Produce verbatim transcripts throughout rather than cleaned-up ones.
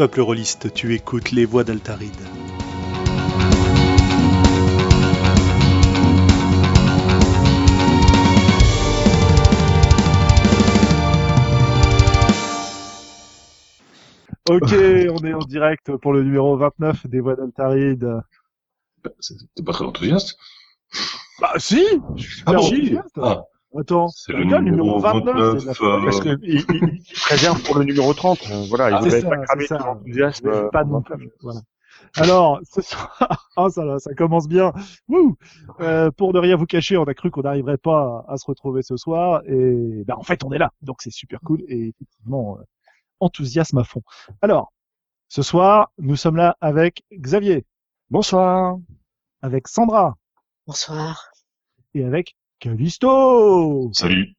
Peuple rôliste, tu écoutes les voix d'Altaride. Ok, on est en direct pour le numéro vingt-neuf des voix d'Altaride. T'es pas très enthousiaste? Bah si, je suis super Ah bon enthousiaste. Ah, Attends, c'est tu le rigoles, numéro vingt-neuf, c'est de la vingt-neuf. folie. Euh... Parce que il, il, il préserve pour le numéro trente. euh, voilà, Ah, il c'est devait ça, pas cramer c'est tout ça. l'enthousiasme. Je vais euh, pas pour non vingt-neuf. plus, voilà. Alors, ce soir, oh, ça, ça commence bien. Wouh euh, pour ne rien vous cacher, on a cru qu'on n'arriverait pas à, à se retrouver ce soir, et ben en fait on est là, donc c'est super cool et effectivement euh, enthousiasme à fond. Alors, ce soir, nous sommes là avec Xavier, Bonsoir. avec Sandra Bonsoir. et avec Callisto. Salut.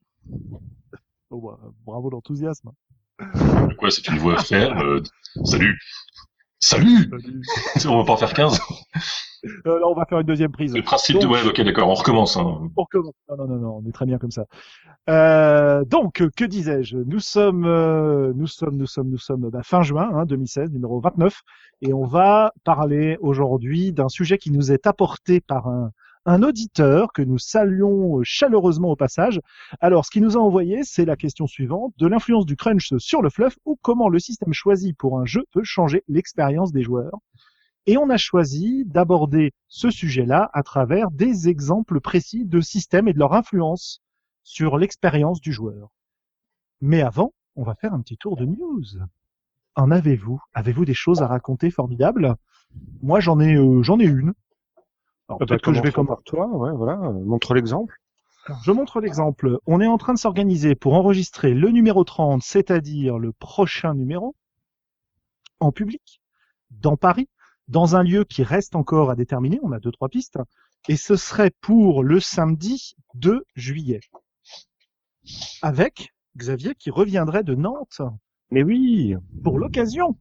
Oh, bah, bravo l'enthousiasme. Quoi, c'est une voix ferme. Euh... Salut. Salut. Salut. On va pas en faire quinze. Euh, là, on va faire une deuxième prise. Le principe Donc, de... Ouais, ok, d'accord, on recommence. Hein. On recommence. Non, non, non, non, on est très bien comme ça. Euh, donc, que disais-je? Nous sommes, euh, nous sommes, nous sommes, nous sommes bah, fin juin hein, deux mille seize, numéro vingt-neuf, et on va parler aujourd'hui d'un sujet qui nous est apporté par un, un auditeur que nous saluons chaleureusement au passage. Alors, ce qu'il nous a envoyé, c'est la question suivante: de l'influence du crunch sur le fluff, ou comment le système choisi pour un jeu peut changer l'expérience des joueurs. Et on a choisi d'aborder ce sujet-là à travers des exemples précis de systèmes et de leur influence sur l'expérience du joueur. Mais avant, on va faire un petit tour de news. En avez-vous? Avez-vous des choses à raconter formidables? Moi, j'en ai, euh, j'en ai une. Alors, Bah, peut-être que je vais commençons commencer. par toi, ouais, voilà. euh, Montre l'exemple. Je montre l'exemple. On est en train de s'organiser pour enregistrer le numéro trente, c'est-à-dire le prochain numéro, en public, dans Paris, dans un lieu qui reste encore à déterminer. On a deux, trois pistes. Et ce serait pour le samedi deux juillet. Avec Xavier qui reviendrait de Nantes Mais oui. pour l'occasion.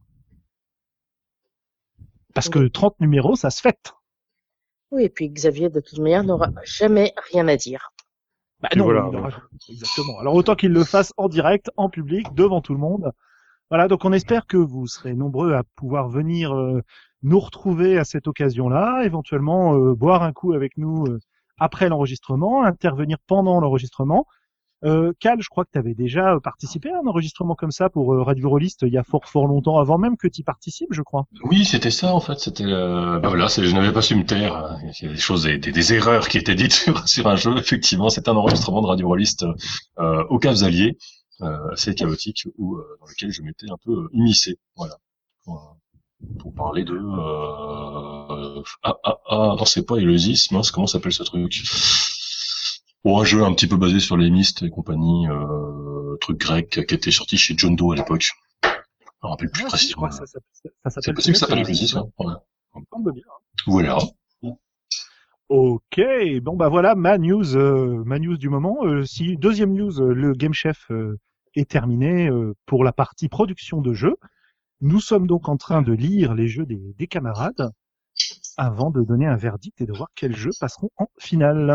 Parce que trente numéros, ça se fête. Oui, et puis Xavier, de toute manière, n'aura jamais rien à dire. Bah Et non, voilà, il aura- ouais. exactement. Alors autant qu'il le fasse en direct, en public, devant tout le monde. Voilà, donc on espère que vous serez nombreux à pouvoir venir euh, nous retrouver à cette occasion-là, éventuellement euh, boire un coup avec nous euh, après l'enregistrement, intervenir pendant l'enregistrement. Euh, Cal, je crois que tu avais déjà participé à un enregistrement comme ça pour euh, Radio Rollist il y a fort fort longtemps, avant même que tu y participes, je crois. Oui, c'était ça en fait. C'était. Euh... Bah voilà, c'est... je n'avais pas su me taire. Il y a des choses, des, des erreurs qui étaient dites sur, sur un jeu. Effectivement, c'était un enregistrement de Radio Rollist euh, au Cavalier, euh, assez chaotique, où euh, dans lequel je m'étais un peu euh, immiscé. Voilà. Pour, pour parler de. Euh... Ah ah ah, non, c'est pas Eleusis, mince, comment s'appelle ce truc? Bon, un jeu un petit peu basé sur les Myst et compagnie, euh, truc grec qui était sorti chez John Doe à l'époque. Je me rappelle plus Ah, si, je précisément. crois que ça, s'appelle- ça, ça C'est s'appelle possible que ça s'appelle peut-être, Eleusis, euh, hein. Voilà. ça me semble bien. Voilà. Ok, bon bah voilà ma news, euh, ma news du moment. Euh, si deuxième news, euh, le Game Chef euh, est terminé euh, pour la partie production de jeux. Nous sommes donc en train de lire les jeux des, des camarades avant de donner un verdict et de voir quels jeux passeront en finale.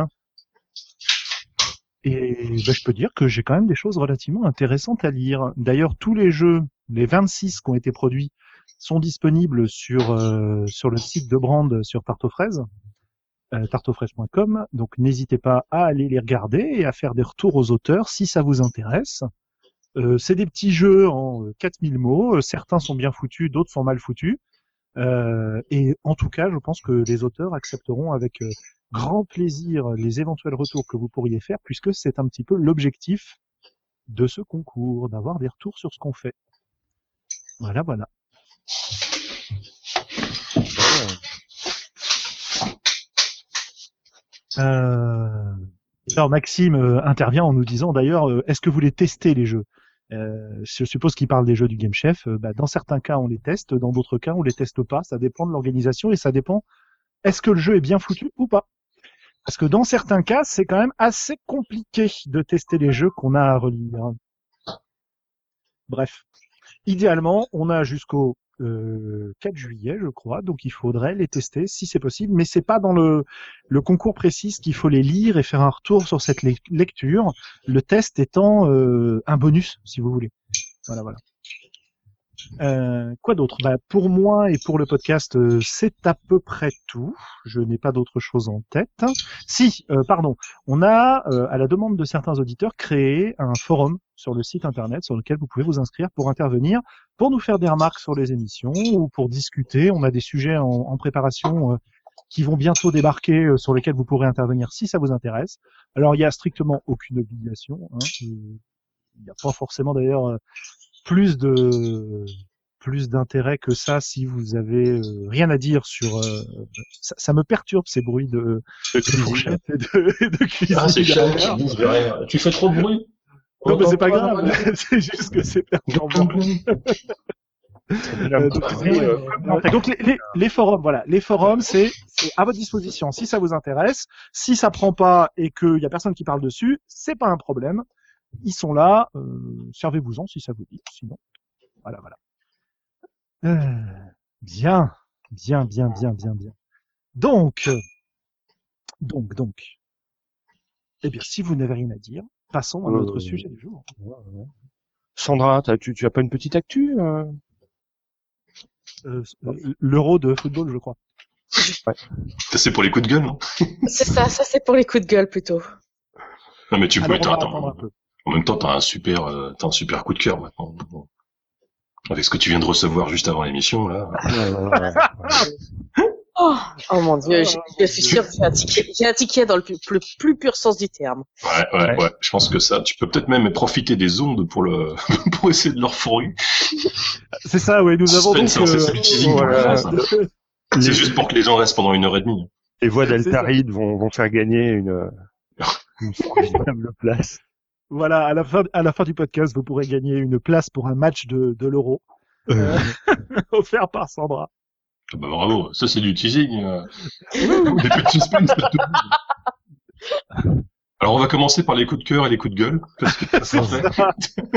Et bah, je peux dire que j'ai quand même des choses relativement intéressantes à lire. D'ailleurs, tous les jeux, les vingt-six qui ont été produits, sont disponibles sur euh, sur le site de Brand sur Tarte aux fraises. Euh, tarteaufraise point com, donc n'hésitez pas à aller les regarder et à faire des retours aux auteurs si ça vous intéresse. Euh, c'est des petits jeux en euh, quatre mille mots, euh, certains sont bien foutus, d'autres sont mal foutus, euh, et en tout cas je pense que les auteurs accepteront avec euh, grand plaisir les éventuels retours que vous pourriez faire, puisque c'est un petit peu l'objectif de ce concours, d'avoir des retours sur ce qu'on fait. Voilà, voilà. Euh... Alors Maxime euh, intervient en nous disant d'ailleurs, euh, est-ce que vous les testez les jeux? euh, Je suppose qu'il parle des jeux du Game Chef. Euh, bah, dans certains cas on les teste, dans d'autres cas on les teste pas. Ça dépend de l'organisation et ça dépend est-ce que le jeu est bien foutu ou pas. Parce que dans certains cas c'est quand même assez compliqué de tester les jeux qu'on a à relire. Bref, idéalement on a jusqu'au Euh, quatre juillet, je crois, donc il faudrait les tester si c'est possible, mais c'est pas dans le, le concours précis qu'il faut les lire et faire un retour sur cette le- lecture, le test étant euh, un bonus, si vous voulez. Voilà, voilà. Euh, quoi d'autre? Bah, pour moi et pour le podcast, euh, c'est à peu près tout. Je n'ai pas d'autre chose en tête. Si, euh, pardon, on a, euh, à la demande de certains auditeurs, créé un forum sur le site internet sur lequel vous pouvez vous inscrire pour intervenir, pour nous faire des remarques sur les émissions ou pour discuter. On a des sujets en, en préparation euh, qui vont bientôt débarquer, euh, sur lesquels vous pourrez intervenir si ça vous intéresse. Alors, il y a strictement aucune obligation. Hein. Il n'y a pas forcément d'ailleurs euh, plus de plus d'intérêt que ça si vous avez euh, rien à dire sur euh, ça, ça me perturbe ces bruits de, de fourchette et de, et de cuisine. Ah, c'est chiant, derrière. tu bouges derrière. Tu fais trop de bruit. Non, mais c'est pas grave, c'est juste que c'est perturbant. Euh, donc, mais, euh, euh, donc les, les, les forums, voilà, les forums, c'est c'est à votre disposition si ça vous intéresse. Si ça prend pas et qu'il y a personne qui parle dessus, c'est pas un problème. Ils sont là, euh, servez-vous-en si ça vous dit. Sinon, voilà, voilà. Euh, bien, bien, bien, bien, bien, bien. Donc, euh, donc, donc. Eh bien, si vous n'avez rien à dire, passons à notre Euh, sujet du jour. Sandra, t'as, tu, tu as pas une petite actu euh Euh, L'euro de football, je crois. Ça, c'est pour les coups de gueule, non? C'est ça, ça c'est pour les coups de gueule plutôt. Non, mais tu peux, Alors, on va attends, attendre un peu. en même temps, t'as un super, euh, t'as un super coup de cœur maintenant. Bon. Avec ce que tu viens de recevoir juste avant l'émission, là. Oh, oh mon dieu, je, je suis sûre que j'ai un ticket, j'ai un ticket dans le plus, le plus pur sens du terme. Ouais, ouais, ouais. Je pense que ça, tu peux peut-être même profiter des ondes pour le, pour essayer de leur fourrer. C'est ça, oui, nous avons donc... Suspense, hein, c'est le teasing pour voilà. la France, hein. C'est juste pour que les gens restent pendant une heure et demie. Les voix C'est ça. d'Altaride vont, vont faire gagner une, une formidable place. Voilà, à la fin, à la fin du podcast, vous pourrez gagner une place pour un match de, de l'Euro, euh, offert par Sandra. Ah bah bravo, ça c'est du teasing. Euh... Des petits suspense. Alors on va commencer par les coups de cœur et les coups de gueule. Parce que C'est ça.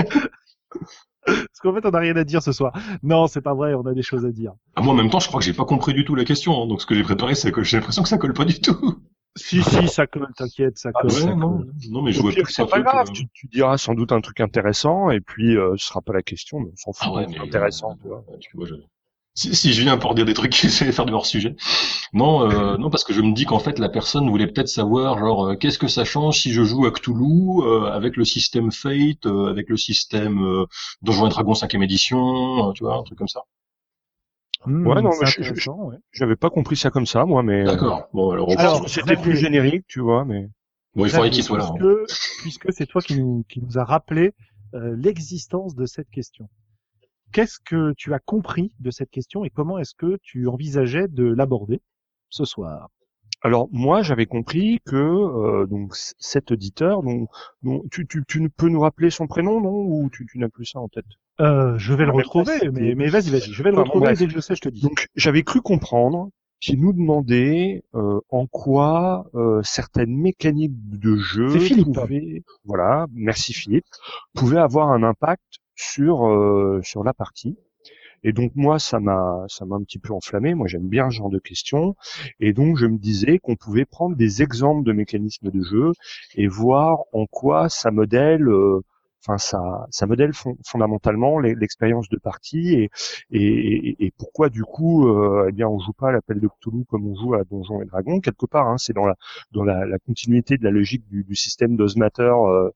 Parce qu'en fait, on n'a rien à dire ce soir. Non, c'est pas vrai, on a des choses à dire. Ah, moi en même temps, je crois que j'ai pas compris du tout la question. Hein. Donc ce que j'ai préparé, c'est que j'ai l'impression que ça colle pas du tout. Si, si, ça colle, t'inquiète, ça Ah colle. ouais, ça non, colle. non, mais je Au vois pire, plus c'est un pas truc. grave, euh, tu, tu diras sans doute un truc intéressant, et puis euh, ce sera pas la question, mais on s'en fout, Ah ouais, c'est mais intéressant, euh, tu vois. tu vois, je... si, si je viens pour dire des trucs qui essaient de faire de hors sujet. Non, euh, non, parce que je me dis qu'en fait la personne voulait peut-être savoir, genre, euh, qu'est-ce que ça change si je joue à Cthulhu euh, avec le système Fate, euh, avec le système euh, Donjons et Dragons cinquième édition, euh, tu vois, un truc comme ça. Mmh, Ouais, non, c'est mais je- intéressant, ouais. J'avais pas compris ça comme ça, moi, mais... euh, D'accord. Bon, alors, Alors, alors c'était plus générique, tu vois, mais... bon, il faudrait Xavier, qu'il soit là. hein. Puisque, puisque c'est toi qui nous, qui nous a rappelé euh, l'existence de cette question. Qu'est-ce que tu as compris de cette question et comment est-ce que tu envisageais de l'aborder ce soir? Alors moi j'avais compris que euh, donc c- cet auditeur, donc, donc tu, tu, tu ne peux nous rappeler son prénom, non, ou tu, tu n'as plus ça en tête? Euh, je vais le Ah, mais retrouver, c'était- mais, mais vas-y, vas-y, je vais le Enfin, bon, retrouver bref. dès que je sais, je te dis. Donc j'avais cru comprendre qu'il nous demandait euh, en quoi euh, certaines mécaniques de jeu C'est Philippe. pouvaient, voilà, merci Philippe, pouvaient avoir un impact sur euh, sur la partie. Et donc moi ça m'a ça m'a un petit peu enflammé. Moi j'aime bien ce genre de questions. Et donc je me disais qu'on pouvait prendre des exemples de mécanismes de jeu et voir en quoi ça modèle euh, enfin ça ça modèle fon- fondamentalement les- l'expérience de partie et et, et, et pourquoi du coup euh, eh bien on joue pas à l'appel de Cthulhu comme on joue à Donjons et Dragons quelque part, hein, c'est dans la dans la, la continuité de la logique du, du système d'Ozmater euh,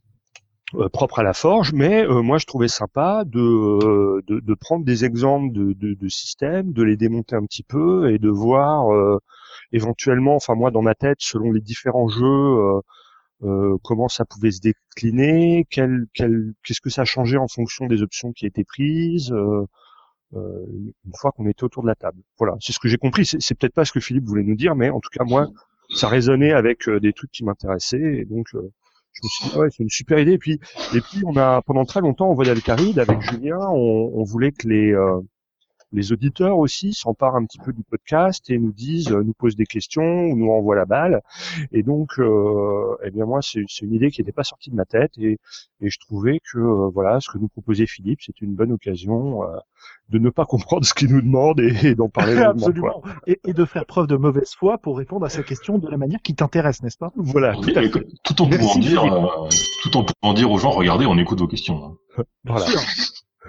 euh, propre à la forge, mais euh, moi je trouvais sympa de, euh, de de prendre des exemples de, de de systèmes, de les démonter un petit peu et de voir euh, éventuellement, enfin moi dans ma tête, selon les différents jeux, euh, euh, comment ça pouvait se décliner, quel quel qu'est-ce que ça changeait en fonction des options qui étaient prises. Euh, euh, une fois qu'on était autour de la table. Voilà, c'est ce que j'ai compris. C'est, c'est peut-être pas ce que Philippe voulait nous dire, mais en tout cas moi, ça résonnait avec euh, des trucs qui m'intéressaient, et donc euh, je me suis dit ah ouais, c'est une super idée. Et puis et puis on a pendant très longtemps en voie d'Altaride avec Julien, on, on voulait que les euh, les auditeurs aussi s'emparent un petit peu du podcast et nous disent, euh, nous posent des questions ou nous envoient la balle. Et donc, euh, eh bien moi, c'est, c'est une idée qui n'était pas sortie de ma tête et, et je trouvais que euh, voilà, ce que nous proposait Philippe, c'était une bonne occasion euh, de ne pas comprendre ce qu'il nous demande et, et d'en parler longuement, Absolument. quoi. Et, et de faire preuve de mauvaise foi pour répondre à sa question de la manière qui t'intéresse, n'est-ce pas? Voilà, tout à Mais fait. tout en Merci, pouvant dire, Philippe. euh, tout en pouvant dire aux gens, regardez, on écoute vos questions. hein. Bien Voilà. sûr.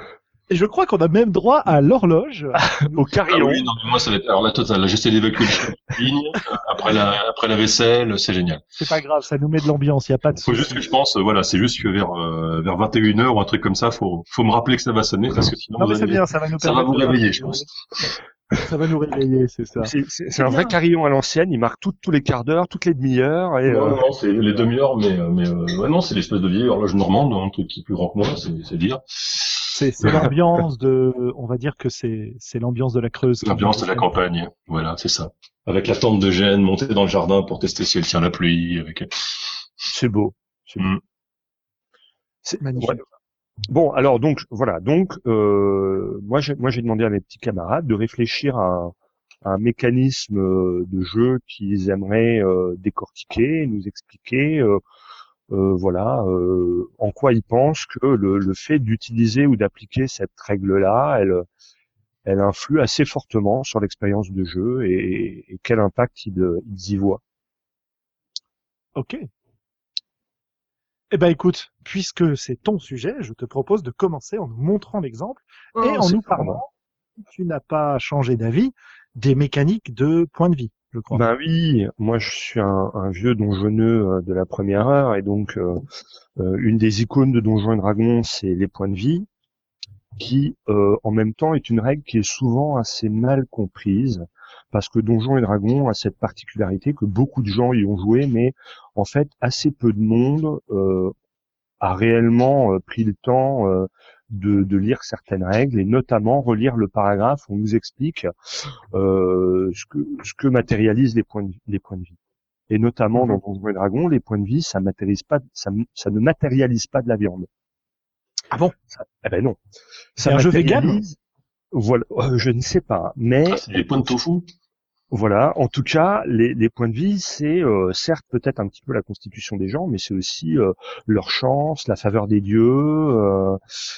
Et je crois qu'on a même droit à l'horloge. Au Ah carillon. oui, non, mais moi, ça va être, alors la totale, là, j'essaie d'évacuer les lignes, après la, après la vaisselle, c'est génial. C'est pas grave, ça nous met de l'ambiance, il y a pas de Faut souci. juste que je pense, euh, voilà, c'est juste que vers, euh, vers vingt et une heures ou un truc comme ça, faut, faut me rappeler que ça va sonner parce que sinon, Non mais vous c'est allez- bien, ça va nous ça va permettre vous de- réveiller, je pense. Ça va nous réveiller, c'est ça. C'est, c'est, c'est C'est un vrai bien. carillon à l'ancienne, il marque tout, tous les quarts d'heure, toutes les demi-heures, et Non, euh, non, non, c'est les demi-heures, mais, euh, mais, euh, ouais, non, c'est l'espèce de vieille horloge normande, un truc qui est plus grand que moi, c'est, c'est dire. C'est, c'est l'ambiance de, on va dire que c'est, c'est l'ambiance de la Creuse. L'ambiance de la campagne. Voilà, c'est ça. Avec la tente de Gênes montée dans le jardin pour tester si elle tient la pluie, avec, c'est beau. C'est beau. Mm. C'est Magnifique. ouais. Bon, alors donc voilà, donc euh, moi j'ai moi j'ai demandé à mes petits camarades de réfléchir à un, à un mécanisme euh, de jeu qu'ils aimeraient euh, décortiquer, nous expliquer, euh, euh, voilà, euh, en quoi ils pensent que le, le fait d'utiliser ou d'appliquer cette règle-là, elle elle influe assez fortement sur l'expérience de jeu et, et quel impact ils, ils y voient. Ok. Eh ben écoute, puisque c'est ton sujet, je te propose de commencer en nous montrant l'exemple et Oh, en c'est nous parlant, tu n'as pas changé d'avis, des mécaniques de point de vie, je crois. Ben oui, moi je suis un, un vieux donjonneux euh, de la première heure et donc euh, euh, une des icônes de Donjons et Dragons c'est les points de vie qui euh, en même temps est une règle qui est souvent assez mal comprise parce que Donjons et Dragons a cette particularité que beaucoup de gens y ont joué mais en fait assez peu de monde euh, a réellement euh, pris le temps euh, de, de lire certaines règles et notamment relire le paragraphe où on nous explique euh, ce que ce que matérialisent les points de, les points de vie. Et notamment dans Donjons et Dragons, les points de vie, ça matérialise pas, ça, ça ne matérialise pas de la viande. Ah bon? Ça, eh ben non. C'est un jeu vegan? matérialise- Voilà, euh, je ne sais pas, mais Ah, c'est des points de tofu. voilà. En tout cas, les, les points de vie, c'est euh, certes peut-être un petit peu la constitution des gens, mais c'est aussi euh, leur chance, la faveur des dieux, euh,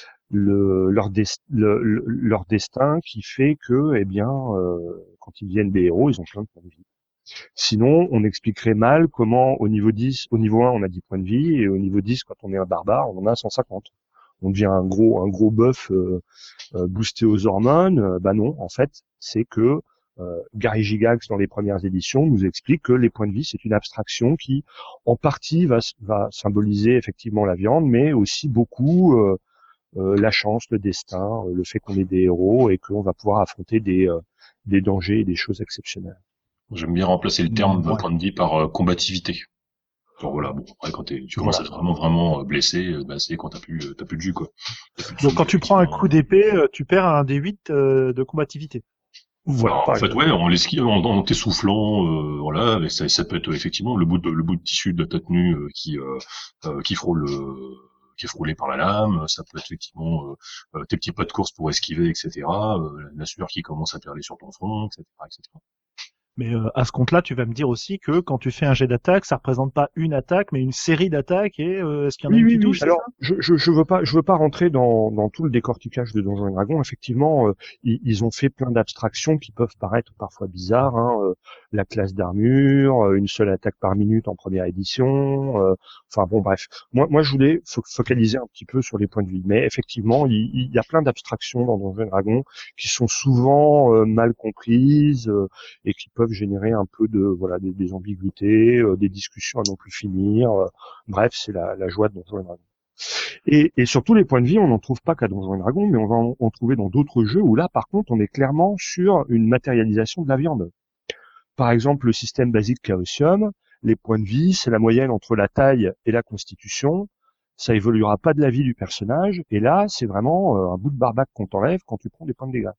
le, leur, des, le, le- leur destin qui fait que, eh bien, euh, quand ils deviennent des héros, ils ont plein de points de vie. Sinon, on expliquerait mal comment au niveau dix, au niveau un, on a dix points de vie, et au niveau dix, quand on est un barbare, on en a cent cinquante. On devient un gros, un gros bœuf euh, euh, boosté aux hormones. Euh, bah non, en fait, c'est que euh, Gary Gygax, dans les premières éditions, nous explique que les points de vie, c'est une abstraction qui, en partie, va, va symboliser effectivement la viande, mais aussi beaucoup euh, euh, la chance, le destin, euh, le fait qu'on est des héros et qu'on va pouvoir affronter des, euh, des dangers et des choses exceptionnelles. J'aime bien remplacer le terme Ouais. point de vie par euh, combativité. Alors voilà, bon, après, quand t'es, tu commences à être vraiment, vraiment euh, blessé, euh, bah, c'est quand t'as plus, euh, t'as plus de jus, quoi. T'as plus de Donc jus, quand tu prends un effectivement. coup d'épée, euh, tu perds un D huit euh, de combativité. Voilà. Alors, par en fait, exemple. ouais, en l'esquive, en, en t'essoufflant, euh, voilà, mais ça, ça peut être euh, effectivement le bout de, le bout de tissu de ta tenue euh, qui, euh, euh, qui frôle, euh, qui est frôlé par la lame. Ça peut être effectivement euh, euh, tes petits pas de course pour esquiver, et cetera. Euh, la sueur qui commence à perler sur ton front, et cetera, et cetera. Mais euh, à ce compte-là, tu vas me dire aussi que quand tu fais un jet d'attaque, ça représente pas une attaque, mais une série d'attaques. Et euh, est-ce qu'il y en a Oui, une oui, qui oui. touche c'est Alors, ça je, je, je veux pas, je veux pas rentrer dans, dans tout le décortiquage de Donjons et Dragons. Effectivement, euh, ils, ils ont fait plein d'abstractions qui peuvent paraître parfois bizarres. Hein, euh, la classe d'armure, euh, une seule attaque par minute en première édition. euh, enfin bon, bref. Moi, moi, je voulais fo- focaliser un petit peu sur les points de vie. Mais effectivement, il, il y a plein d'abstractions dans Donjons et Dragons qui sont souvent euh, mal comprises euh, et qui peuvent générer un peu de, voilà, des, des ambiguïtés, euh, des discussions à non plus finir. euh, Bref, c'est la, la joie de Donjons et Dragons. Et, et surtout, les points de vie, on n'en trouve pas qu'à Donjons et Dragons, mais on va en, en trouver dans d'autres jeux où là, par contre, on est clairement sur une matérialisation de la viande. Par exemple, le système basique Chaosium, les points de vie, c'est la moyenne entre la taille et la constitution. Ça évoluera pas de la vie du personnage. Et là, c'est vraiment euh, un bout de barbac qu'on t'enlève quand tu prends des points de dégâts.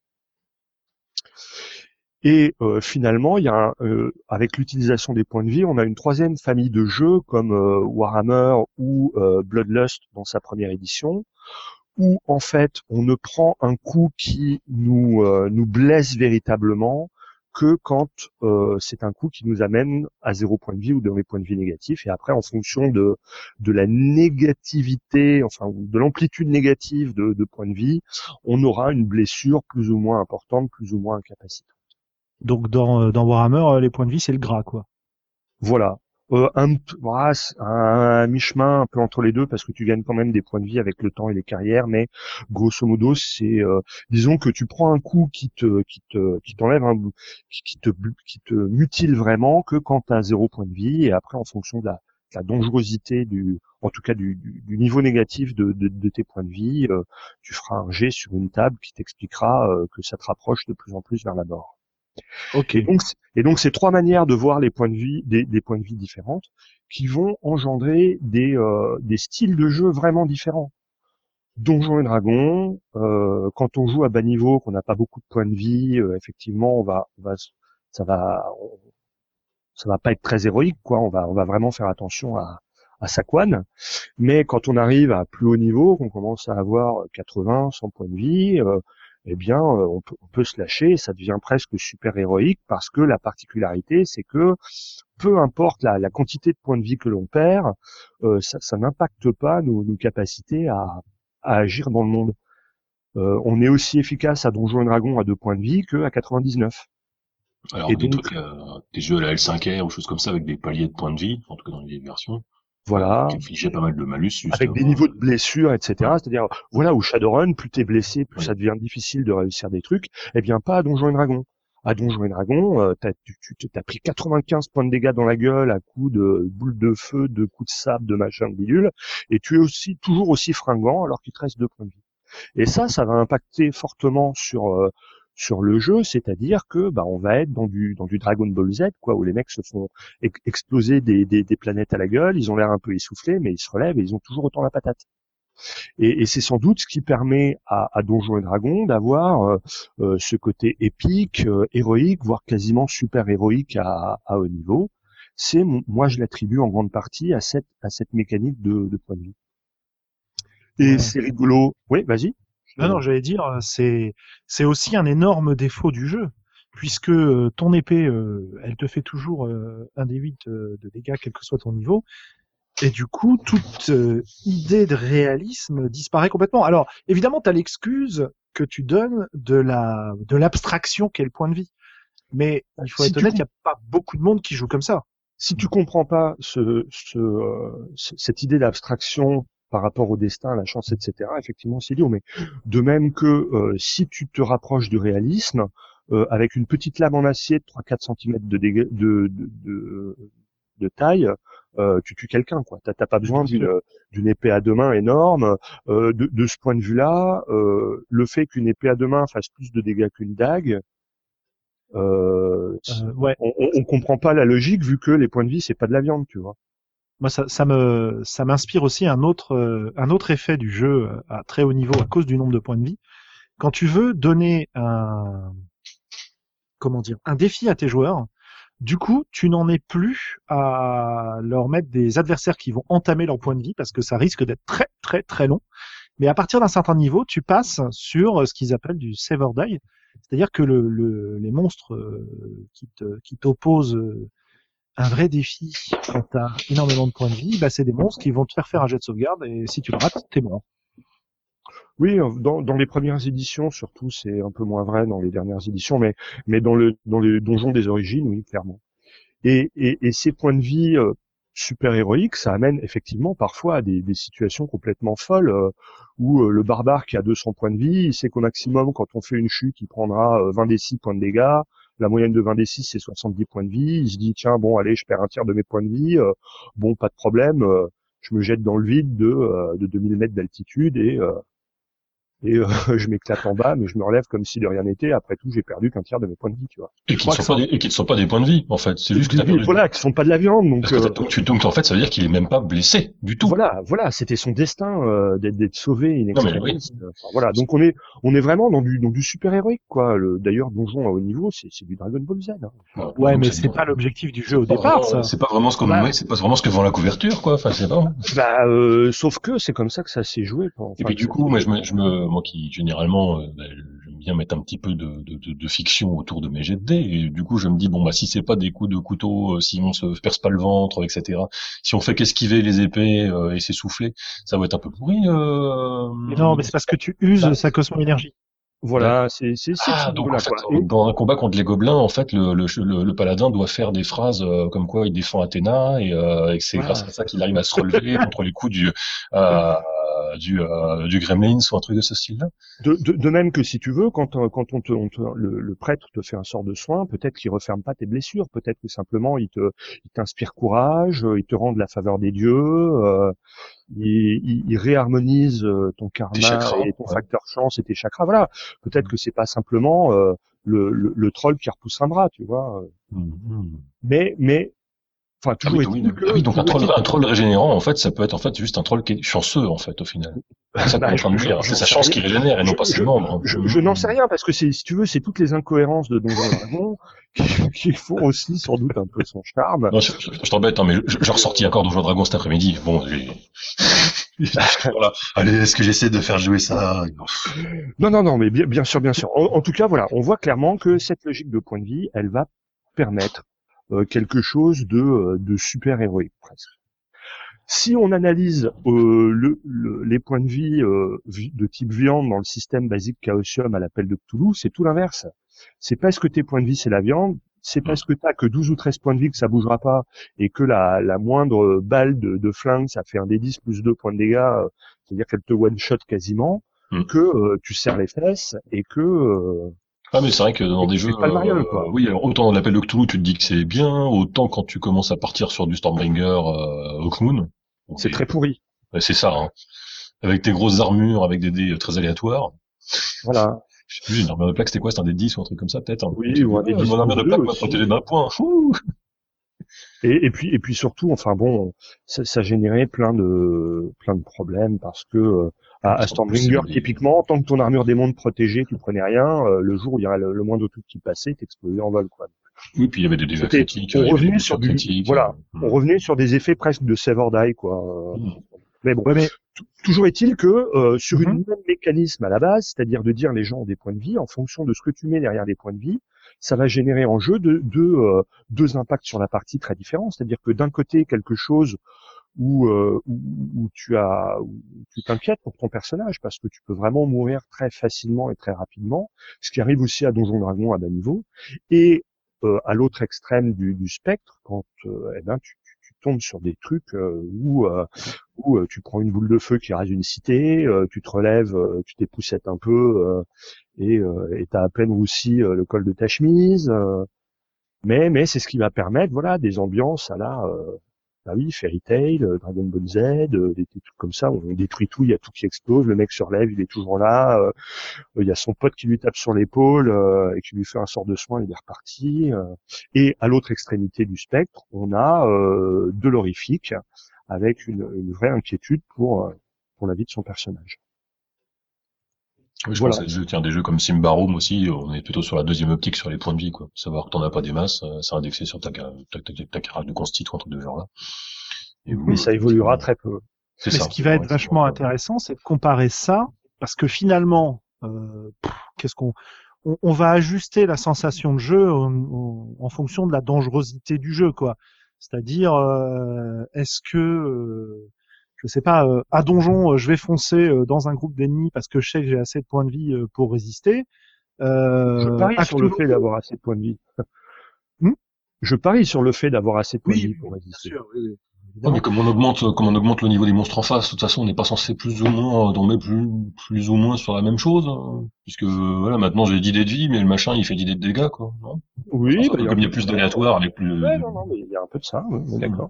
Et euh, finalement, il y a un, euh, avec l'utilisation des points de vie, on a une troisième famille de jeux comme euh, Warhammer ou euh, Bloodlust dans sa première édition, où en fait on ne prend un coup qui nous euh, nous blesse véritablement que quand euh, c'est un coup qui nous amène à zéro point de vie ou dans les points de vie négatifs. Et après, en fonction de de la négativité, enfin de l'amplitude négative de, de points de vie, on aura une blessure plus ou moins importante, plus ou moins incapacitante. Donc dans, euh, dans Warhammer, euh, les points de vie, c'est le gras, quoi. Voilà. Euh, un, voilà, c'est un, un mi-chemin un peu entre les deux parce que tu gagnes quand même des points de vie avec le temps et les carrières, mais grosso modo c'est euh, disons que tu prends un coup qui te qui te qui t'enlève un qui, qui te qui te mutile vraiment que quand tu as zéro point de vie, et après en fonction de la, de la dangerosité du en tout cas du, du, du niveau négatif de, de, de tes points de vie, euh, tu feras un jet sur une table qui t'expliquera euh, que ça te rapproche de plus en plus vers la mort. Ok. Et donc, et donc ces trois manières de voir les points de vie, des, des points de vie différentes, qui vont engendrer des, euh, des styles de jeu vraiment différents. Donjons et Dragons, euh, quand on joue à bas niveau, qu'on n'a pas beaucoup de points de vie, euh, effectivement, on va, on va, ça va, on, ça va pas être très héroïque, quoi. On va, on va vraiment faire attention à, à sa couane. Mais quand on arrive à plus haut niveau, qu'on commence à avoir quatre-vingts, cent points de vie, euh, eh bien, euh, on peut, on peut se lâcher, ça devient presque super héroïque parce que la particularité, c'est que peu importe la, la quantité de points de vie que l'on perd, euh, ça, ça n'impacte pas nos, nos capacités à, à agir dans le monde. Euh, on est aussi efficace à Donjons et Dragons à deux points de vie que à quatre-vingt-dix-neuf. Alors, Et des donc, trucs, euh, des jeux à la L cinq R ou choses comme ça avec des paliers de points de vie, en tout cas dans les vieilles versions, voilà. qui infligeaient pas mal de malus, justement. Avec des niveaux de blessure, et cetera. C'est-à-dire, voilà, où Shadowrun, plus t'es blessé, plus Oui. ça devient difficile de réussir des trucs. Eh bien, pas à Donjons et Dragons. À Donjons et Dragons, euh, t'as, tu, tu t'as pris quatre-vingt-quinze points de dégâts dans la gueule à coups de boules de feu, de coups de sable, de machin, de bidule, et tu es aussi toujours aussi fringant alors qu'il te reste deux points de vie. Et ça, ça va impacter fortement sur euh, sur le jeu, c'est-à-dire que bah on va être dans du dans du Dragon Ball Z, quoi, où les mecs se font ex- exploser des, des des planètes à la gueule, ils ont l'air un peu essoufflés, mais ils se relèvent et ils ont toujours autant la patate. Et, et c'est sans doute ce qui permet à, à Donjons et Dragons d'avoir euh, euh, ce côté épique, euh, héroïque, voire quasiment super héroïque à, à haut niveau. C'est mon- moi je l'attribue en grande partie à cette à cette mécanique de, de point de vue. Et Ouais. c'est rigolo. Oui, vas-y. Non, non, j'allais dire, euh, c'est c'est aussi un énorme défaut du jeu, puisque euh, ton épée, euh, elle te fait toujours euh, un des huit euh, de dégâts, quel que soit ton niveau, et du coup, toute euh, idée de réalisme disparaît complètement. Alors, évidemment, tu as l'excuse que tu donnes de la de l'abstraction qu'est le point de vie, mais il faut Si être tu honnête, il com- n'y a pas beaucoup de monde qui joue comme ça. Si tu comprends pas ce, ce, euh, ce- cette idée d'abstraction par rapport au destin, à la chance, et cetera, effectivement, c'est dur. Mais de même que euh, si tu te rapproches du réalisme, euh, avec une petite lame en acier de trois à quatre centimètres de, dégâts, de, de, de, de taille, euh, tu tues quelqu'un, quoi. T'as, t'as pas besoin d'une, d'une épée à deux mains énorme. Euh, de, de ce point de vue-là, euh, le fait qu'une épée à deux mains fasse plus de dégâts qu'une dague, euh, Euh, ouais. on, on, on comprend pas la logique vu que les points de vie c'est pas de la viande, tu vois. Moi, ça, ça me, ça m'inspire aussi un autre, euh, un autre effet du jeu euh, à très haut niveau à cause du nombre de points de vie. Quand tu veux donner un, comment dire, un défi à tes joueurs, du coup, tu n'en es plus à leur mettre des adversaires qui vont entamer leur point de vie parce que ça risque d'être très, très, très long. Mais à partir d'un certain niveau, tu passes sur ce qu'ils appellent du save or die. C'est-à-dire que le, le, les monstres euh, qui, te, qui t'opposent euh, un vrai défi quand t'as énormément de points de vie, bah c'est des monstres qui vont te faire faire un jet de sauvegarde et si tu le rates, t'es mort. Oui, dans, dans les premières éditions, surtout, c'est un peu moins vrai dans les dernières éditions, mais mais dans le dans les donjons des origines, oui, clairement. Et et, et ces points de vie euh, super héroïques, ça amène effectivement parfois à des, des situations complètement folles euh, où euh, le barbare qui a deux cents points de vie, il sait qu'au maximum, quand on fait une chute, il prendra euh, vingt d six points de dégâts. La moyenne de vingt d six, c'est soixante-dix points de vie. Il se dit, tiens, bon, allez, je perds un tiers de mes points de vie. Euh, bon, pas de problème. Euh, je me jette dans le vide de, euh, de deux mille mètres d'altitude et, euh, et euh, je m'éclate en bas, mais je me relève comme si de rien n'était. Après tout, j'ai perdu qu'un tiers de mes points de vie, tu vois. Et qui ne sont, pas des- et qui ne sont pas des points de vie, en fait. C'est juste que t'as perdu. Voilà, qui sont pas de la viande. Donc, Parce que euh, t'as- donc, tu- donc, en fait, ça veut dire qu'il est même pas blessé du tout. voilà, voilà, c'était son destin euh, d'être, d'être sauvé in Non, mais extremis. Enfin, voilà, donc on est, on est vraiment dans du, dans du super héroïque, quoi. Le, d'ailleurs, donjon à haut niveau, c'est, c'est du Dragon Ball Z. Hein. Voilà. Ouais, Donc, mais c'est pas l'objectif du jeu au pas départ, vraiment- ça. C'est pas vraiment ce qu'on, Bah. ouais, c'est pas vraiment ce que vend la couverture, quoi. Enfin, c'est pas. Bah, euh, sauf que c'est comme ça que ça s'est joué. Quoi. Enfin, Et puis du coup, moi, je me, je me, moi qui généralement, euh, ben, j'aime bien mettre un petit peu de, de, de, de fiction autour de mes jets de dés. Et du coup, je me dis bon bah si c'est pas des coups de couteau, euh, si on se perce pas le ventre, et cetera. Si on fait qu'esquiver les épées euh, et s'essouffler, ça va être un peu pourri. Euh... Mais non, mais c'est parce que tu uses Bah. sa cosmo-énergie. Voilà, c'est c'est c'est Ah, ce donc en niveau-là, fait, quoi. Et dans un combat contre les gobelins, en fait, le, le, le, le paladin doit faire des phrases euh, comme quoi il défend Athéna et, euh, et que c'est grâce voilà. à ça qu'il arrive à se relever contre les coups du euh, du euh, du Gremlins ou un truc de ce style-là. De, de, de même que si tu veux, quand, euh, quand on te, on te- le, le prêtre te fait un sort de soin, peut-être qu'il referme pas tes blessures, peut-être que simplement il te, il t'inspire courage, euh, il te rend de la faveur des dieux, euh, il, il, il réharmonise euh, ton Des karma chakras, et ton ouais. facteur chance et tes chakras. Voilà. Peut-être que c'est pas simplement euh, le, le, le troll qui repousse un bras, tu vois. Mhm. Mais, mais, enfin, Ah oui, toujours oui, est-il ah oui, que, donc un toujours troll, est-il un troll régénérant, en fait, ça peut être en fait juste un troll qui est chanceux, en fait, au final. C'est ça qu'on bah, est en je- train de je- dire. C'est j'en sa sais chance rien. qui régénère et non Je, pas ses je, membres. je, je n'en sais Mhm. rien parce que c'est, si tu veux, c'est toutes les incohérences de Donjons et Dragons qui, qui font aussi sans doute un peu son charme. Non, je, je, je t'embête, hein, mais je- j'ai Et, ressorti euh, encore Donjons et Dragons cet après-midi. Bon, j'ai... Voilà. Allez, est-ce que j'essaie de faire jouer ça? Non, non, non, mais bien, bien sûr, bien sûr. En, en tout cas, voilà, on voit clairement que cette logique de point de vie, elle va permettre euh, quelque chose de, euh, de super héroïque presque. Si on analyse euh, le, le- les points de vie euh, vi- de type viande dans le système basique Chaosium à l'appel de Cthulhu, c'est tout l'inverse. C'est parce que tes points de vie c'est la viande, c'est parce que t'as que douze ou treize points de vie que ça bougera pas et que la, la moindre balle de, de flingue, ça fait un D dix plus deux points de dégâts, euh, c'est-à-dire qu'elle te one-shot quasiment, Hmm. que euh, tu serres les fesses et que euh, Ah, mais c'est vrai que dans et que des tu jeux, fais pas le mariole, euh, quoi. oui, alors autant dans l'appel de Cthulhu, tu te dis que c'est bien, autant quand tu commences à partir sur du Stormbringer, euh, Hawkmoon, bon, C'est des- très pourri. ouais, c'est ça, hein. Avec tes grosses armures, avec des dés très aléatoires. Voilà. Je sais plus, une armure de plaque, c'était quoi? C'était un dé dix ou un truc comme ça, peut-être, hein. Oui, Tu dis, ou un ouais, D dix mon armure plus de deux plaque m'a aussi. protégé d'un point. Ouh. Et, et puis et puis surtout, enfin bon, ça, ça générait plein de plein de problèmes parce que euh, à, à En plus, c'est Stormbringer, les- typiquement, tant que ton armure démon te protégeait, tu prenais rien. euh, le jour où il y avait le, le moindre truc qui passait, t'explosais en vol, quoi. Oui, puis il y avait des dégâts C'était, critiques, on il y avait des revenait sur blessures du, critiques. voilà, euh, on revenait sur des effets presque de Save or Die, quoi. euh. hmm. Mais bon, Ouais, mais T- toujours est-il que euh, sur Mhm. une même mécanisme à la base, c'est-à-dire de dire les gens ont des points de vie, en fonction de ce que tu mets derrière les points de vie, ça va générer en jeu deux, deux, euh, deux impacts sur la partie très différents. C'est-à-dire que d'un côté, quelque chose où, euh, où, où tu as, où tu t'inquiètes pour ton personnage parce que tu peux vraiment mourir très facilement et très rapidement, ce qui arrive aussi à Donjon Dragon à bas niveau. Et euh, à l'autre extrême du, du spectre, quand euh, eh ben, tu, tu, tu tombes sur des trucs euh, où, euh, où euh, tu prends une boule de feu qui rase une cité, euh, tu te relèves, euh, tu t'époussettes un peu euh, et euh, et t'as à peine roussi euh, le col de ta chemise. euh, mais mais c'est ce qui va permettre, voilà, des ambiances à la euh, bah oui, Fairy Tail, euh, Dragon Ball Z, euh, des, des trucs comme ça, où on détruit tout, il y a tout qui explose, le mec se relève, il est toujours là, euh, il y a son pote qui lui tape sur l'épaule euh, et qui lui fait un sort de soin, il est reparti. euh. Et à l'autre extrémité du spectre, on a euh, de l'horrifique, avec une, une vraie inquiétude pour, euh, pour la vie de son personnage. Oui, je Voilà. pense à des jeux, tiens, des jeux comme Symbaroum aussi, on est plutôt sur la deuxième optique sur les points de vie, quoi. Savoir que t'en as pas des masses, euh, c'est indexé sur ta, ta, ta, ta, ta carafe de consti ou un truc de genre là. Et Mais ça évoluera très peu. C'est Mais ça. ce qui va être Ouais, vachement ouais. intéressant, c'est de comparer ça, parce que finalement, euh, pff, qu'est-ce qu'on, on, on va ajuster la sensation de jeu en, en- en fonction de la dangerosité du jeu, quoi. C'est-à-dire, euh, est-ce que, euh, je sais pas, euh, à donjon, euh, je vais foncer euh, dans un groupe d'ennemis parce que je sais que j'ai assez de points de vie euh, pour résister. Je Euh, parie à sur le Cthulhu- fait d'avoir assez de points de vie. Hmm Je parie sur le fait d'avoir assez de points de oui, vie oui, pour bien résister. sûr, oui, oui, Ouais, évidemment. mais comme on augmente, comme on augmente le niveau des monstres en face, de toute façon, on n'est pas censé plus ou moins euh, tomber plus, plus ou moins sur la même chose, hein. Puisque, euh, voilà, maintenant j'ai dix dés de vie, mais le machin, il fait dix dés de dégâts, quoi, non? Oui, Enfin, bah, il y a un comme il y peu a de plus ça. d'aléatoires, avec plus, Ouais, non, non, mais il y a un peu de ça, ouais, ouais, d'accord.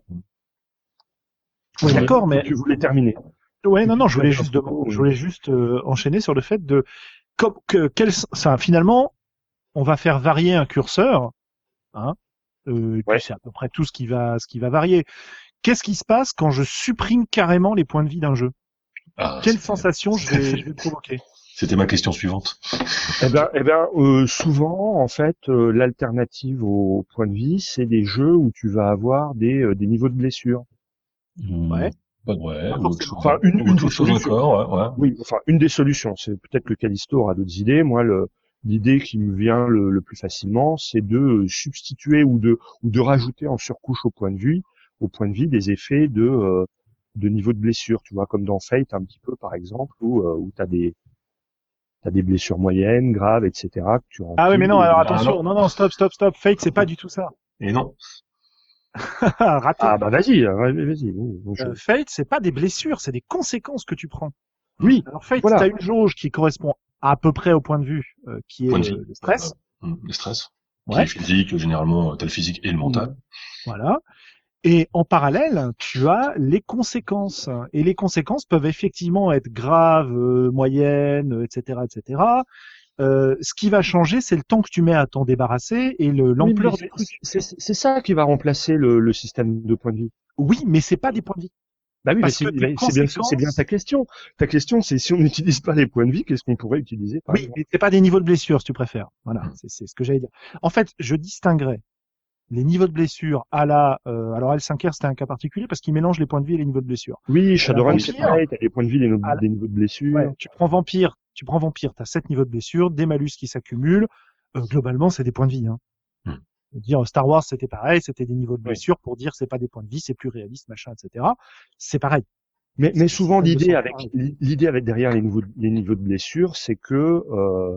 Oui, Oui, d'accord, donc mais tu voulais terminer. ouais, Tu non, non, je avais voulais un juste, dem- propos, je oui. voulais juste euh, enchaîner sur le fait de, comme, que, quel, ça, finalement, on va faire varier un curseur, hein, euh, et puis Ouais. c'est à peu près tout ce qui va, ce qui va varier. Qu'est-ce qui se passe quand je supprime carrément les points de vie d'un jeu? Ah, Quelle c'était- sensation je vais, je vais provoquer? C'était ma question suivante. Eh ben, eh ben, euh, souvent, en fait, euh, l'alternative au point de vie, c'est des jeux où tu vas avoir des, euh, des niveaux de blessure. Ouais. Pas de ouais, Pas ou autre forcément. chose. Enfin, une, Ou une autre des chose solutions. encore, ouais, ouais. Oui, enfin, une des solutions. C'est peut-être que Callisto aura d'autres idées. Moi, le, l'idée qui me vient le, le plus facilement, c'est de euh, substituer ou de, ou de rajouter en surcouche au point de vue, au point de vie, des effets de, euh, de niveau de blessure. Tu vois, comme dans Fate, un petit peu, par exemple, où, euh, où t'as des, t'as des blessures moyennes, graves, et cetera. Que tu remplis. Ah oui, mais non, alors Ah, attention, non, non, stop, stop, stop. Fate, c'est pas du tout ça. Et non. Raté. Ah bah vas-y, hein, vas-y, vas-y. oui, bon, je- Euh, Fate, c'est pas des blessures, c'est des conséquences que tu prends. Oui, Alors Fate, voilà. t'as une jauge qui correspond à peu près au point de vue euh, qui est Point de le, vie. le stress. Euh, hum, le stress. Ouais. Qui est physique, généralement, t'as le physique et le mental. Voilà. Et en parallèle, tu as les conséquences. Et les conséquences peuvent effectivement être graves, euh, moyennes, et cetera, et cetera. Euh, ce qui va changer, c'est le temps que tu mets à t'en débarrasser et le, l'ampleur Oui, du mais truc. c'est, c'est, c'est ça qui va remplacer le, le système de points de vie. Oui, mais c'est pas des points de vie. Bah oui, mais Parce c'est, que tes mais c'est bien, conséquences- c'est bien ta question. Ta question, c'est si on n'utilise pas les points de vie, qu'est-ce qu'on pourrait utiliser par Oui, exemple mais c'est pas des niveaux de blessure, si tu préfères. Voilà, c'est, c'est ce que j'allais dire. En fait, je distinguerais les niveaux de blessure à la... Euh, alors L cinq R, c'était un cas particulier parce qu'il mélange les points de vie et les niveaux de blessure. Oui, Shadowrun, c'est vampire. pareil, t'as des points de vie, des, no- Ah, des niveaux de blessure. Ouais, tu prends vampire, tu prends vampire, t'as sept niveaux de blessure, des malus qui s'accumulent. Euh, globalement, c'est des points de vie. Hein. Hmm. Je veux dire, Star Wars, c'était pareil, c'était des niveaux de Oui. blessure pour dire c'est pas des points de vie, c'est plus réaliste, machin, et cetera. C'est pareil. Mais, mais souvent, système de l'idée santé, avec, pareil. l'idée avec derrière les niveaux, de- les niveaux de blessure, c'est que, euh,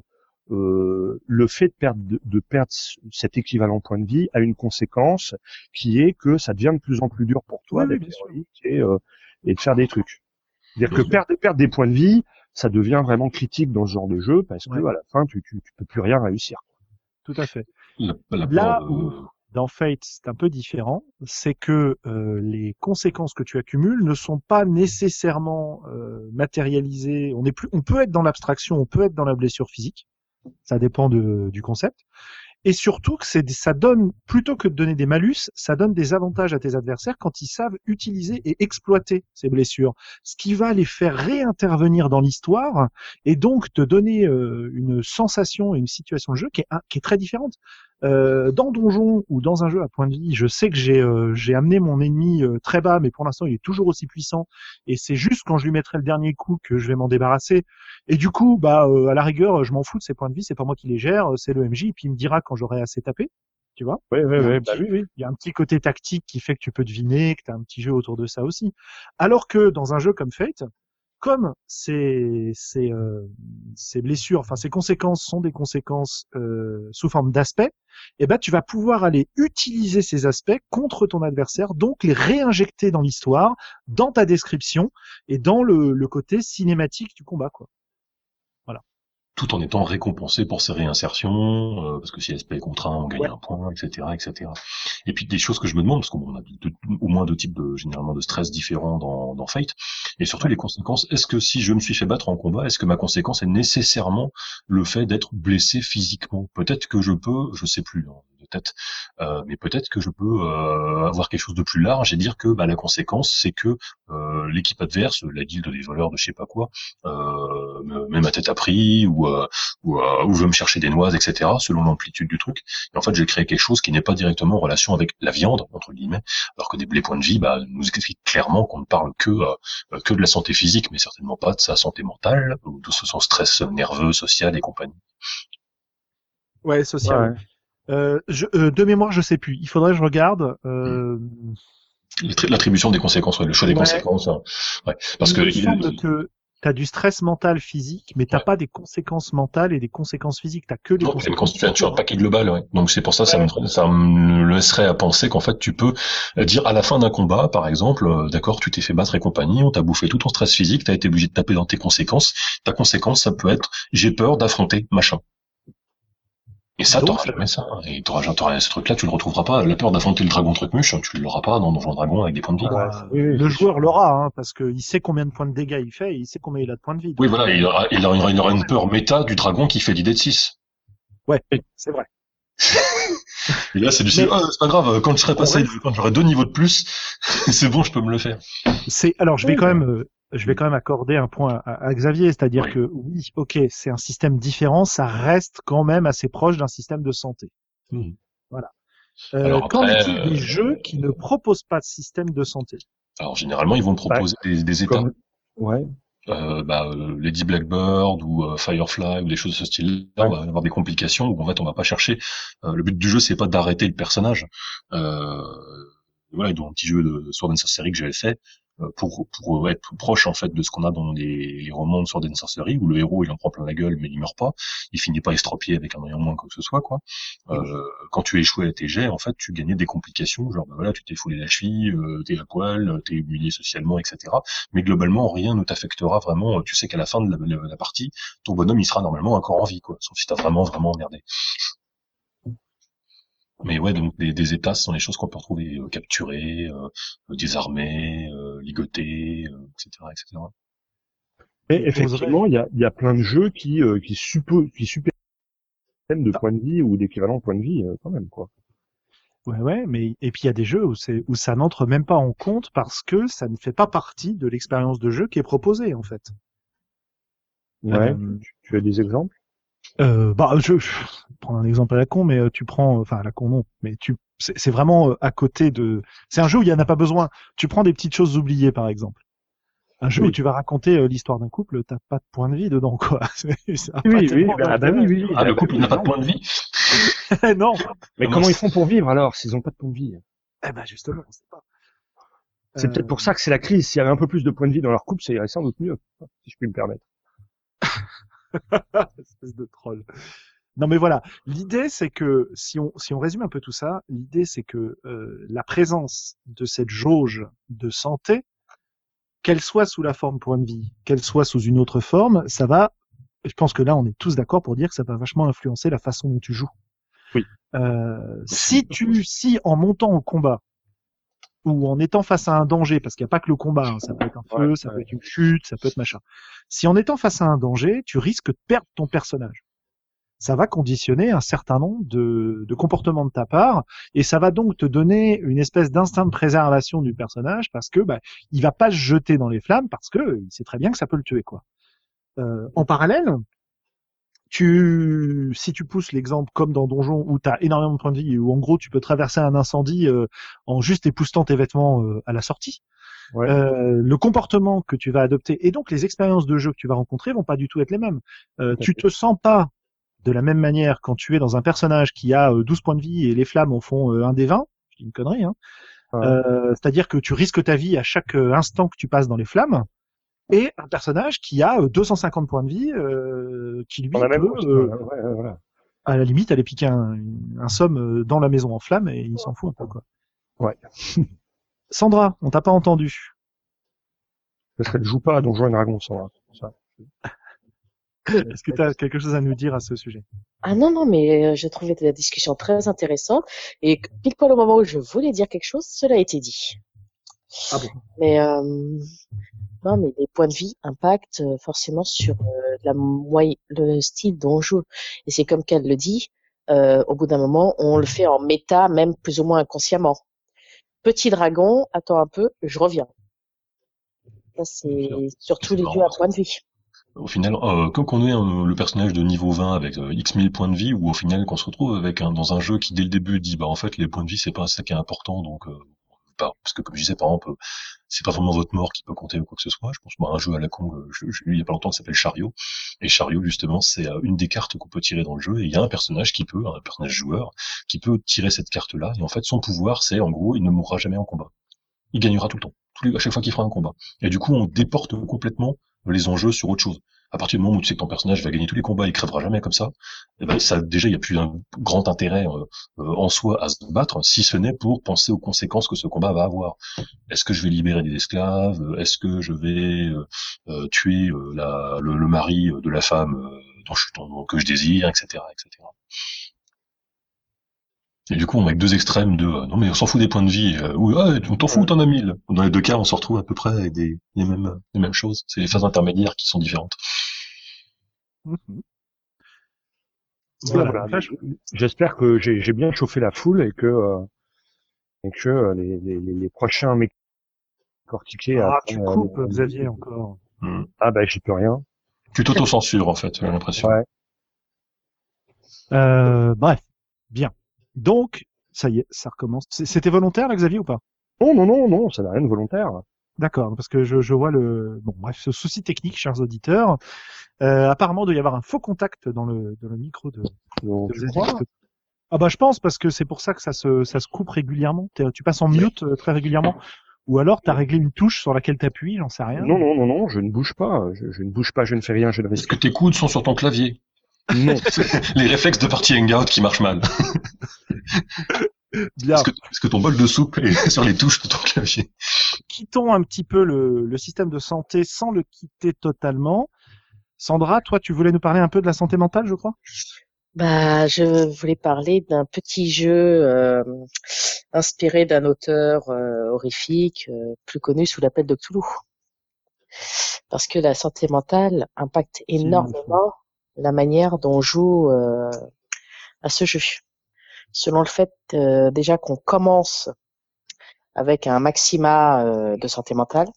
euh, le fait de perdre, de, de perdre c- cet équivalent point de vie a une conséquence qui est que ça devient de plus en plus dur pour toi Oui, oui, d'être bien sûr. héroïque et, euh, et de faire des trucs. C'est-à-dire Bien que sûr. perdre, perdre des points de vie, ça devient vraiment critique dans ce genre de jeu parce que Ouais. à la fin, tu, tu, tu peux plus rien réussir. Tout à fait. La, la Là peur de- où, dans Fate, c'est un peu différent, c'est que euh, les conséquences que tu accumules ne sont pas nécessairement euh, matérialisées. On est plus, on peut être dans l'abstraction, on peut être dans la blessure physique. Ça dépend de, du concept. Et surtout que c'est, ça donne, plutôt que de donner des malus, ça donne des avantages à tes adversaires quand ils savent utiliser et exploiter ces blessures. Ce qui va les faire réintervenir dans l'histoire et donc te donner euh, une sensation et une situation de jeu qui est, un- qui est très différente. Euh, dans Donjon ou dans un jeu à point de vie, je sais que j'ai euh, j'ai amené mon ennemi euh, très bas, mais pour l'instant il est toujours aussi puissant. Et c'est juste quand je lui mettrai le dernier coup que je vais m'en débarrasser. Et du coup, bah euh, à la rigueur, je m'en fous de ses points de vie, c'est pas moi qui les gère, c'est le M J, puis il me dira quand j'aurai assez tapé, tu vois. Ouais, ouais, Il y a un ouais, petit- bah oui, oui. Il y a un petit côté tactique qui fait que tu peux deviner, que tu as un petit jeu autour de ça aussi. Alors que dans un jeu comme Fate, comme ces, ces, euh, ces blessures, enfin ces conséquences sont des conséquences euh, sous forme d'aspects, eh ben tu vas pouvoir aller utiliser ces aspects contre ton adversaire, donc les réinjecter dans l'histoire, dans ta description et dans le, le côté cinématique du combat, quoi. tout en étant récompensé pour ses réinsertions, euh, parce que si S P est contraint, on gagne Ouais. un point, et cetera, et cetera. Et puis des choses que je me demande, parce qu'on a deux- au moins deux types de, généralement, de stress différents dans, dans Fate, et surtout les conséquences. Est-ce que si je me suis fait battre en combat, est-ce que ma conséquence est nécessairement le fait d'être blessé physiquement? Peut-être que je peux, je sais plus, hein, de tête, euh, mais peut-être que je peux euh, avoir quelque chose de plus large et dire que bah, la conséquence, c'est que euh, l'équipe adverse, la guilde des voleurs de je sais pas quoi, euh, me met ma tête à prix ou euh, ou, euh, ou veut me chercher des noises, et cetera, selon l'amplitude du truc. Et en fait, j'ai créé quelque chose qui n'est pas directement en relation avec la viande, entre guillemets, alors que des les points de vie bah, nous expliquent clairement qu'on ne parle que euh, que de la santé physique, mais certainement pas de sa santé mentale, ou de son stress nerveux, social et compagnie. Ouais, social. Ouais. Euh, je, euh, de mémoire, je sais plus. Il faudrait que je regarde. Euh, L'attribution des conséquences, ouais, le choix des Ouais. conséquences, hein. Ouais, parce il que me il- semble que t'as du stress mental physique, mais t'as Ouais. pas des conséquences mentales et des conséquences physiques. T'as que des non, c'est une conséquences. constitution, un paquet global, ouais. Donc c'est pour ça, ça me, ça me laisserait à penser qu'en fait, tu peux dire à la fin d'un combat, par exemple, euh, d'accord, tu t'es fait battre et compagnie, on t'a bouffé tout ton stress physique, t'as été obligé de taper dans tes conséquences. Ta conséquence, ça peut être, j'ai peur d'affronter machin. Et ça, Donc, t'auras ça- jamais ça. Et t'auras, t'auras ce truc-là, tu le retrouveras pas. La peur d'affronter le dragon truc-muche, tu l'auras pas dans Donjon Dragon avec des points de vie. Bah, Ouais, oui, oui, le c'est joueur sûr. l'aura, hein, parce qu'il sait combien de points de dégâts il fait et il sait combien il a de points de vie. Oui, voilà, il aura, il aura, il aura une peur méta du dragon qui fait l'idée de six. Ouais, c'est vrai. Et là, c'est du, Mais- ah, c'est pas grave, quand je serai passé, quand j'aurai deux niveaux de plus, c'est bon, je peux me le faire. C'est alors je vais Oui, quand bah. même euh, je vais quand même accorder un point à, à Xavier, c'est-à-dire Oui. que oui, ok, c'est un système différent, ça reste quand même assez proche d'un système de santé. Hmm. Euh, Alors qu'en après, est-il des euh, jeux qui ne proposent pas de système de santé? Alors, généralement, ils vont te proposer des, des états. Comme... Ouais. Euh, bah, euh, Lady Blackbird ou euh, Firefly ou des choses de ce style-là, Ouais. on va avoir des complications où en fait on va pas chercher. Euh, le but du jeu, c'est pas d'arrêter le personnage. Euh, voilà, dans un petit jeu de Sword and Sorcery que j'avais fait, euh, pour pour être plus proche en fait de ce qu'on a dans les, les romans de Sword and Sorcery où le héros il en prend plein la gueule mais il meurt pas, il finit pas estropié avec un œil en moins quoi que ce soit quoi. Euh, quand tu échouais à tes jets, en fait, tu gagnais des complications, genre bah voilà, tu t'es foulé la cheville, euh, t'es à poil, t'es humilié socialement, et cetera. Mais globalement, rien ne t'affectera vraiment. Tu sais qu'à la fin de la, la, la partie, ton bonhomme il sera normalement encore en vie quoi, sauf si t'as vraiment vraiment emmerdé. Mais ouais, donc des, des états, ce sont les choses qu'on peut retrouver euh, capturées, euh, désarmées, euh, ligotées, euh, et cetera, et cetera. Et effectivement, il y a, il y a plein de jeux qui euh, qui supposent qui supposent de points de vie ou d'équivalent de points de vie euh, quand même quoi. Ouais, ouais, mais et puis il y a des jeux où c'est où ça n'entre même pas en compte parce que ça ne fait pas partie de l'expérience de jeu qui est proposée en fait. Ouais. Euh, Tu, tu as des exemples? Euh, bah, je, je prends un exemple à la con, mais euh, tu prends, enfin à la con non, mais tu, c'est c'est vraiment euh, à côté de. C'est un jeu où il y en a pas besoin. Tu prends des petites choses oubliées, par exemple. Un jeu Oui. où tu vas raconter euh, l'histoire d'un couple, t'as pas de point de vie dedans, quoi. C'est- ça a pas Oui, oui, tellement bah, bah d'intérêt. oui, oui. Ah, le bah, couple oui, n'a pas de non. point de vie. non. Mais Non, comment c'est- ils font pour vivre alors s'ils ont pas de point de vie? Eh ben justement, on sait pas. C'est Euh, peut-être pour ça que c'est la crise. S'il y avait un peu plus de points de vie dans leur couple, ça irait sans doute mieux, si je puis me permettre. espèce de troll. Non mais voilà, l'idée c'est que si on si on résume un peu tout ça, l'idée c'est que euh, la présence de cette jauge de santé, qu'elle soit sous la forme point de vie, qu'elle soit sous une autre forme, ça va. Je pense que là on est tous d'accord pour dire que ça va vachement influencer la façon dont tu joues. Oui. Euh, si tu si en montant au combat ou en étant face à un danger, parce qu'il n'y a pas que le combat, hein, ça peut être un feu, Ouais, ça ouais. peut être une chute, ça peut être machin. Si en étant face à un danger, tu risques de perdre ton personnage, ça va conditionner un certain nombre de, de comportements de ta part, et ça va donc te donner une espèce d'instinct de préservation du personnage, parce que bah, il va pas se jeter dans les flammes, parce que il sait très bien que ça peut le tuer, quoi. Euh, en parallèle, tu, si tu pousses l'exemple comme dans Donjon où tu as énormément de points de vie et où en gros tu peux traverser un incendie euh, en juste époussetant tes vêtements euh, à la sortie, Ouais. euh, le comportement que tu vas adopter et donc les expériences de jeu que tu vas rencontrer vont pas du tout être les mêmes. Euh, Tout à tu fait. te sens pas de la même manière quand tu es dans un personnage qui a euh, douze points de vie et les flammes en font euh, un des vingt, je dis une connerie, hein. Ouais. Euh, c'est-à-dire que tu risques ta vie à chaque euh, instant que tu passes dans les flammes, et un personnage qui a euh, deux cent cinquante points de vie, euh, qui lui On a même peut, euh, ouais, ouais, voilà. à la limite, aller piquer un, un somme euh, dans la maison en flammes et il s'en fout un peu, quoi. Ouais. Sandra, on t'a pas entendu. Parce qu'elle joue pas à Donjons et Dragons, Sandra. Ça. Est-ce que tu as quelque chose à nous dire à ce sujet? Ah non, non, mais euh, je trouvais la discussion très intéressante. Et pile poil au moment où je voulais dire quelque chose, cela a été dit. Ah bon? Mais euh, non, mais les points de vie impactent euh, forcément sur euh, la moy- le style dont on joue. Et c'est comme qu'elle le dit, euh, au bout d'un moment, on le fait en méta, même plus ou moins inconsciemment. Petit dragon, attends un peu, je reviens. Ça, c'est sur tous C'est les marrant, jeux à parce que- point de vie. Au final, euh, quand on est euh, le personnage de niveau vingt avec euh, X mille points de vie, ou au final qu'on se retrouve avec un, dans un jeu qui dès le début dit bah en fait les points de vie c'est pas ça qui est important, donc euh, pas, parce que comme je disais par exemple, euh, c'est pas vraiment votre mort qui peut compter ou quoi que ce soit. Je pense bah, un jeu à la con, euh, j'ai lu il y a pas longtemps qui s'appelle Chariot, et Chariot justement c'est euh, une des cartes qu'on peut tirer dans le jeu, et il y a un personnage qui peut, un personnage joueur, qui peut tirer cette carte là, et en fait son pouvoir c'est en gros il ne mourra jamais en combat, il gagnera tout le temps, tous les, à chaque fois qu'il fera un combat, et du coup on déporte complètement les enjeux sur autre chose. À partir du moment où tu sais que ton personnage va gagner tous les combats, il crèvera jamais comme ça, et ben ça déjà il y a plus un grand intérêt euh, euh, en soi à se battre, si ce n'est pour penser aux conséquences que ce combat va avoir. Est-ce que je vais libérer des esclaves? Est-ce que je vais euh, euh, tuer euh, la, le, le mari de la femme euh, dont je, dont, que je désire, et cetera, et cetera. Et du coup, on met deux extrêmes de euh, non mais on s'en fout des points de vie. Euh, oui, ah, on t'en fout, t'en as mille. Dans les deux cas, on se retrouve à peu près avec des les mêmes les mêmes choses. C'est les phases intermédiaires qui sont différentes. Mhm. Voilà, Voilà. voilà. J'espère que j'ai j'ai bien chauffé la foule et que euh, et que euh, les, les, les prochains mécortiqués Ah, après, tu euh, coupes, les- Xavier, encore. Hmm. Ah bah j'y peux rien. Tu t'auto-censures en fait, j'ai l'impression. Ouais. Euh, bref. Bien. Donc, ça y est, ça recommence. C- C'était volontaire, là, Xavier, ou pas? Non non non non, ça n'a rien de volontaire. D'accord, parce que je, je vois le... Bon, bref, ce souci technique, chers auditeurs. Euh, apparemment, il doit y avoir un faux contact dans le, dans le micro de, Donc, de tu Xavier. crois Ah bah je pense, parce que c'est pour ça que ça se, ça se coupe régulièrement. T'es- Tu passes en mute euh, très régulièrement. Ou alors t'as réglé une touche sur laquelle t'appuies, j'en sais rien. Non, non, non, non, je ne bouge pas. Je, je ne bouge pas, je ne fais rien, je ne Est-ce risque. que tes coudes sont sur ton clavier? Non. Les réflexes de partie hangout qui marchent mal. Bien. Est-ce que, est-ce que ton bol de soupe est sur les touches de ton clavier? Quittons un petit peu le, le système de santé sans le quitter totalement. Sandra, toi, tu voulais nous parler un peu de la santé mentale, je crois? Bah, je voulais parler d'un petit jeu euh, inspiré d'un auteur euh, horrifique, euh, plus connu sous l'appel de Cthulhu. Parce que la santé mentale impacte énormément la manière dont on joue euh, à ce jeu. Selon le fait euh, déjà qu'on commence avec un maxima euh, de santé mentale,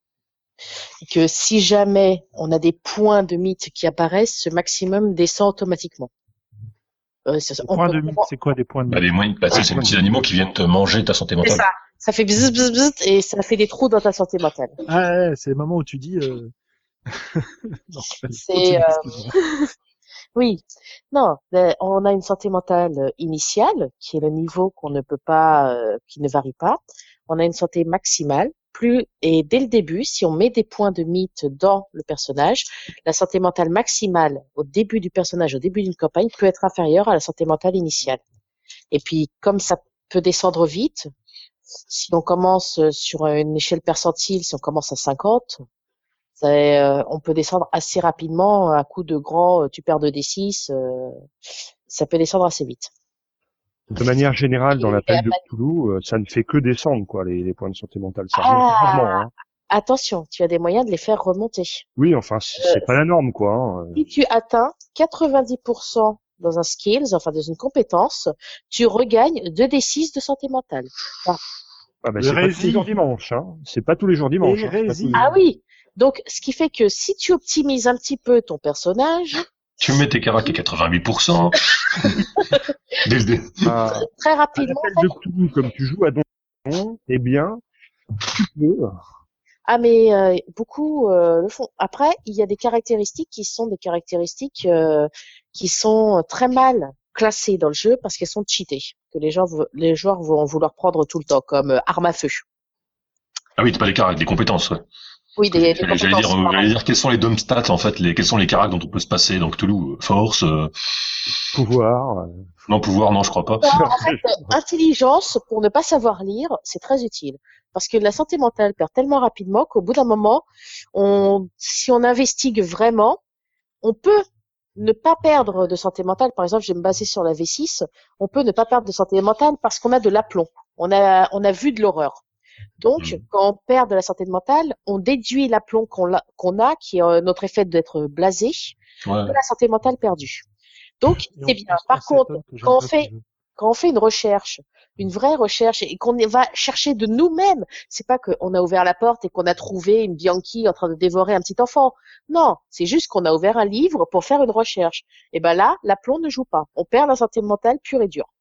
et que si jamais on a des points de mythe qui apparaissent, ce maximum descend automatiquement. Euh, ça, Des on points peut de mythe, vraiment- c'est quoi des points de Bah, mythe? les moyens, bah, c'est c'est les petits animaux qui viennent te manger ta santé C'est mentale. ça. Ça fait bzz bzz bzz et ça fait des trous dans ta santé mentale. Ah ouais, c'est le moment où tu dis... Euh... non, allez, C'est, continue, euh, excuse-moi. Oui. Non, euh, on a une santé mentale euh, initiale, qui est le niveau qu'on ne peut pas, euh, qui ne varie pas. On a une santé maximale, plus, et dès le début, si on met des points de mythe dans le personnage, la santé mentale maximale au début du personnage, au début d'une campagne, peut être inférieure à la santé mentale initiale. Et puis, comme ça peut descendre vite, si on commence sur une échelle percentile, si on commence à cinquante, c'est, euh, on peut descendre assez rapidement à coup de grand, euh, tu perds deux D six, euh, ça peut descendre assez vite. De manière générale, dans Et l'appel de après- Cthulhu, euh, ça ne fait que descendre, quoi, les, les points de santé mentale. Ça remonte Ah, rarement, hein. attention, tu as des moyens de les faire remonter. Oui, enfin, c'est c'est pas la norme, quoi. hein. Si tu atteins quatre-vingt-dix pour cent dans un skills, enfin dans une compétence, tu regagnes deux D six de santé mentale. Ah, bah, c'est pas tous Hérésie. les jours dimanche, hein. C'est pas tous les jours dimanche. hein. C'est pas Hérésie. tous les Ah jours. oui, donc ce qui fait que si tu optimises un petit peu ton personnage, Tu mets tes caracs à quatre-vingt-huit pour cent. Dès le dé- À, très à rapidement, l'appel de Cthulhu, comme tu joues à Donjon, eh bien, tu peux. ah mais euh, beaucoup euh, le font. Après, il y a des caractéristiques qui sont des caractéristiques euh, qui sont très mal classées dans le jeu parce qu'elles sont cheatées, que les gens, v- les joueurs vont vouloir prendre tout le temps, comme euh, arme à feu. Ah oui, t'as pas les caracs, des compétences, ouais. Oui, des, des J'allais j'allais dire, compétences. euh, j'allais dire quels sont les dom stats, en fait, les, quels sont les caracs dont on peut se passer dans Cthulhu. Force, euh, Pouvoir. euh, non, pouvoir, non, je crois pas. Non, en fait, euh, intelligence, pour ne pas savoir lire, c'est très utile. Parce que la santé mentale perd tellement rapidement qu'au bout d'un moment, on, si on investigue vraiment, on peut ne pas perdre de santé mentale. Par exemple, je vais me baser sur la V six. On peut ne pas perdre de santé mentale parce qu'on a de l'aplomb. On a, on a vu de l'horreur. Donc, Mhm. quand on perd de la santé mentale, on déduit l'aplomb qu'on a, qu'on a, qui est euh, notre effet d'être blasé, Ouais. de la santé mentale perdue. Donc, Et on- c'est bien. on se Par s'étonne contre, que j'aime quand on pas ce fait jeu. quand on fait une recherche, une vraie recherche, et qu'on va chercher de nous-mêmes, c'est pas qu'on a ouvert la porte et qu'on a trouvé une Bianchi en train de dévorer un petit enfant. Non, c'est juste qu'on a ouvert un livre pour faire une recherche. Et ben là, l'aplomb ne joue pas. On perd la santé mentale pure et dure.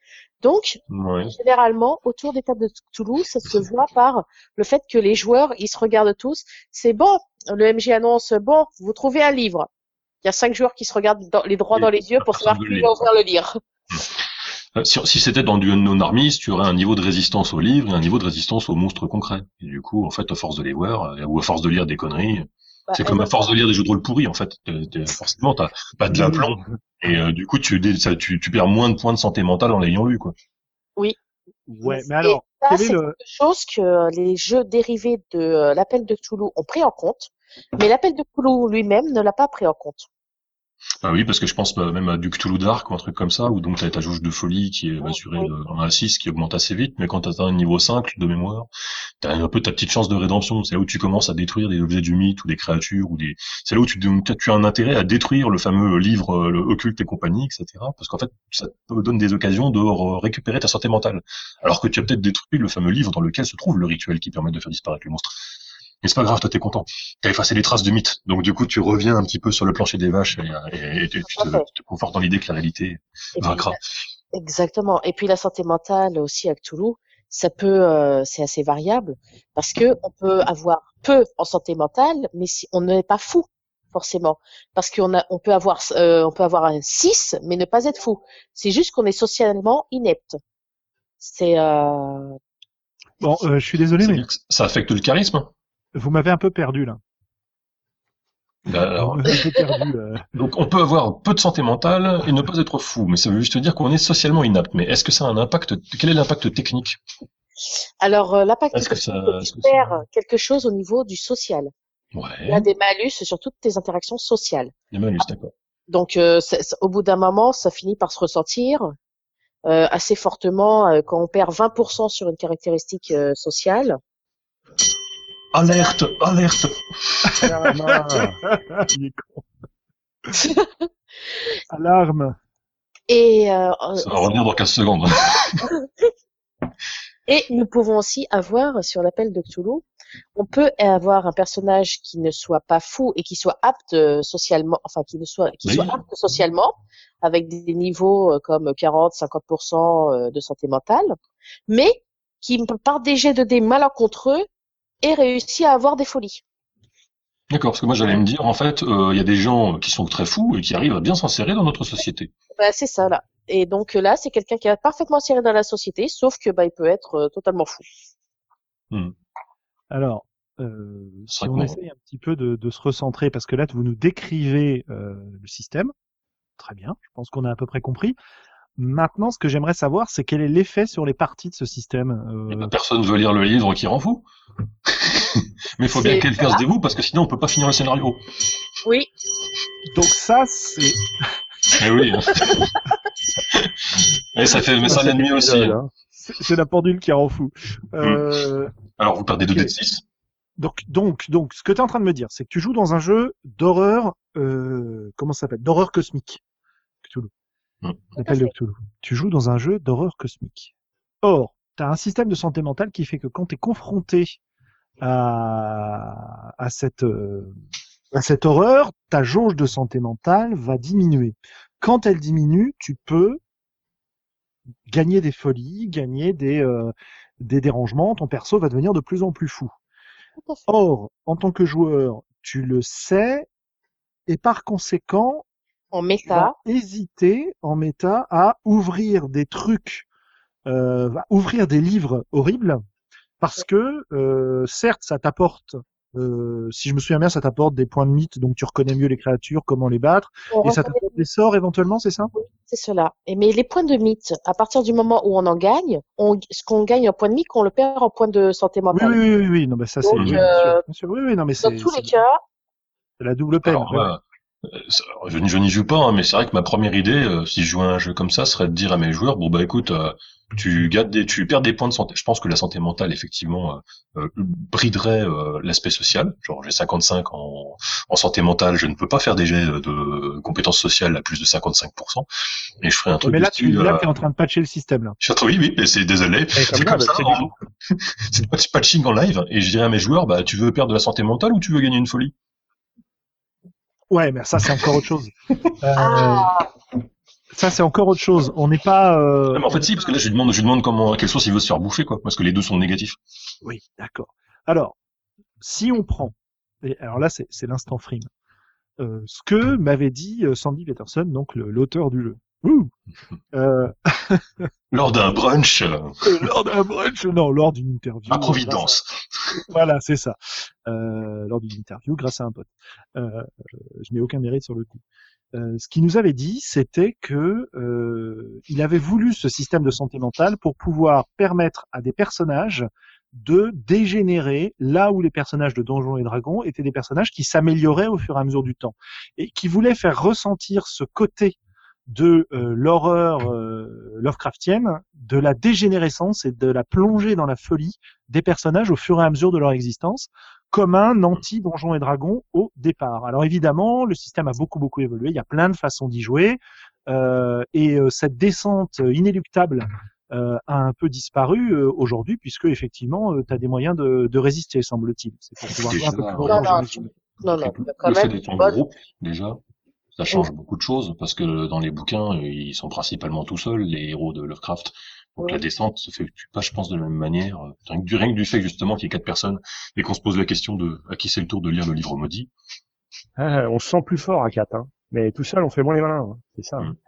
Donc, Ouais. généralement, autour des tables de Cthulhu, ça se voit par le fait que les joueurs, ils se regardent tous. C'est bon, le M J annonce, bon, vous trouvez un livre. Il y a cinq joueurs qui se regardent dans, les droits Et dans les yeux pour personne savoir veut qui le va lire. ouvrir le lire. Euh, Si, si c'était dans du Unknown Armies, tu aurais un niveau de résistance au livre et un niveau de résistance aux monstres concrets. Et du coup, en fait, à force de les voir, euh, ou à force de lire des conneries, Bah, c'est eh comme ben, à force de lire des jeux de rôle pourris, en fait. T'es- t'es- forcément, t'as pas de l'aplomb. Et euh, du coup, tu, dé- ça- tu, tu perds moins de points de santé mentale en l'ayant lu, quoi. oui. Ouais, mais Et alors, ça, quel est c'est le... quelque chose que les jeux dérivés de euh, l'appel de Cthulhu ont pris en compte, mais l'appel de Cthulhu lui-même ne l'a pas pris en compte. Ah oui, parce que je pense bah, même à du Cthulhu Dark ou un truc comme ça, où donc t'as ta jauge de folie qui est mesurée Oui. de- en A six, qui augmente assez vite, mais quand t'as un niveau cinq de mémoire, t'as un peu ta petite chance de rédemption. C'est là où tu commences à détruire des objets du mythe ou des créatures ou des. C'est là où tu, donc, tu as un intérêt à détruire le fameux livre, euh, le occulte et compagnie, et cetera. Parce qu'en fait, ça te donne des occasions de re- récupérer ta santé mentale. Alors que tu as peut-être détruit le fameux livre dans lequel se trouve le rituel qui permet de faire disparaître les monstres. Mais c'est pas grave, toi t'es content. T'as effacé les traces du mythe. Donc du coup, tu reviens un petit peu sur le plancher des vaches et, et- et tu, tu te, tu te confortes dans l'idée que la réalité Et puis, vaincra. exactement. Et puis la santé mentale aussi à Cthulhu, ça peut, euh, c'est assez variable parce que on peut avoir peu en santé mentale, mais si on n'est pas fou forcément, parce qu'on a, on peut avoir, euh, on peut avoir un six, mais ne pas être fou. C'est juste qu'on est socialement inepte. C'est, euh, Bon, euh, je suis désolé, mais C'est-à-dire que ça affecte le charisme. vous m'avez un peu perdu là. Ben, alors, Vous m'avez un peu perdu là. donc on peut avoir peu de santé mentale et ne pas être fou, mais ça veut juste dire qu'on est socialement inapte. Mais est-ce que ça a un impact? Quel est l'impact technique? Alors, euh, l'impact Est-ce que technique, ça, c'est que est-ce tu que ça... perds quelque chose au niveau du social. Il y a Ouais, des malus sur toutes tes interactions sociales. les malus, d'accord. Donc, euh, c'est- c'est- au bout d'un moment, ça finit par se ressentir euh, assez fortement euh, quand on perd vingt pour cent sur une caractéristique euh, sociale. Alerte, alerte. Il est con. Alarme. Et, euh, Ça va revenir dans quinze secondes. et nous pouvons aussi avoir, sur l'appel de Cthulhu, on peut avoir un personnage qui ne soit pas fou et qui soit apte euh, socialement, enfin qui ne soit qui Oui. soit apte socialement, avec des niveaux euh, comme quarante, cinquante pour cent euh, de santé mentale, mais qui par des jets de dés malencontreux et réussit à avoir des folies. D'accord, parce que moi j'allais me dire, en fait, il y a des gens qui sont très fous et qui arrivent à bien s'insérer dans notre société. Bah, c'est ça là. Et donc là, c'est quelqu'un qui est parfaitement inséré dans la société, sauf que bah il peut être euh, totalement fou. Hmm. Alors, euh, si vrai on qu'on- essaye un petit peu de, de se recentrer, parce que là, vous nous décrivez euh, le système. Très bien, je pense qu'on a à peu près compris. Maintenant, ce que j'aimerais savoir, c'est quel est l'effet sur les parties de ce système. Eh Euh, ben, personne veut lire le livre qui rend fou. Mais il faut bien C'est- que quelqu'un se dévoue parce que sinon on peut pas finir le scénario. Oui. Donc ça, c'est Eh oui. Et ça fait, mais ça la nuit aussi. Épisode, hein. hein. c'est c'est la pendule qui rend fou. Euh, Alors vous perdez deux Ok. dés de six. donc, donc, donc, ce que tu es en train de me dire, c'est que tu joues dans un jeu d'horreur, euh, comment ça s'appelle, d'horreur cosmique. Cthulhu. Hmm. L'appel de Cthulhu. Tu joues dans un jeu d'horreur cosmique. Or, tu as un système de santé mentale qui fait que quand tu es confronté à, à cette euh, à cette horreur, ta jauge de santé mentale va diminuer. Quand elle diminue, tu peux gagner des folies, gagner des euh, des dérangements. Ton perso va devenir de plus en plus fou. Tout à fait. Or, en tant que joueur, tu le sais, et par conséquent, En tu méta, vas hésiter en méta à ouvrir des trucs, euh, va ouvrir des livres horribles, parce que euh, certes, ça t'apporte, euh, si je me souviens bien, ça t'apporte des points de mythe, donc tu reconnais mieux les créatures, comment les battre, on et ça reconnaît- t'apporte des sorts éventuellement, c'est ça? c'est cela. Et mais les points de mythe, à partir du moment où on en gagne, on, ce qu'on gagne en points de mythe, on le perd en points de santé Oui, mentale. oui, oui, oui, oui, non, mais ça c'est, Donc, oui, bien euh, sûr, bien sûr, oui, oui, non, mais c'est, Dans tous les c'est- cas, c'est la double peine. Alors, ouais, ouais. moi, euh, ça- je, n'y- je n'y joue pas, hein, mais c'est vrai que ma première idée, euh, si je jouais à un jeu comme ça, serait de dire à mes joueurs, bon bah écoute, euh, tu gagnes des, tu perds des points de santé. Je pense que la santé mentale, effectivement, euh, euh, briderait euh, l'aspect social. Genre j'ai cinquante-cinq en, en santé mentale, je ne peux pas faire des jets de compétences sociales à plus de cinquante-cinq pour cent. Et je ferais un truc Mais là, du tu style, là, euh, t'es en train de patcher le système, là. je suis oui, oui, mais c'est désolé. comme C'est d'hab, comme ça. c'est en- C'est du patch- patching en live. Et je dirais à mes joueurs, bah, tu veux perdre de la santé mentale ou tu veux gagner une folie? Ouais, mais ça, c'est encore autre chose. Euh, ah, ça, c'est encore autre chose. On n'est pas. Euh... Ouais, mais en fait, si, parce que là, je lui demande, je lui demande comment, à quelle source il veut se faire bouffer, quoi. Parce que les deux sont négatifs. Oui, d'accord. Alors, si on prend, et alors là, c'est, c'est l'instant frime. Euh, ce que m'avait dit euh, Sandy Peterson, donc le- l'auteur du jeu. Ouh euh, Lors d'un brunch, euh, lors d'un brunch, non, lors d'une interview. à Providence. grâce à- Voilà, c'est ça. Euh, lors d'une interview, grâce à un pote. Euh, je n'ai aucun mérite sur le coup. Euh, ce qu'il nous avait dit, c'était que euh, il avait voulu ce système de santé mentale pour pouvoir permettre à des personnages de dégénérer là où les personnages de Donjons et Dragons étaient des personnages qui s'amélioraient au fur et à mesure du temps et qui voulaient faire ressentir ce côté de euh, l'horreur euh, Lovecraftienne, de la dégénérescence et de la plongée dans la folie des personnages au fur et à mesure de leur existence, comme un anti-Donjons et Dragons au départ. Alors évidemment, le système a beaucoup beaucoup évolué, il y a plein de façons d'y jouer, euh, et euh, cette descente inéluctable euh, a un peu disparu euh, aujourd'hui, puisque effectivement, euh, tu as des moyens de, de résister, semble-t-il. C'est pour pouvoir jouer un peu Déjà, plus longtemps, Non, non, j'imagine. non, non, le, quand le fait même, d'être en bonne- groupe, déjà, ça change beaucoup de choses, parce que dans les bouquins, euh, ils sont principalement tout seuls, les héros de Lovecraft. Donc Ouais. la descente se fait pas, je pense, de la même manière. euh, Rien que du, rien que du fait, justement, qu'il y ait quatre personnes, et qu'on se pose la question de à qui c'est le tour de lire le livre maudit. Ah, on se sent plus fort à quatre, hein. Mais tout seul, on fait moins les malins, hein. C'est ça. Mm. hein.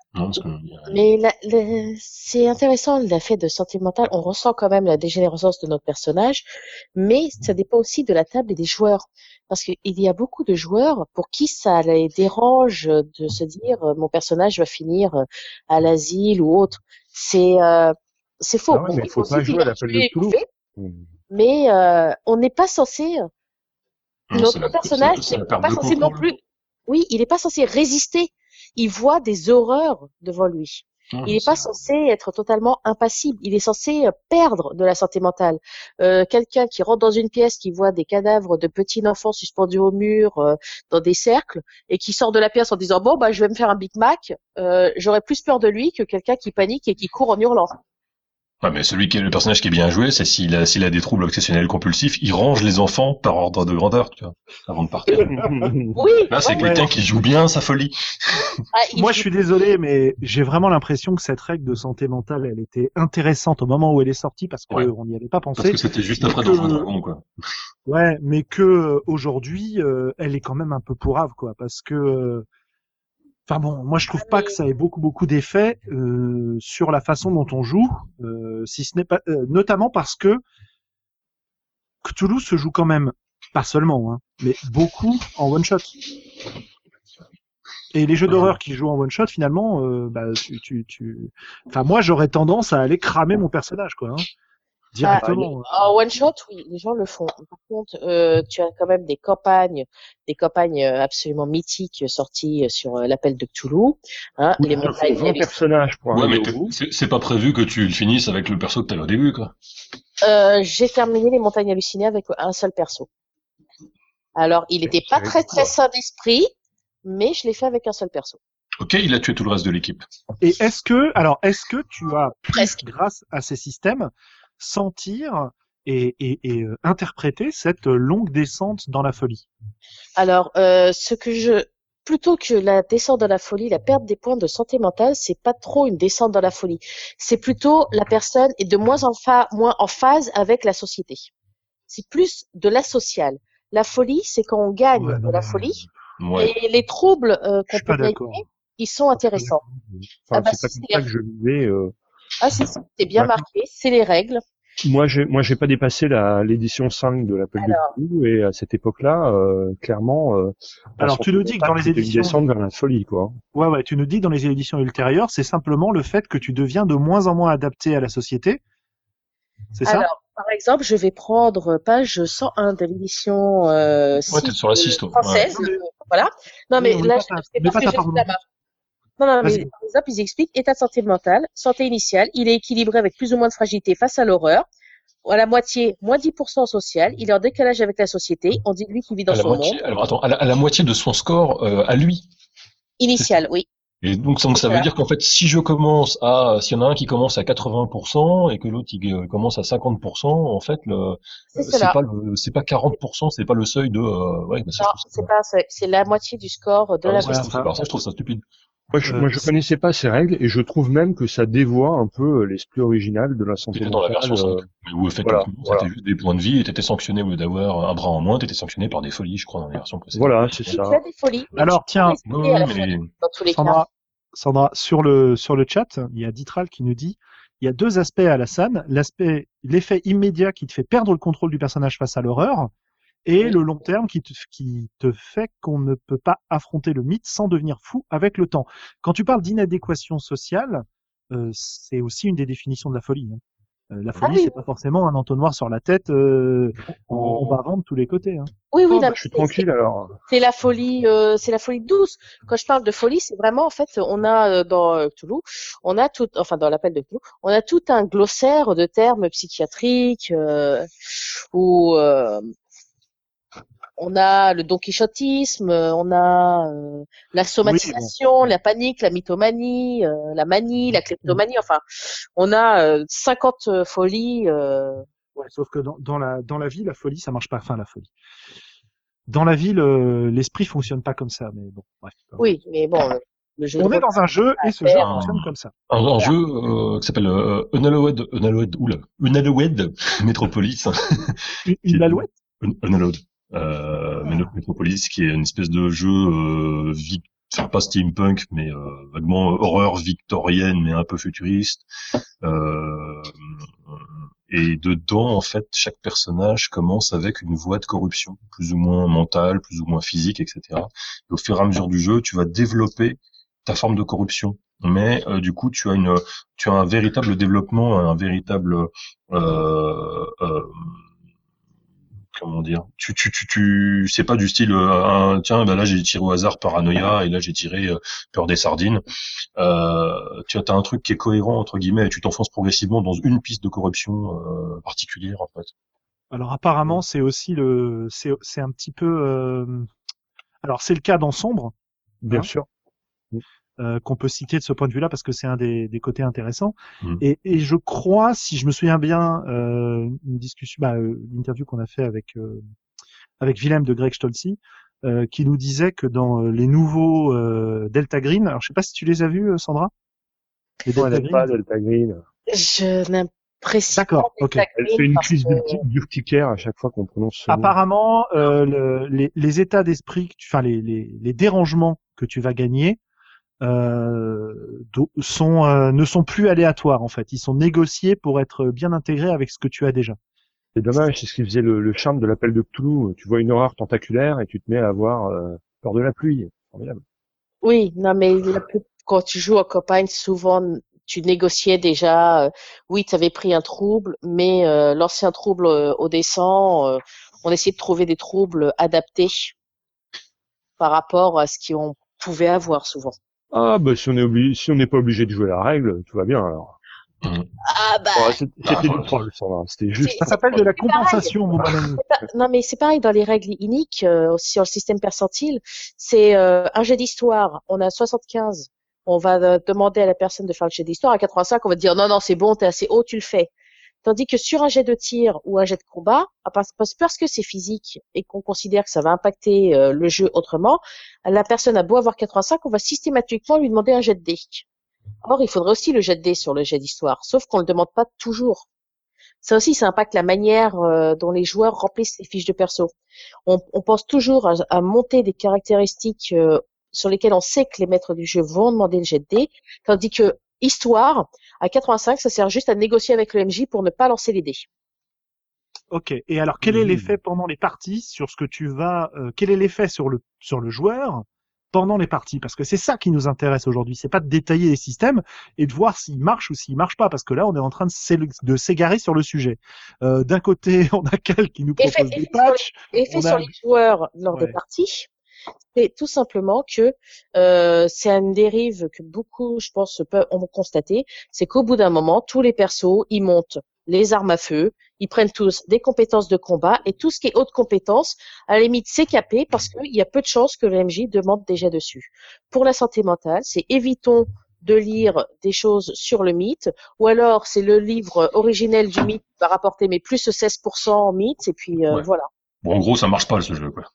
Non, parce que, euh, Mais la- le- c'est intéressant l'effet de santé mentale. On ressent quand même la dégénérescence de notre personnage, mais ça dépend aussi de la table et des joueurs. Parce qu'il y a beaucoup de joueurs pour qui ça les dérange de se dire euh, mon personnage va finir euh, à l'asile ou autre. C'est euh, c'est faux. Ah ouais, Bon, mais il faut faut aussi pas qu'il jouer à ait l'appel de tué et Cthulhu. bouffé, Mmh. mais euh, on n'est pas censé. non, c'est Notre la, personnage c'est, c'est la n'est perte pas de censé non contrôle. plus. Oui, il n'est pas censé résister. Il voit des horreurs devant lui. Non, Il n'est c'est- pas censé être totalement impassible. Il est censé euh, perdre de la santé mentale. Euh, quelqu'un qui rentre dans une pièce, qui voit des cadavres de petits enfants suspendus au mur euh, dans des cercles, et qui sort de la pièce en disant bon bah je vais me faire un Big Mac, euh, j'aurais plus peur de lui que quelqu'un qui panique et qui court en hurlant. Ouais, mais celui qui est le personnage qui est bien joué, c'est s'il a, s'il a des troubles obsessionnels compulsifs, il range les enfants par ordre de grandeur, tu vois, avant de partir. Oui, Là, c'est ouais. quelqu'un qui joue bien sa folie. Ah, il Moi, joue- je suis désolé, mais j'ai vraiment l'impression que cette règle de santé mentale, elle était intéressante au moment où elle est sortie parce qu'on Ouais. n'y avait pas Parce pensé. que c'était juste Mais après que- Donjons et Dragons, quoi. Ouais, mais que euh, aujourd'hui, euh, elle est quand même un peu pourrave, quoi, parce que. euh, Enfin bon, moi je trouve pas que ça ait beaucoup beaucoup d'effet euh, sur la façon dont on joue, euh, si ce n'est pas, euh, notamment parce que Cthulhu se joue quand même, pas seulement, hein, mais beaucoup en one shot. Et les jeux d'horreur qui jouent en one shot, finalement, euh, bah, tu, tu, tu... Enfin, moi, j'aurais tendance à aller cramer mon personnage, quoi, hein, directement. En one shot, oui, les gens le font. Par contre, euh, tu as quand même des campagnes, des campagnes euh, absolument mythiques sorties sur euh, l'appel de Cthulhu. Hein, Ou les il te faut montagnes vingt personnages pour Ouais, arriver mais au t'es- bout. c'est, c'est pas prévu que tu le finisses avec le perso que t'avais au début, quoi. Euh, j'ai terminé les montagnes hallucinées avec un seul perso. Alors, il n'était pas C'est très ridicule. très sain d'esprit, mais je l'ai fait avec un seul perso. Ok, il a tué tout le reste de l'équipe. Et est-ce que, alors, est-ce que tu as pu, Presque. grâce à ces systèmes, sentir et, et, et euh, interpréter cette longue descente dans la folie? Alors, euh, ce que je, plutôt que la descente dans la folie, la perte des points de santé mentale, c'est pas trop une descente dans la folie. C'est plutôt la personne est de moins en, fa- moins en phase avec la société. C'est plus de l'asocial. La folie, c'est quand on gagne Ouais, non, de la mais- folie. Ouais. Et les troubles euh, Je suis qu'on pas peut d'accord. gagner, ils sont intéressants. Enfin, Ah bah c'est pas si, comme c'est ça les- que je vivais. Euh... Ah si, si, c'est bien Ouais. marqué, c'est les règles. Moi, j'ai, moi, j'ai pas dépassé la l'édition cinq de l'appel de Alors. Cthulhu et à cette époque-là, euh, clairement. Euh, la Alors, tu nous dis que dans les santé mentale, c'était éditions- une descente vers la folie, quoi. Ouais, ouais, tu nous dis que dans les éditions ultérieures, c'est simplement le fait que tu deviens de moins en moins adapté à la société. C'est ça? Alors, par exemple, je vais prendre page cent un de l'édition euh, Ouais, six, t'es sur la six, toi. française. Ouais. euh, Voilà. Non, mais Oui, on là, met je- pas ta- c'est mets parce pas que ta j'ai pardon. sous la main. Non, non, mais Vas-y. par exemple, ils expliquent état de santé mentale, santé initiale, il est équilibré avec plus ou moins de fragilité face à l'horreur. À la moitié, moins dix pour cent social, il est en décalage avec la société, on dit de lui qu'il vit dans À la son moitié, monde. alors attends, à la, à la moitié de son score euh, à lui. Initial, oui. Et donc, donc ça veut Voilà. dire qu'en fait, si je commence à, s'il y en a un qui commence à quatre-vingts pour cent et que l'autre il euh, commence à cinquante pour cent, en fait, le, C'est euh, c'est cela. pas le, c'est pas quarante pour cent, c'est pas le seuil de, euh, ouais, bah ça, Non, je trouve ça- c'est pas, c'est c'est la moitié du score de Ah ouais, la ça, je trouve ça- enfin- alors ça, je trouve ça stupide. Moi, je, Euh, moi, je connaissais pas ces règles et je trouve même que ça dévoie un peu l'esprit original de la santé C'était dans la mentale. version euh, cinq. Mais où, effectivement, voilà, c'était voilà. juste des points de vie et t'étais sanctionné au lieu d'avoir un bras en moins, t'étais sanctionné par des folies, je crois, dans les versions précédentes. Voilà, c'est Tu ça. as des folies. mais Alors, tu peux tiens, résister Oui, à la mais folie, dans tous les cas. Sandra, Sandra, sur le sur le chat, il y a Ditral qui nous dit il y a deux aspects à la S A N, l'aspect l'effet immédiat qui te fait perdre le contrôle du personnage face à l'horreur et Oui. le long terme qui te qui te fait qu'on ne peut pas affronter le mythe sans devenir fou avec le temps. Quand tu parles d'inadéquation sociale, euh, c'est aussi une des définitions de la folie. hein. Euh, la folie, oui. c'est pas forcément un entonnoir sur la tête euh, en, en bavant de tous les côtés. Hein. Oui, oui, Oh, non, bah, mais je suis c'est- tranquille alors. c'est la folie, euh, c'est la folie douce. Quand je parle de folie, c'est vraiment en fait, on a euh, dans euh, Cthulhu, on a tout, enfin dans l'appel de Cthulhu, on a tout un glossaire de termes psychiatriques euh, où euh, on a le donquichotisme, euh, on a euh, la somatisation, la panique, la mythomanie, euh, la manie, la kleptomanie. Enfin, on a euh, cinquante folies. Euh, Ouais, sauf que dans, dans la dans la vie, la folie, ça marche pas. Enfin, la folie. Dans la vie, le- l'esprit fonctionne pas comme ça. Mais bon, bref. oui, mais bon, le, le jeu de On est rôle- dans un jeu et ce jeu faire. fonctionne comme ça. Un, un jeu euh, qui s'appelle euh, Unhallowed, Unhallowed, oula, Unhallowed Metropolis. Une, une alouette. Un- Unhallowed. Euh, Metropolis, qui est une espèce de jeu euh, enfin pas steampunk, mais euh, vaguement horreur victorienne, mais un peu futuriste. Euh, et dedans, en fait, chaque personnage commence avec une voie de corruption, plus ou moins mentale, plus ou moins physique, et cetera. Et au fur et à mesure du jeu, tu vas développer ta forme de corruption. Mais euh, du coup, tu as une, tu as un véritable développement, un véritable, euh, euh, comment dire, tu, tu, tu, tu, c'est pas du style, euh, un, tiens, ben là j'ai tiré au hasard paranoïa et là j'ai tiré euh, peur des sardines. Euh, tu as, t'as un truc qui est cohérent entre guillemets et tu t'enfonces progressivement dans une piste de corruption euh, particulière en fait. Alors apparemment, c'est aussi le, c'est, c'est un petit peu, euh, alors c'est le cas dans Sombre, Bien hein, sûr. euh, qu'on peut citer de ce point de vue-là parce que c'est un des, des côtés intéressants. Mm. Et, et je crois, si je me souviens bien, euh, une discussion, bah, euh, l'interview qu'on a fait avec euh, avec Willem de Greg Stolzi, euh, qui nous disait que dans euh, les nouveaux euh, Delta Green, alors je sais pas si tu les as vus, euh, Sandra, les Non, elle Delta n'aime Green. pas Delta Green. Je n'apprécie pas D'accord, ok. Delta Elle Green fait une parce crise que d'urti- d'urticaire à chaque fois qu'on prononce ce mot. Apparemment, euh, le, les, les états d'esprit, que tu- enfin les, les, les dérangements que tu vas gagner euh, do- sont euh, ne sont plus aléatoires en fait. Ils sont négociés pour être bien intégrés avec ce que tu as déjà. C'est dommage, c'est ce qui faisait le, le charme de l'appel de Cthulhu. Tu vois une horreur tentaculaire et tu te mets à avoir euh, peur de la pluie. Formidable. oui, non, mais la plus- quand tu joues en campagne, souvent tu négociais déjà. euh, oui, tu avais pris un trouble, mais euh, l'ancien trouble euh, au descend, euh, on essayait de trouver des troubles adaptés par rapport à ce qu'on pouvait avoir souvent. Ah bah si on est obligé, si on n'est pas obligé de jouer la règle, tout va bien alors. Mm. Ah bah, Ouais, c'est- Ah, c'était voilà. du troll, Sandra. C'était juste. c'est- Ça s'appelle de la compensation, mon bon ami. c'est pas- non, mais c'est pareil dans les règles iniques euh, sur le système percentile. C'est euh, un jet d'histoire. On a soixante-quinze. On va euh, demander à la personne de faire le jet d'histoire. À quatre-vingt-cinq, on va dire non, non, c'est bon, t'es assez haut, tu le fais. Tandis que sur un jet de tir ou un jet de combat, parce parce que c'est physique et qu'on considère que ça va impacter euh, le jeu autrement, la personne a beau avoir quatre-vingt-cinq, on va systématiquement lui demander un jet de dés. Or, il faudrait aussi le jet de dés sur le jet d'histoire, sauf qu'on le demande pas toujours. Ça aussi, ça impacte la manière euh, dont les joueurs remplissent les fiches de perso. On, on pense toujours à, à monter des caractéristiques euh, sur lesquelles on sait que les maîtres du jeu vont demander le jet de dés, tandis que histoire, à quatre-vingt-cinq, ça sert juste à négocier avec le M J pour ne pas lancer les dés. Ok. Et alors, quel est Mmh. l'effet pendant les parties sur ce que tu vas, euh, quel est l'effet sur le sur le joueur pendant les parties? Parce que c'est ça qui nous intéresse aujourd'hui. C'est pas de détailler les systèmes et de voir s'ils marchent ou s'ils marchent pas. Parce que là, on est en train de s'é- de s'égarer sur le sujet. Euh, d'un côté, on a Cal qui nous Effet, propose des effet sur les, patchs. effet On sur a- les joueurs lors Ouais. des parties, c'est tout simplement que euh, c'est une dérive que beaucoup, je pense, peuvent ont constaté, c'est qu'au bout d'un moment, tous les persos, ils montent les armes à feu, ils prennent tous des compétences de combat et tout ce qui est haute compétence, à la limite, c'est capé parce qu'il y a peu de chances que le M J demande déjà dessus. Pour la santé mentale, c'est évitons de lire des choses sur le mythe, ou alors c'est le livre originel du mythe qui va rapporter mais plus seize pour cent en mythe, et puis euh, Ouais. voilà. Bon, en gros, ça marche pas ce jeu, quoi.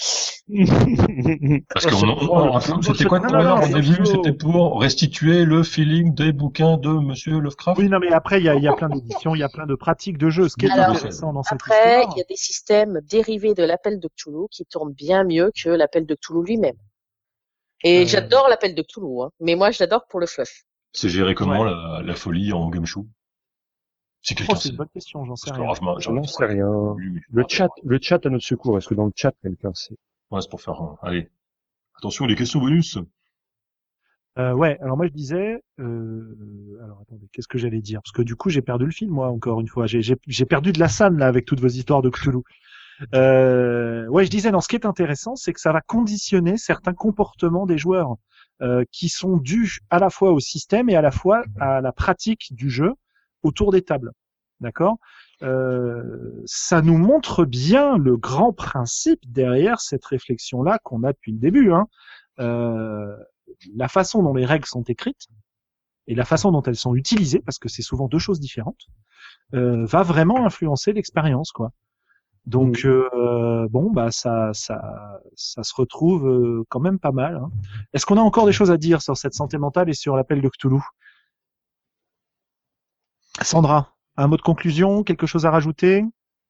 Parce qu'on, on, on- on- c'était quoi Non, le non, non, au c'est début? chaud. C'était pour restituer le feeling des bouquins de Monsieur Lovecraft. Oui, non, mais après, il y a, il y a plein d'éditions, il y a plein de pratiques de jeu. Ce qui est Alors, intéressant dans cette Après, histoire, il y a des systèmes dérivés de l'appel de Cthulhu qui tournent bien mieux que l'appel de Cthulhu lui-même. Et Euh. j'adore l'appel de Cthulhu, hein. Mais moi je l'adore pour le fluff. C'est géré comment Ouais. la, la folie en gumshoe? Si oh, quelqu'un c'est sait. une bonne question, j'en sais Parce que rien. Raph, J'en sais rien. lui, mais- Le chat, le chat à notre secours. Est-ce que dans le chat quelqu'un sait? Ouais, c'est pour faire. un- Allez. Attention, les questions bonus. Euh, ouais, alors moi je disais, euh, alors attendez, qu'est-ce que j'allais dire? Parce que du coup j'ai perdu le fil, moi, encore une fois. J'ai, j'ai, j'ai perdu de la scène là avec toutes vos histoires de Cthulhu. Euh, ouais, je disais, non, ce qui est intéressant, c'est que ça va conditionner certains comportements des joueurs euh, qui sont dus à la fois au système et à la fois à la pratique du jeu autour des tables. D'accord? Euh, ça nous montre bien le grand principe derrière cette réflexion-là qu'on a depuis le début. Hein. Euh, la façon dont les règles sont écrites et la façon dont elles sont utilisées, parce que c'est souvent deux choses différentes, euh, va vraiment influencer l'expérience, quoi. Donc Mmh. euh, bon, bah ça, ça, ça se retrouve euh, quand même pas mal. Hein. Est-ce qu'on a encore des choses à dire sur cette santé mentale et sur l'appel de Cthulhu? Sandra, un mot de conclusion, quelque chose à rajouter?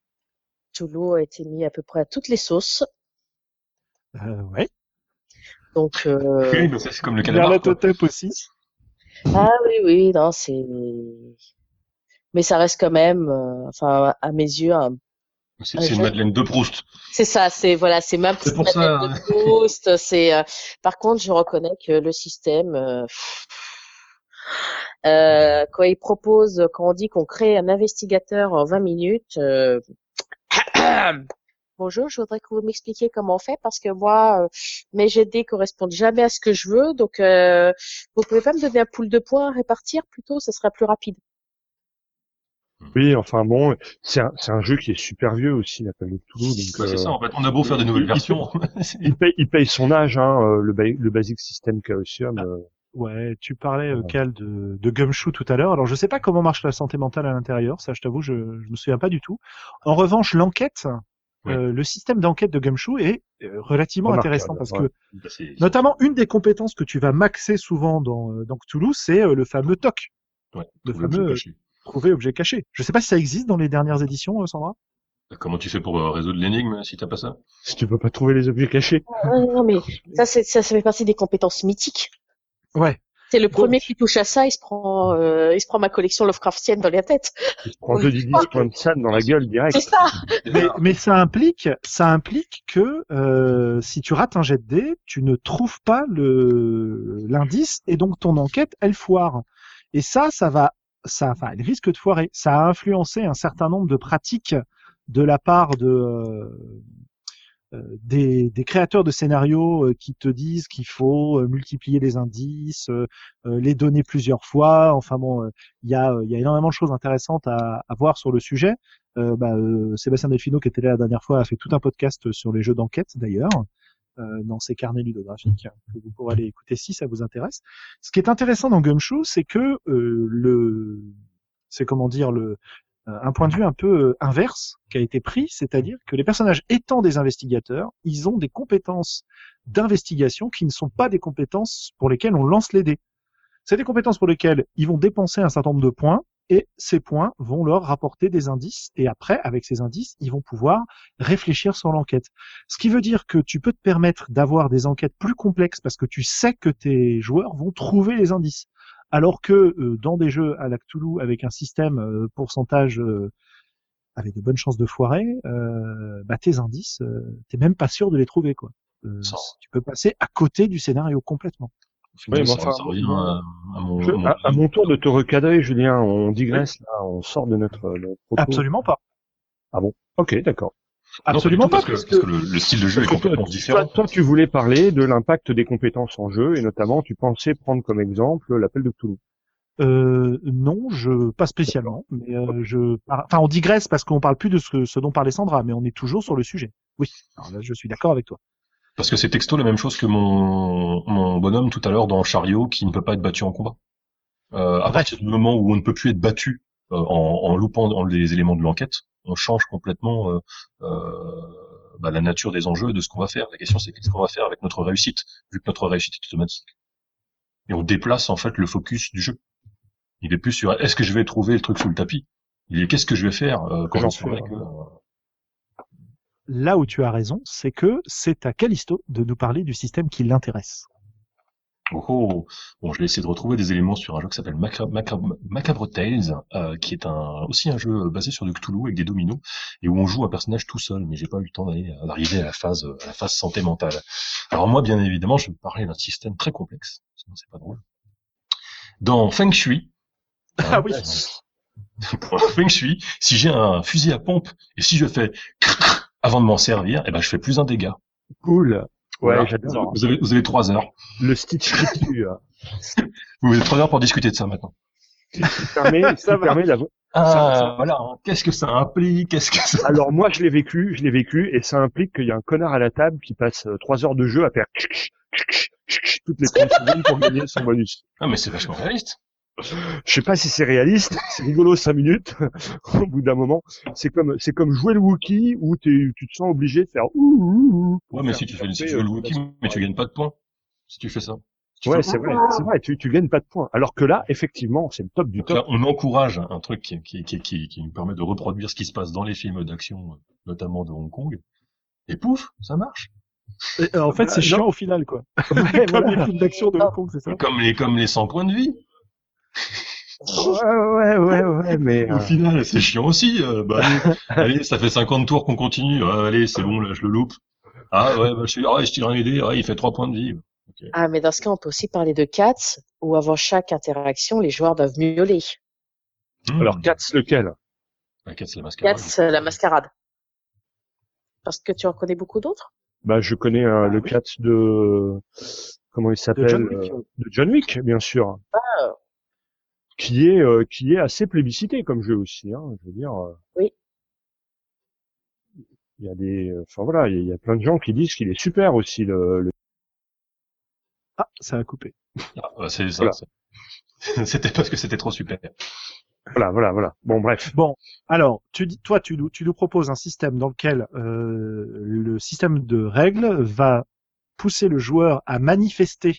Cthulhu a été mis à peu près à toutes les sauces. euh, Ouais. Donc, euh... Oui, bah, c'est comme le calamar. Nyarlathotep aussi. ah oui, oui, non, c'est, mais ça reste quand même, euh, enfin, à mes yeux, un, C'est un c'est une jeu. Madeleine de Proust. C'est ça, c'est voilà, c'est ma C'est petite pour ça. Madeleine de Proust. C'est, euh, par contre, je reconnais que le système, euh, euh, quand il propose, quand on dit qu'on crée un investigateur en vingt minutes, euh... bonjour, je voudrais que vous m'expliquiez comment on fait parce que moi, euh, mes G D correspondent jamais à ce que je veux, donc euh, vous pouvez pas me donner un pool de points à répartir plutôt, ça sera plus rapide. Oui, enfin bon, c'est un, c'est un jeu qui est super vieux aussi, l'appel de Cthulhu. Donc, Bah, c'est euh, ça, en fait. On a beau faire de nouvelles il- versions. il paye, il paye son âge, hein, euh, le, ba- le Basic System Chaosium. euh, Ouais, tu parlais, euh, Ouais. Cal, de, de Gumshoe tout à l'heure. Alors, je sais pas comment marche la santé mentale à l'intérieur. Ça, je t'avoue, je, je me souviens pas du tout. En revanche, l'enquête, Oui. euh, le système d'enquête de Gumshoe est euh, relativement Remarquable, intéressant parce ouais. que, Bah, c'est- notamment, une des compétences que tu vas maxer souvent dans, euh, dans Cthulhu, c'est euh, le fameux T O C, Ouais, le trouver l'objet fameux euh, caché. trouver objet caché. Je sais pas si ça existe dans les dernières éditions, euh, Sandra. Comment tu fais pour euh, résoudre l'énigme si t'as pas ça? Si tu peux pas trouver les objets cachés. Ah, non, mais ça, c'est, ça, ça fait partie des compétences mythiques. Ouais. C'est le Donc- premier qui touche à ça, il se prend, euh, il se prend ma collection Lovecraftienne dans la tête. Il se prend deux d dix points de sable dans la gueule direct. C'est ça. Mais, mais ça implique, ça implique que euh, si tu rates un jet de dés, tu ne trouves pas le l'indice et donc ton enquête elle foire. Et ça, ça va, ça, enfin, elle risque de foirer. Ça a influencé un certain nombre de pratiques de la part de euh, euh, des, des créateurs de scénarios euh, qui te disent qu'il faut euh, multiplier les indices, euh, euh, les donner plusieurs fois. Enfin bon, euh, il y a, il y a énormément de choses intéressantes à, à voir sur le sujet. Euh, bah, euh, Sébastien Delfino, qui était là la dernière fois, a fait tout un podcast sur les jeux d'enquête d'ailleurs, euh, dans ses carnets ludographiques, que vous pourrez aller écouter si ça vous intéresse. Ce qui est intéressant dans Gumshoe, c'est que euh, le, c'est comment dire le, un point de vue un peu euh, inverse qui a été pris, c'est-à-dire que les personnages étant des investigateurs, ils ont des compétences d'investigation qui ne sont pas des compétences pour lesquelles on lance les dés. C'est des compétences pour lesquelles ils vont dépenser un certain nombre de points et ces points vont leur rapporter des indices et après, avec ces indices, ils vont pouvoir réfléchir sur l'enquête. Ce qui veut dire que tu peux te permettre d'avoir des enquêtes plus complexes parce que tu sais que tes joueurs vont trouver les indices. Alors que euh, dans des jeux à la Cthulhu avec un système euh, pourcentage euh, avec de bonnes chances de foirer, euh, bah tes indices, euh, t'es même pas sûr de les trouver quoi. Euh, Ça. tu peux passer à côté du scénario complètement. Au final, Oui, mais ça, enfin, ça revient à, à mon, Je- à mon- à, à mon tour de te recadrer, Julien, on digresse là, on sort de notre, notre propos. Absolument pas. Ok, d'accord. Absolument Non, pas, parce que, parce que le, le style de jeu est Parce que complètement toi, différent. toi, toi, tu voulais parler de l'impact des compétences en jeu, et notamment, tu pensais prendre comme exemple l'appel de Cthulhu. Euh, non, je pas spécialement, mais euh, je, enfin, on digresse parce qu'on parle plus de ce, ce dont parlait Sandra, mais on est toujours sur le sujet. Oui, alors là, je suis d'accord avec toi. Parce que c'est texto la même chose que mon, mon bonhomme tout à l'heure dans le chariot qui ne peut pas être battu en combat. Euh, à partir du moment où on ne peut plus être battu euh, en, en loupant en les éléments de l'enquête, on change complètement euh, euh, bah, la nature des enjeux et de ce qu'on va faire. La question c'est qu'est-ce qu'on va faire avec notre réussite, vu que notre réussite est automatique. Et on déplace en fait le focus du jeu. Il est plus sur est-ce que je vais trouver le truc sous le tapis. Il est qu'est-ce que je vais faire euh, quand J'en je saurai fais, que Là où tu as raison, c'est que c'est à Callisto de nous parler du système qui l'intéresse. Oh, oh. Bon, je vais essayer de retrouver des éléments sur un jeu qui s'appelle Macabre, Macabre, Macabre Tales, euh, qui est un aussi un jeu basé sur du Cthulhu avec des dominos et où on joue un personnage tout seul. Mais j'ai pas eu le temps d'aller d'arriver à la phase à la phase santé mentale. Alors moi, bien évidemment, je vais parler d'un système très complexe, sinon c'est pas drôle. Dans Feng Shui, Ah oui. pour Feng Shui, si j'ai un fusil à pompe et si je fais avant de m'en servir, eh ben je fais plus un dégât. Cool. Ouais, Voilà. j'adore. Vous avez vous avez trois heures. Le Stitch Friture. Vous avez trois heures pour discuter de ça maintenant. qui permet, qui permet d'avoir. Ah, Ça- ça- voilà. Qu'est-ce que ça implique? Qu'est-ce que ça... Alors moi, je l'ai vécu, je l'ai vécu, et ça implique qu'il y a un connard à la table qui passe euh, trois heures de jeu à faire toutes les trente secondes pour gagner son bonus. Ah, mais c'est vachement réaliste. Je sais pas si c'est réaliste, c'est rigolo cinq minutes. Au bout d'un moment, c'est comme c'est comme jouer le Wookie où t'es, tu te sens obligé de faire ouh, ouh, ouh pour Ouais, mais faire si tu fais, si taper, tu fais le euh, Wookiee, mais tu gagnes pas de points. Si tu fais ça. Si tu Ouais, fais- c'est vrai, c'est vrai, tu, tu gagnes pas de points. Alors que là, effectivement, c'est le top du Donc top. là, on encourage un truc qui, qui, qui, qui, qui nous permet de reproduire ce qui se passe dans les films d'action, notamment de Hong Kong. Et pouf, ça marche. Et, euh, en fait, c'est Euh, chiant au final, quoi. Ouais, Comme voilà. les films d'action de Non. Hong Kong, c'est ça? Comme les, comme les cent points de vie. Ouais, ouais, ouais, ouais, mais Au euh, final, c'est chiant aussi. Euh, bah, allez, allez, ça fait cinquante tours qu'on continue. Ah, allez, c'est bon, là, je le loupe. Ah, ouais, bah, je suis, ah, ouais, je tire un dé. Ah, il fait trois points de vie. Ok. Ah, mais dans ce cas, on peut aussi parler de Cats, où avant chaque interaction, les joueurs doivent miauler. Hmm. alors Cats lequel? La Cats, la mascarade. Cats, euh, la mascarade. Parce que tu en connais beaucoup d'autres? Bah je connais euh, Ah, le oui. Cats de comment il De s'appelle John Wick. euh, de John Wick, bien sûr, Ah, qui est euh, qui est assez plébiscité comme jeu aussi. Hein, je veux dire, euh, oui. il y a des, euh, enfin voilà, il y, a- il y a plein de gens qui disent qu'il est super aussi le. le... Ah, ça a coupé. Ah, bah, c'est ça. Voilà. c'est- C'était parce que c'était trop super. Voilà, voilà, voilà. Bon, bref. Bon, alors, tu dis, toi, tu nous, tu nous proposes un système dans lequel euh, le système de règles va pousser le joueur à manifester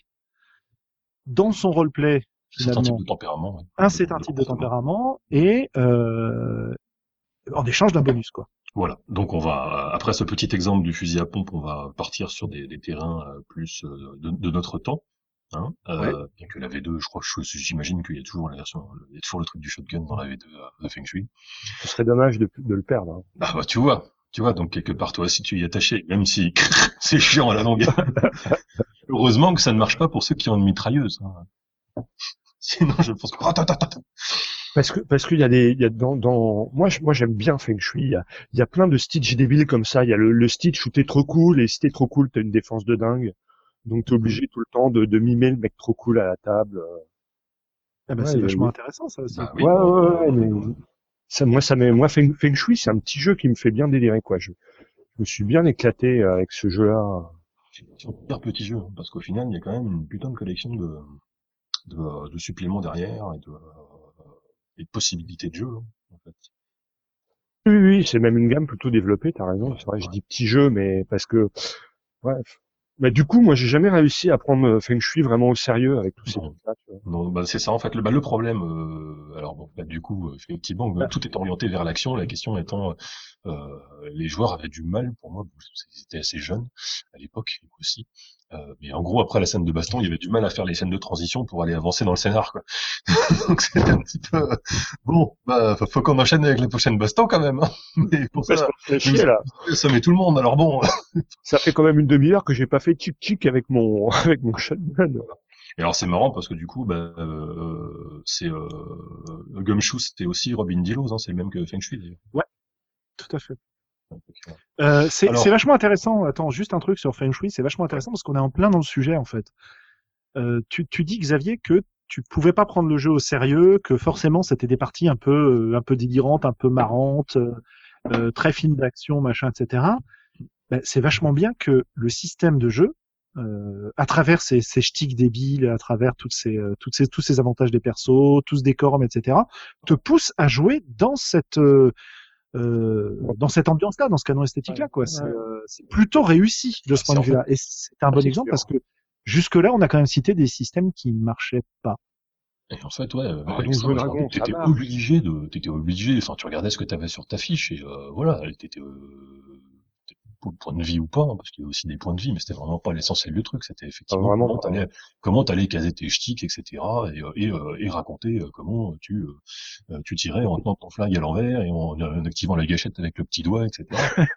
dans son roleplay C'est un type finalement de tempérament. Ouais. un certain type de tempérament et euh, en échange d'un bonus, quoi. Voilà. Donc on va, après ce petit exemple du fusil à pompe, on va partir sur des, des terrains euh, plus euh, de, de notre temps. Hein, euh, Ouais. bien que la V deux, je crois, je- j'imagine qu'il y a toujours la version, il y a toujours le truc du shotgun dans la V deux euh, de Feng Shui. Ce serait dommage de, de le perdre. Hein. Ah bah tu vois, tu vois, donc quelque part toi aussi tu y es attaché, même si c'est chiant à la longue. Heureusement que ça ne marche pas pour ceux qui ont une mitrailleuse. Hein. Sinon je pense que Parce que parce qu'il y a des, il y a dans, dans moi je- moi j'aime bien Feng Shui. Il y a, il y a plein de Stitch débiles comme ça. Il y a le, le Stitch où t'es trop cool et si t'es trop cool t'as une défense de dingue. Donc t'es obligé tout le temps de, de mimer le mec trop cool à la table. Ah bah, Ouais, c'est il y a- vachement intéressant, ça aussi. bah, oui, Ouais, bon, ouais, ouais, mais ça, moi, ça m'est, moi, Feng, Feng Shui, c'est un petit jeu qui me fait bien délirer, quoi. Je, je me suis bien éclaté avec ce jeu-là. c'est un super petit jeu, hein, parce qu'au final il y a quand même une putain de collection de, de, de suppléments derrière et de, et de possibilités de jeu. Hein, en fait. Oui, oui, oui, c'est même une gamme plutôt développée, t'as raison. C'est vrai, je dis petit jeu, mais parce que, ouais. Mais du coup, moi, j'ai jamais réussi à prendre Feng Shui vraiment au sérieux avec tous ces Non. trucs-là, tu vois. Non, bah c'est ça en fait le, bah, le problème. Euh, alors bon, bah, du coup, effectivement, Ah. tout est orienté vers l'action. La question étant, euh, les joueurs avaient du mal. Pour moi, ils étaient assez jeunes à l'époque aussi. Euh, mais en gros, après la scène de baston, il y avait du mal à faire les scènes de transition pour aller avancer dans le scénar, quoi. Donc c'était un petit peu euh, bon. Bah, faut, faut qu'on enchaîne avec les prochaines bastons quand même. Hein. Mais pour Parce ça, qu'on se fait chier, là. ça met tout le monde. Alors bon. Ça fait quand même une demi-heure que j'ai pas fait tic-tic avec mon, avec mon shotgun. Et alors c'est marrant parce que du coup, bah, euh, c'est euh, Gumshoe, c'était aussi Robin Delos, hein, c'est le même que Feng Shui d'ailleurs. Ouais, tout à fait. Euh, c'est Alors- c'est vachement intéressant. Attends, juste un truc sur Feng Shui, c'est vachement intéressant parce qu'on est en plein dans le sujet en fait. Euh, tu, tu dis Xavier que tu pouvais pas prendre le jeu au sérieux, que forcément c'était des parties un peu, euh, un peu délirantes, un peu marrantes, euh, euh, très films d'action, machin, et cetera. Ben, c'est vachement bien que le système de jeu, euh, à travers ces, ces ch'tiques débiles, à travers toutes ces, euh, toutes ces, tous ces avantages des persos, tous ce décorum, et cetera, te pousse à jouer dans cette euh, euh, dans cette ambiance-là, dans ce canon esthétique-là, quoi. C'est, euh, c'est plutôt réussi de ce C'est point de en vue-là. Et c'est un bon c'est exemple sûr. parce que jusque-là, on a quand même cité des systèmes qui ne marchaient pas. Et en fait, ouais, euh, Ah, avec donc, ça, Jouer je me Dragon, rappelle que ça t'étais marche. obligé de, t'étais obligé, enfin, tu regardais ce que t'avais sur ta fiche et euh, voilà, t'étais euh, pour le point de vie ou pas, hein, parce qu'il y a aussi des points de vie, mais c'était vraiment pas l'essentiel du truc. C'était effectivement Ah, vraiment comment pas. t'allais, comment t'allais caser tes ch'tiques, et cetera. Et, euh, et, euh, et raconter euh, comment tu euh, euh, tu tirais en tenant ton flingue à l'envers et en, en activant la gâchette avec le petit doigt, et cetera.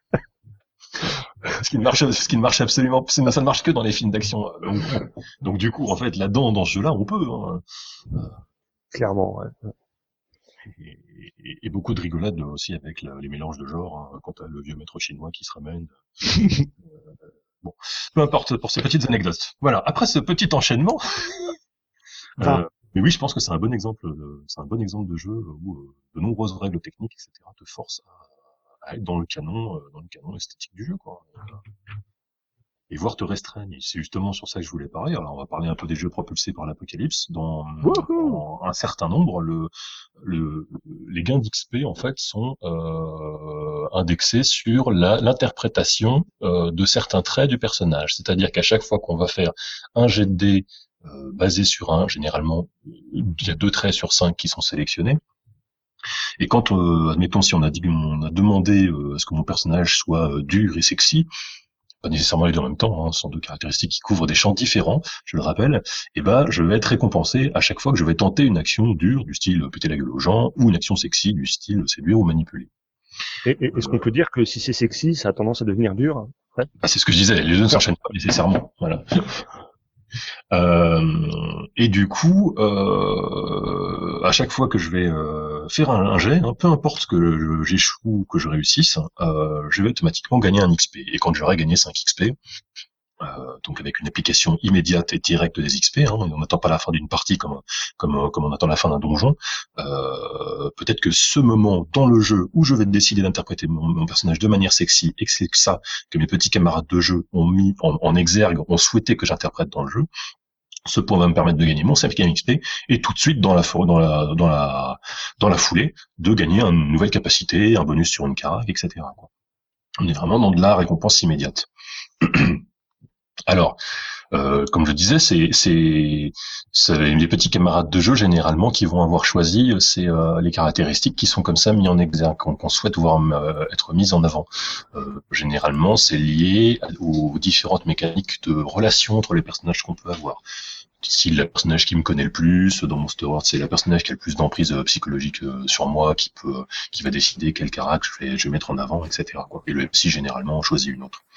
ce qui ne marche, ce qui ne marche absolument, ça ne marche que dans les films d'action. Donc, donc du coup, en fait, là-dedans, dans ce jeu-là, on peut. Hein. Clairement, ouais. Et, et, et beaucoup de rigolades aussi avec la, les mélanges de genres, hein, quand t'as le vieux maître chinois qui se ramène. euh, bon, peu importe pour ces petites anecdotes. Voilà. Après ce petit enchaînement, Va. euh, mais oui, je pense que c'est un bon exemple, de, c'est un bon exemple de jeu où euh, de nombreuses règles techniques, et cetera, te forcent à, à être dans le canon, euh, dans le canon esthétique du jeu, quoi. Et voir te restreindre. Et c'est justement sur ça que je voulais parler. Alors, on va parler un peu des jeux propulsés par l'apocalypse. Dans, dans un certain nombre, le, le, les gains d'X P, en fait, sont euh, indexés sur la, l'interprétation euh, de certains traits du personnage. C'est-à-dire qu'à chaque fois qu'on va faire un jet de dés euh, basé sur un, généralement, il y a deux traits sur cinq qui sont sélectionnés. Et quand, euh, admettons, si on a, dit, on a demandé euh, à ce que mon personnage soit euh, dur et sexy, pas nécessairement les deux en même temps, hein, ce sont deux caractéristiques qui couvrent des champs différents, je le rappelle, et ben je vais être récompensé à chaque fois que je vais tenter une action dure du style péter la gueule aux gens, ou une action sexy du style séduire ou manipuler. Et, et, est-ce qu'on peut dire que si c'est sexy, ça a tendance à devenir dur? Ouais. Ah, c'est ce que je disais, les deux ne s'enchaînent pas nécessairement. Voilà. Euh, et du coup, euh, à chaque fois que je vais euh, faire un, un jet, hein, peu importe que je, j'échoue ou que je réussisse, euh, je vais automatiquement gagner un X P. Et quand j'aurai gagné cinq X P, euh, donc avec une application immédiate et directe des X P, hein, on n'attend pas la fin d'une partie comme, comme, comme on attend la fin d'un donjon, euh, peut-être que ce moment dans le jeu où je vais décider d'interpréter mon, mon personnage de manière sexy, et que c'est ça que mes petits camarades de jeu ont mis en, en exergue, ont souhaité que j'interprète dans le jeu, ce point va me permettre de gagner mon cinquième X P et tout de suite dans la dans la dans la dans la foulée de gagner une nouvelle capacité, un bonus sur une carac, et cetera. On est vraiment dans de la récompense immédiate. Alors, euh, comme je disais, c'est, c'est, c'est les petits camarades de jeu généralement qui vont avoir choisi c'est euh, les caractéristiques qui sont comme ça mis en exergue, qu'on, qu'on souhaite voir euh, être mises en avant. Euh, généralement, c'est lié aux différentes mécaniques de relations entre les personnages qu'on peut avoir. Si le personnage qui me connaît le plus dans Monster World, c'est le personnage qui a le plus d'emprise euh, psychologique euh, sur moi, qui peut, qui va décider quel caractère je vais, je vais mettre en avant, et cetera. Quoi. Et le M C généralement choisit une autre.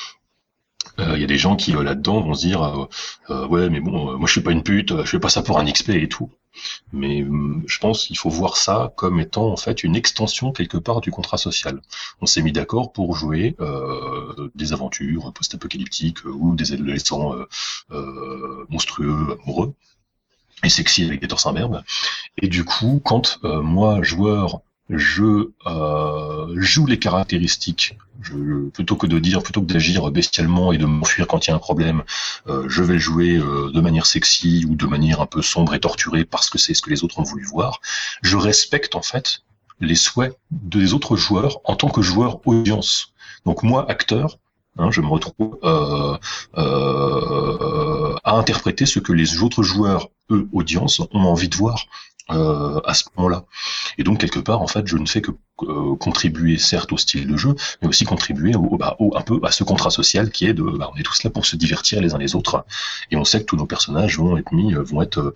Il euh, y a des gens qui euh, là-dedans vont se dire euh, euh, ouais mais bon euh, moi je suis pas une pute, je fais pas ça pour un X P et tout. Mais euh, je pense qu'il faut voir ça comme étant en fait une extension quelque part du contrat social. On s'est mis d'accord pour jouer euh, des aventures post-apocalyptiques euh, ou des adolescents euh, euh, monstrueux, amoureux et sexy avec des torses imberbes. Et du coup, quand euh, moi joueur je euh, joue les caractéristiques. Je, plutôt que de dire, plutôt que d'agir bestialement et de m'enfuir quand il y a un problème, euh, je vais jouer euh, de manière sexy ou de manière un peu sombre et torturée parce que c'est ce que les autres ont voulu voir. Je respecte en fait les souhaits des autres joueurs en tant que joueur audience. Donc moi, acteur, hein, je me retrouve euh, euh, à interpréter ce que les autres joueurs, eux, audience, ont envie de voir. Euh, à ce moment-là. Et donc quelque part, en fait, je ne fais que euh, contribuer certes au style de jeu, mais aussi contribuer au, bah, au, un peu à ce contrat social qui est de, bah, on est tous là pour se divertir les uns les autres, et on sait que tous nos personnages vont être mis, vont être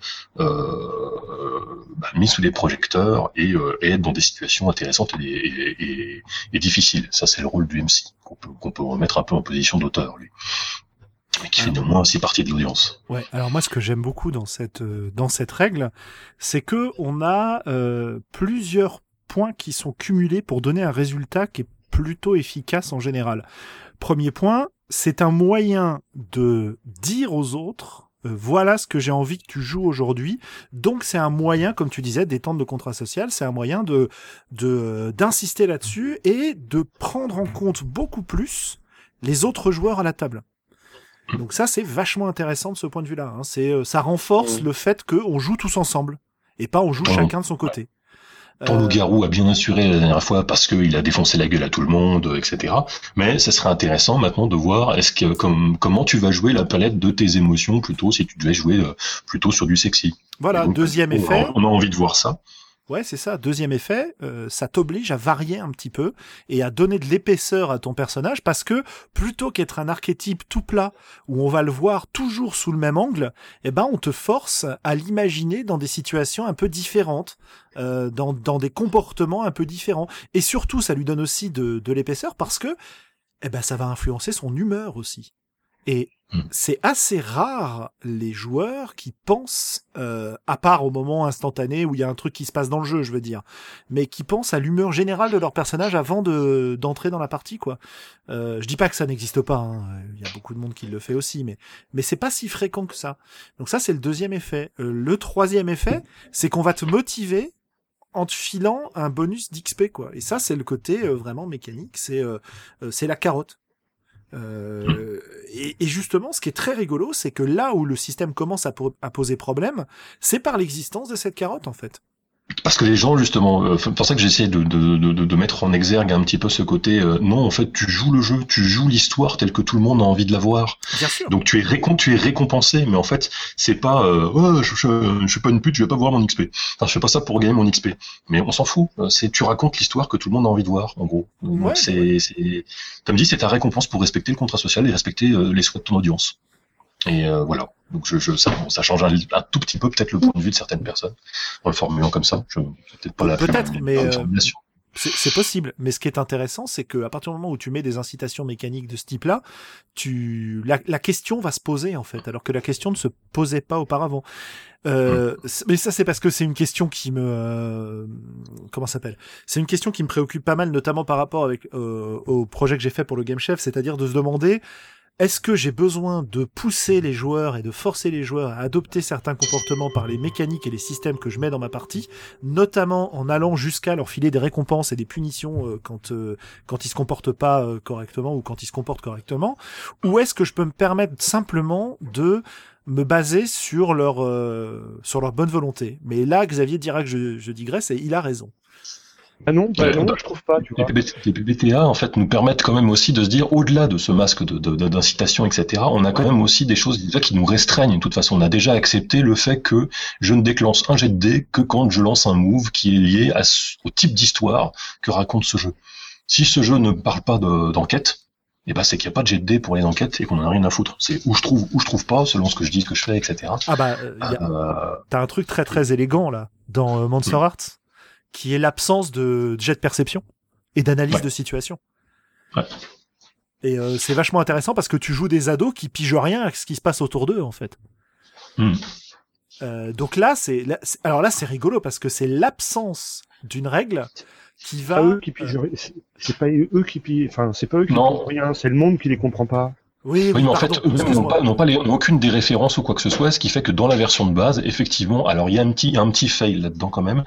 euh, bah, mis sous les projecteurs et, euh, et être dans des situations intéressantes et, et, et, et difficiles. Ça, c'est le rôle du M C qu'on peut, qu'on peut remettre un peu en position d'auteur, lui. Mais qui fait néanmoins aussi partie de l'audience. Ouais. Alors moi, ce que j'aime beaucoup dans cette euh, dans cette règle, c'est que on a euh, plusieurs points qui sont cumulés pour donner un résultat qui est plutôt efficace en général. Premier point, c'est un moyen de dire aux autres euh, voilà ce que j'ai envie que tu joues aujourd'hui. Donc c'est un moyen, comme tu disais, d'étendre le contrat social. C'est un moyen de de d'insister là-dessus et de prendre en compte beaucoup plus les autres joueurs à la table. Donc ça, c'est vachement intéressant de ce point de vue-là. Hein. C'est, euh, ça renforce mmh. le fait qu'on joue tous ensemble et pas on joue mmh. chacun de son côté. Ton euh... loup-garou a bien assuré la dernière fois parce qu'il a défoncé la gueule à tout le monde, et cetera. Mais ça serait intéressant maintenant de voir est-ce que comme, comment tu vas jouer la palette de tes émotions plutôt si tu devais jouer euh, plutôt sur du sexy. Voilà, donc, deuxième on, effet. On a envie de voir ça. Ouais, c'est ça. Deuxième effet, euh, ça t'oblige à varier un petit peu et à donner de l'épaisseur à ton personnage parce que plutôt qu'être un archétype tout plat où on va le voir toujours sous le même angle, eh ben on te force à l'imaginer dans des situations un peu différentes, euh, dans dans des comportements un peu différents. Et surtout, ça lui donne aussi de de l'épaisseur parce que eh ben ça va influencer son humeur aussi. Et c'est assez rare les joueurs qui pensent, euh, à part au moment instantané où il y a un truc qui se passe dans le jeu, je veux dire, mais qui pensent à l'humeur générale de leur personnage avant de d'entrer dans la partie, quoi. Euh, je dis pas que ça n'existe pas, hein. Il y a beaucoup de monde qui le fait aussi, mais mais c'est pas si fréquent que ça. Donc ça, c'est le deuxième effet. Euh, le troisième effet, c'est qu'on va te motiver en te filant un bonus d'X P, quoi. Et ça, c'est le côté euh, vraiment mécanique. C'est euh, euh, c'est la carotte. Euh, et, et justement, ce qui est très rigolo, c'est que là où le système commence à, po- à poser problème, c'est par l'existence de cette carotte, en fait. Parce que les gens, justement, euh, c'est pour ça que j'essaie de, de, de, de mettre en exergue un petit peu ce côté, euh, non, en fait, tu joues le jeu, tu joues l'histoire telle que tout le monde a envie de la voir. Bien sûr. Donc tu es, récom- tu es récompensé, mais en fait, c'est pas, euh, ouais, je, je, je suis pas une pute, je vais pas voir mon X P. Enfin, je fais pas ça pour gagner mon X P. Mais on s'en fout, c'est, tu racontes l'histoire que tout le monde a envie de voir, en gros. Donc Ouais, c'est, ouais. c'est, comme dit, c'est ta récompense pour respecter le contrat social et respecter euh, les souhaits de ton audience. Et euh, voilà. Donc je, je, ça, ça change un, un tout petit peu peut-être le point de vue de certaines personnes en le formulant comme ça. Je, c'est peut-être pas la Peut-être, la- mais, la euh, formulation. C'est, c'est possible, mais ce qui est intéressant, c'est que à partir du moment où tu mets des incitations mécaniques de ce type-là, tu la, la question va se poser en fait, alors que la question ne se posait pas auparavant. Euh, c'est- mais ça, c'est parce que c'est une question qui me euh, comment ça s'appelle C'est une question qui me préoccupe pas mal, notamment par rapport avec euh, au projet que j'ai fait pour le Game Chef, c'est-à-dire de se demander est-ce que j'ai besoin de pousser les joueurs et de forcer les joueurs à adopter certains comportements par les mécaniques et les systèmes que je mets dans ma partie, notamment en allant jusqu'à leur filer des récompenses et des punitions euh, quand euh, quand ils se comportent pas euh, correctement ou quand ils se comportent correctement, ou est-ce que je peux me permettre simplement de me baser sur leur euh, sur leur bonne volonté. Mais là, Xavier dira que je, je digresse et il a raison. Ah non, bah Ouais, non, bah, je trouve pas, tu Les vois. P B T les P B T A, en fait, nous permettent quand même aussi de se dire, au-delà de ce masque de, de, de- d'incitation, et cetera, on a quand Ouais. même aussi des choses déjà qui nous restreignent. De toute façon, on a déjà accepté le fait que je ne déclenche un jet de dés que quand je lance un move qui est lié à ce- au type d'histoire que raconte ce jeu. Si ce jeu ne parle pas de- d'enquête, eh ben c'est qu'il n'y a pas de jet de dés pour les enquêtes et qu'on en a rien à foutre. C'est où je trouve, où je trouve pas, selon ce que je dis, ce que je fais, et cetera. Ah bah, euh, y a, Euh, t'as un truc très très élégant là dans euh, Monster Mm. Hearts, qui est l'absence de jet de perception et d'analyse Ouais. de situation. Ouais. Et euh, c'est vachement intéressant parce que tu joues des ados qui pigent rien à ce qui se passe autour d'eux en fait. hmm. Euh, donc là, c'est, là, c'est- alors là, c'est rigolo parce que c'est l'absence d'une règle qui C'est va. pas eux qui euh, pigent, c'est- c'est pas eux qui pigent, enfin, c'est pas eux qui Non. comprennent rien, c'est le monde qui les comprend pas. Oui, Oui, oui, mais en pardon, fait, eux-mêmes n'ont excuse-moi. pas, n'ont pas, les, n'ont aucune des références ou quoi que ce soit, ce qui fait que dans la version de base, effectivement, alors il y a un petit, il y a un petit fail là-dedans quand même,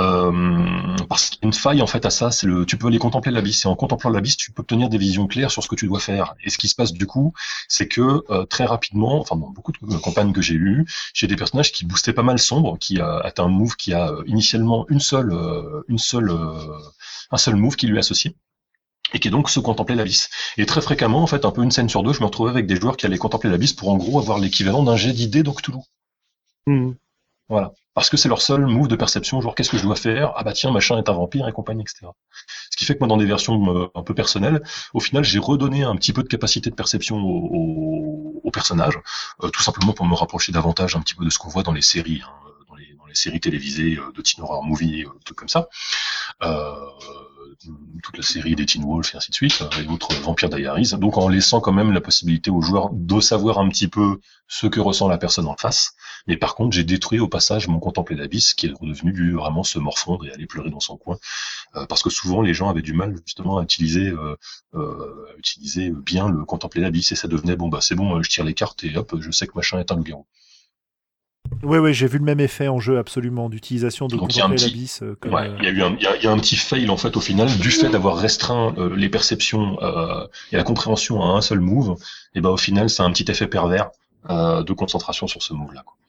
euh, parce qu'il y a une faille en fait à ça, c'est le, tu peux aller contempler l'abysse, et en contemplant l'abysse, tu peux obtenir des visions claires sur ce que tu dois faire. Et ce qui se passe du coup, c'est que euh, très rapidement, enfin dans beaucoup de campagnes que j'ai eues, j'ai des personnages qui boostaient pas mal sombre, qui a atteint un move qui a euh, initialement une seule, euh, une seule, euh, un seul move qui lui est associé. Et qui est donc se contempler l'abysse. Et très fréquemment, en fait, un peu une scène sur deux, je me retrouvais avec des joueurs qui allaient contempler l'abysse pour en gros avoir l'équivalent d'un jet d'idées dans Cthulhu. Hmm. Voilà. Parce que c'est leur seul move de perception, genre qu'est-ce que je dois faire? Ah bah tiens, machin est un vampire et compagnie, et cetera. Ce qui fait que moi, dans des versions euh, un peu personnelles, au final, j'ai redonné un petit peu de capacité de perception au, au, au personnage, euh, tout simplement pour me rapprocher davantage un petit peu de ce qu'on voit dans les séries, hein, dans, les, dans les séries télévisées euh, de teen horror movie, euh, trucs comme ça. Euh, toute la série des Teen Wolf et ainsi de suite, et autres Vampire Diaries, donc en laissant quand même la possibilité aux joueurs de savoir un petit peu ce que ressent la personne en face, mais par contre j'ai détruit au passage mon contempler l'abysse qui est redevenu lui vraiment se morfondre et aller pleurer dans son coin, euh, parce que souvent les gens avaient du mal justement à utiliser euh, euh, à utiliser bien le contempler l'abysse, et ça devenait bon bah c'est bon, je tire les cartes et hop, je sais que machin est un loup-garou. Oui, oui, j'ai vu le même effet en jeu absolument d'utilisation de Donc, il y a un contempler petit- l'abysse. euh, comme, Ouais, euh, il y a eu un, il y a, il y a un petit fail en fait au final du fait d'avoir restreint euh, les perceptions euh, et la compréhension à un seul move. Et ben au final, c'est un petit effet pervers euh, de concentration sur ce move-là. Quoi.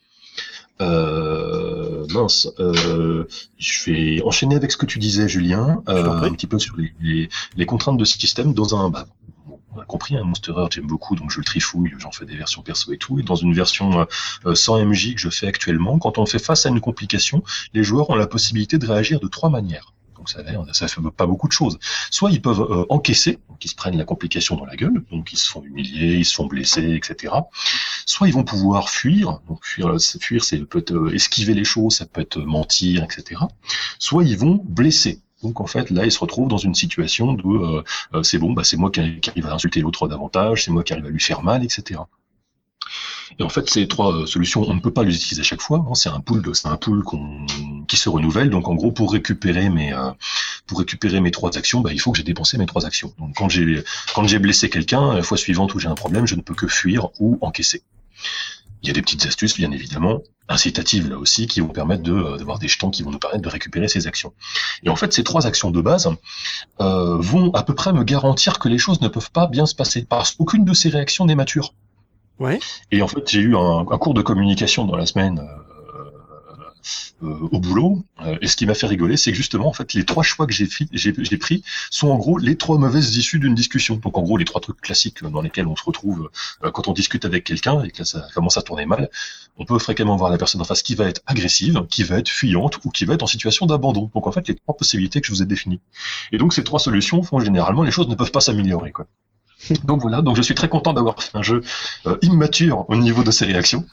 Euh, mince, euh, je vais enchaîner avec ce que tu disais, Julien, Je t'en euh, prie. un petit peu sur les, les, les contraintes de système dans un. Bah, bon, on a compris, un Monster Heart, j'aime beaucoup, donc je le trifouille, j'en fais des versions perso et tout. Et dans une version euh, sans M J que je fais actuellement, quand on fait face à une complication, les joueurs ont la possibilité de réagir de trois manières. Donc ça, ça fait pas beaucoup de choses. Soit ils peuvent euh, encaisser, donc ils se prennent la complication dans la gueule, donc ils se font humilier, ils se font blesser, et cetera. Soit ils vont pouvoir fuir, donc fuir, c'est, fuir, c'est peut être euh, esquiver les choses, ça peut être mentir, et cetera. Soit ils vont blesser. Donc en fait là ils se retrouvent dans une situation de euh, euh, c'est bon, bah c'est moi qui, qui arrive à insulter l'autre davantage, c'est moi qui arrive à lui faire mal, et cetera. Et en fait, ces trois euh, solutions, on ne peut pas les utiliser à chaque fois. Hein, c'est un pool, de, c'est un pool qu'on, qui se renouvelle. Donc, en gros, pour récupérer mes, euh, pour récupérer mes trois actions, bah, il faut que j'ai dépensé mes trois actions. Donc, quand j'ai, quand j'ai blessé quelqu'un, la fois suivante où j'ai un problème, je ne peux que fuir ou encaisser. Il y a des petites astuces, bien évidemment, incitatives là aussi, qui vont permettre de, euh, d'avoir des jetons qui vont nous permettre de récupérer ces actions. Et en fait, ces trois actions de base euh, vont à peu près me garantir que les choses ne peuvent pas bien se passer, parce qu'aucune de ces réactions n'est mature. Ouais. Et en fait, j'ai eu un, un cours de communication dans la semaine euh, au boulot. Euh, et ce qui m'a fait rigoler, c'est que justement, en fait, les trois choix que j'ai, fi- j'ai, j'ai pris sont en gros les trois mauvaises issues d'une discussion. Donc en gros, les trois trucs classiques dans lesquels on se retrouve euh, quand on discute avec quelqu'un et que ça commence à tourner mal. On peut fréquemment voir la personne en face qui va être agressive, qui va être fuyante ou qui va être en situation d'abandon. Donc en fait, les trois possibilités que je vous ai définies. Et donc ces trois solutions font généralement les choses ne peuvent pas s'améliorer, quoi. Donc voilà, donc je suis très content d'avoir fait un jeu euh, immature au niveau de ses réactions.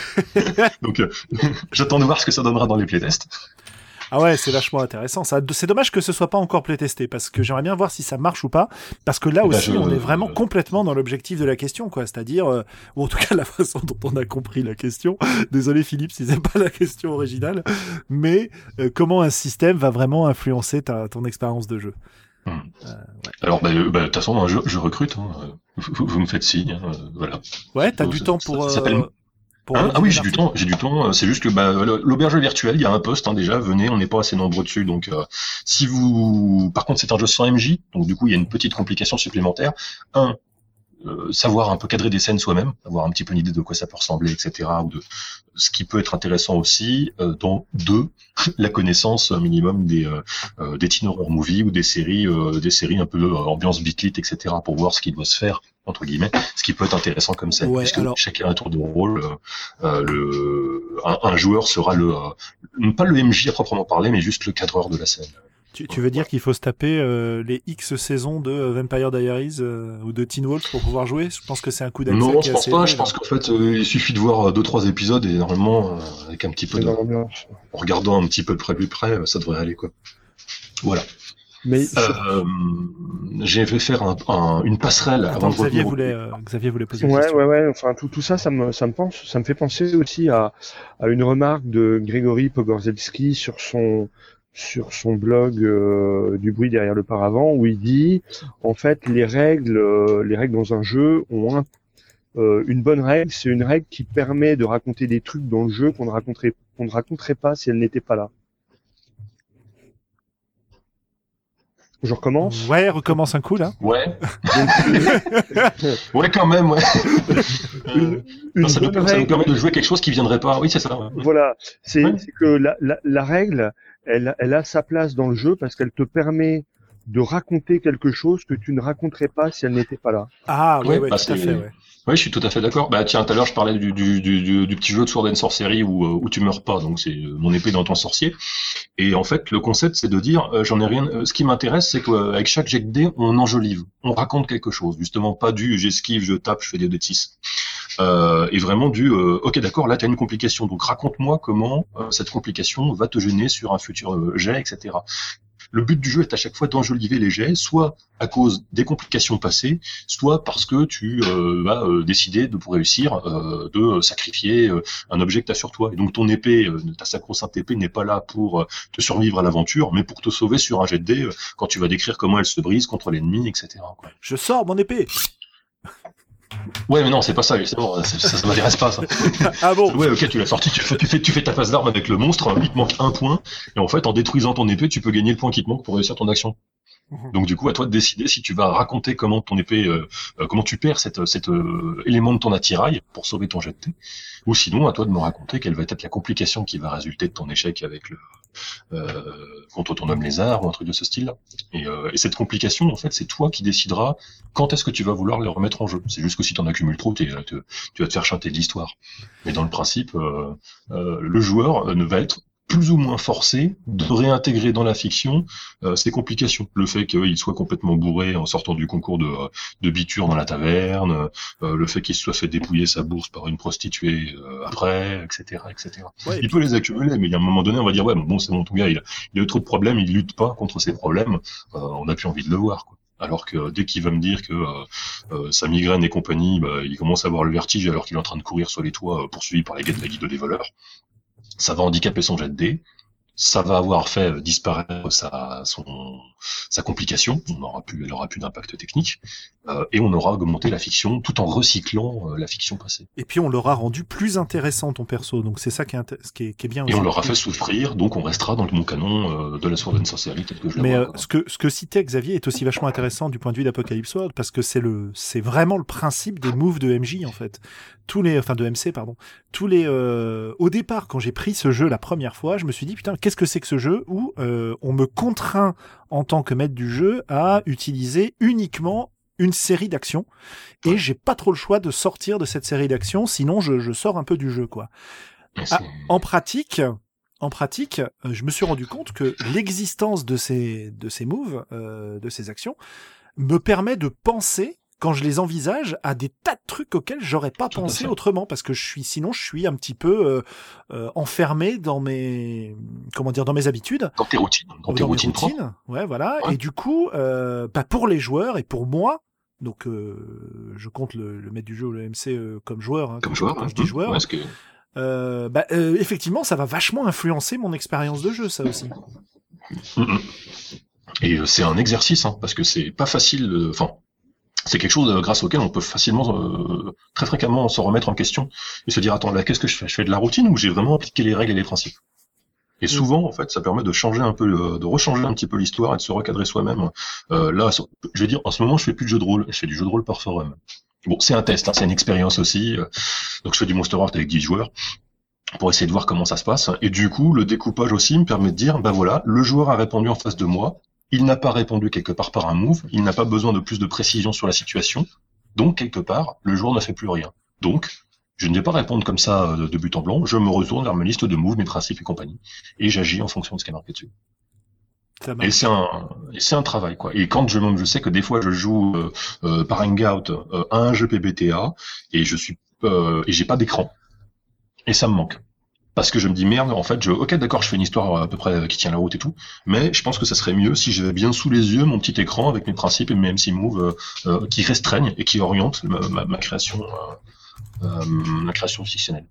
donc euh, j'attends de voir ce que ça donnera dans les playtests. Ah ouais, c'est vachement intéressant. Ça, c'est dommage que ce soit pas encore playtesté, parce que j'aimerais bien voir si ça marche ou pas. Parce que là Bah, aussi, je- on est vraiment euh, complètement dans l'objectif de la question, quoi. C'est-à-dire, euh, ou en tout cas la façon dont on a compris la question. Désolé Philippe, si c'est pas la question originale, mais euh, comment un système va vraiment influencer ta, ton expérience de jeu. Hmm. Euh, ouais. Alors, bah, euh, bah, de toute façon, hein, je, je recrute. Hein, euh, vous, vous me faites signe, hein, euh, voilà. Ouais, t'as Ça- du ça- temps ça- pour. ça s'appelle- euh, pour Hein rédiger ah oui, un j'ai du article. temps, j'ai du temps. euh, C'est juste que bah, le- l'auberge virtuelle, il y a un poste hein, déjà. Venez, on n'est pas assez nombreux dessus. Donc, euh, si vous, par contre, c'est un jeu sans M J, donc du coup, il y a une petite complication supplémentaire. Un, euh, savoir un peu cadrer des scènes soi-même, avoir un petit peu une idée de quoi ça peut ressembler, et cetera. Ou de ce qui peut être intéressant aussi. Euh, dans deux, la connaissance minimum des euh, euh, des teen horror movies ou des séries, euh, des séries un peu euh, ambiance beatlit, et cetera. Pour voir ce qui doit se faire entre guillemets, ce qui peut être intéressant comme scène, Ouais, puisque alors- chacun a un tour de rôle. Euh, euh, le un, un joueur sera le euh, pas le M J à proprement parler, mais juste le cadreur de la scène. Tu, tu veux dire qu'il faut se taper euh, les X saisons de euh, Vampire Diaries euh, ou de Teen Wolf pour pouvoir jouer? Je pense que c'est un coup d'accès Non, qui je est pense assez pas. élevé, Je là. pense qu'en fait, euh, il suffit de voir euh, deux trois épisodes et normalement, euh, avec un petit peu C'est de, dans l'ambiance. en regardant un petit peu de près plus près, euh, ça devrait aller quoi. Voilà. Mais Euh, j'ai fait faire un, un- une passerelle Attends, avant de Xavier revenir. au- voulait, euh, Xavier voulait poser une ouais, question. ouais, ouais. Enfin, tout, tout ça, ça me, ça me pense, ça me fait penser aussi à, à une remarque de Grégory Pogorzelski sur son, sur son blog euh, du bruit derrière le paravent, où il dit, en fait, les règles, euh, les règles dans un jeu ont un, euh, une bonne règle, c'est une règle qui permet de raconter des trucs dans le jeu qu'on ne raconterait, qu'on ne raconterait pas si elle n'était pas là. Je recommence. Ouais, recommence un coup là. Ouais, Donc, ouais quand même, ouais. une, une Non, ça, nous, bonne ça nous règle, permet de jouer quelque chose qui viendrait pas. Oui, c'est ça. Ouais. voilà, c'est Ouais. c'est que la, la, la règle, elle, elle a sa place dans le jeu parce qu'elle te permet de raconter quelque chose que tu ne raconterais pas si elle n'était pas là. Ah ouais, Ouais, ouais, bah, tout à c'est- fait. Ouais. Oui, je suis tout à fait d'accord. Bah tiens, tout à l'heure je parlais du, du, du, du, du petit jeu de Sword and Sorcery où, euh, où tu meurs pas, donc c'est euh, mon épée dans ton sorcier. Et en fait, le concept c'est de dire, euh, j'en ai rien. euh, ce qui m'intéresse, c'est qu'avec chaque jet de dés, on enjolive, on raconte quelque chose. Justement, pas du j'esquive, je tape, je fais des dés de six. Euh, et vraiment du euh, ok d'accord, là t'as une complication, donc raconte-moi comment euh, cette complication va te gêner sur un futur euh, jet, et cetera. Le but du jeu est à chaque fois d'enjoliver les jets, soit à cause des complications passées, soit parce que tu euh, vas euh, décider de pour réussir euh, de sacrifier euh, un objet que tu as sur toi. Et donc ton épée, euh, ta sacro-sainte épée n'est pas là pour euh, te survivre à l'aventure, mais pour te sauver sur un jet de dés euh, quand tu vas décrire comment elle se brise contre l'ennemi, et cetera. Quoi. Je sors mon épée. Ouais, mais non, c'est pas ça, justement, ça, ça, ça m'intéresse pas, ça. Ah bon. Ouais, ok, tu l'as sorti, tu fais, tu fais, tu fais ta phase d'arme avec le monstre, il te manque un point, et en fait, en détruisant ton épée, tu peux gagner le point qui te manque pour réussir ton action. Mhm. Donc du coup, à toi de décider si tu vas raconter comment ton épée, euh, euh, comment tu perds cet cette, euh, élément de ton attirail pour sauver ton jet de dés, ou sinon à toi de me raconter quelle va être la complication qui va résulter de ton échec avec le euh, contre ton homme lézard ou un truc de ce style-là. Et, euh, et cette complication, en fait, c'est toi qui décideras quand est-ce que tu vas vouloir le remettre en jeu. C'est juste que si t'en accumules trop, t'es, te, tu vas te faire chanter de l'histoire. Mais dans le principe, euh, euh, le joueur ne va être plus ou moins forcé de réintégrer dans la fiction euh, ces complications. Le fait qu'il soit complètement bourré en sortant du concours de, de biture dans la taverne, euh, le fait qu'il se soit fait dépouiller sa bourse par une prostituée euh, après, et cetera, et cetera. Ouais, et Il puis- peut les accumuler, mais il y a un moment donné, on va dire ouais, bon, c'est bon, ton gars, il a, il a eu trop de problèmes, il lutte pas contre ses problèmes, euh, on n'a plus envie de le voir, quoi. Alors que dès qu'il va me dire que euh, euh, sa migraine et compagnie, bah, il commence à avoir le vertige alors qu'il est en train de courir sur les toits, euh, poursuivi par les gars de la guilde des voleurs, ça va handicaper son jet de dés, ça va avoir fait disparaître sa, son, sa complication, on aura plus, elle aura plus d'impact technique, euh, et on aura augmenté la fiction tout en recyclant euh, la fiction passée. Et puis on l'aura rendu plus intéressant ton perso, donc c'est ça qui est, int- ce qui est, qui est bien Et aussi. on l'aura fait souffrir, donc on restera dans le bon canon euh, de la Sword and Sorcery tel que je la Mais vois. euh, quoi. ce que ce que citait Xavier est aussi vachement intéressant du point de vue d'Apocalypse World parce que c'est le c'est vraiment le principe des moves de M J en fait. Tous les enfin de M C pardon. Tous les euh, au départ quand j'ai pris ce jeu la première fois, je me suis dit putain, qu'est-ce que c'est que ce jeu où euh, on me contraint en tant que maître du jeu à utiliser uniquement une série d'actions et j'ai pas trop le choix de sortir de cette série d'actions, sinon je je sors un peu du jeu quoi. Mais Ah, c'est- en pratique, en pratique, euh, je me suis rendu compte que l'existence de ces de ces moves, euh, de ces actions, me permet de penser quand je les envisage à des tas de trucs auxquels j'aurais pas Tout à pensé fait. autrement parce que je suis sinon je suis un petit peu euh, euh, enfermé dans mes comment dire dans mes habitudes, Dans tes routines, dans tes dans mes routines propres. routines, ouais voilà Ouais. et du coup euh, bah pour les joueurs et pour moi. Donc, euh, je compte le, le maître du jeu ou le M C euh, comme joueur. Hein, Comme quand, joueur, quand hein. je dis joueur, Ouais, parce que euh, bah, euh, effectivement, ça va vachement influencer mon expérience de jeu, ça aussi. Mm-mm. Et euh, c'est un exercice, hein, parce que c'est pas facile. euh, Enfin, c'est quelque chose euh, grâce auquel on peut facilement, euh, très fréquemment, se remettre en question et se dire attends là, qu'est-ce que je fais Je fais de la routine ou j'ai vraiment appliqué les règles et les principes Et souvent, en fait, ça permet de changer un peu, le- de rechanger un petit peu l'histoire et de se recadrer soi-même. Euh, là, sur- je vais dire, en ce moment, je fais plus de jeu de rôle, je fais du jeu de rôle par forum. Bon, c'est un test, hein, c'est une expérience aussi. euh, Donc, je fais du Monster Heart avec dix joueurs pour essayer de voir comment ça se passe. Et du coup, le découpage aussi me permet de dire, bah voilà, le joueur a répondu en face de moi, il n'a pas répondu quelque part par un move, il n'a pas besoin de plus de précision sur la situation, donc quelque part, le joueur ne fait plus rien. Donc, je ne vais pas répondre comme ça euh, de but en blanc, je me retourne vers ma liste de moves, mes principes et compagnie, et j'agis en fonction de ce qui est marqué dessus. Ça Et marche. c'est un, et c'est un travail, quoi. Et quand je, je sais que des fois je joue euh, euh, par hangout euh, à un jeu P B T A et je suis euh, et j'ai pas d'écran et ça me manque parce que je me dis merde, en fait, je, ok, d'accord, je fais une histoire à peu près qui tient la route et tout, mais je pense que ça serait mieux si j'avais bien sous les yeux mon petit écran avec mes principes et mes M C moves euh, euh, qui restreignent et qui orientent ma, ma, ma création, euh, euh, ma création fictionnelle.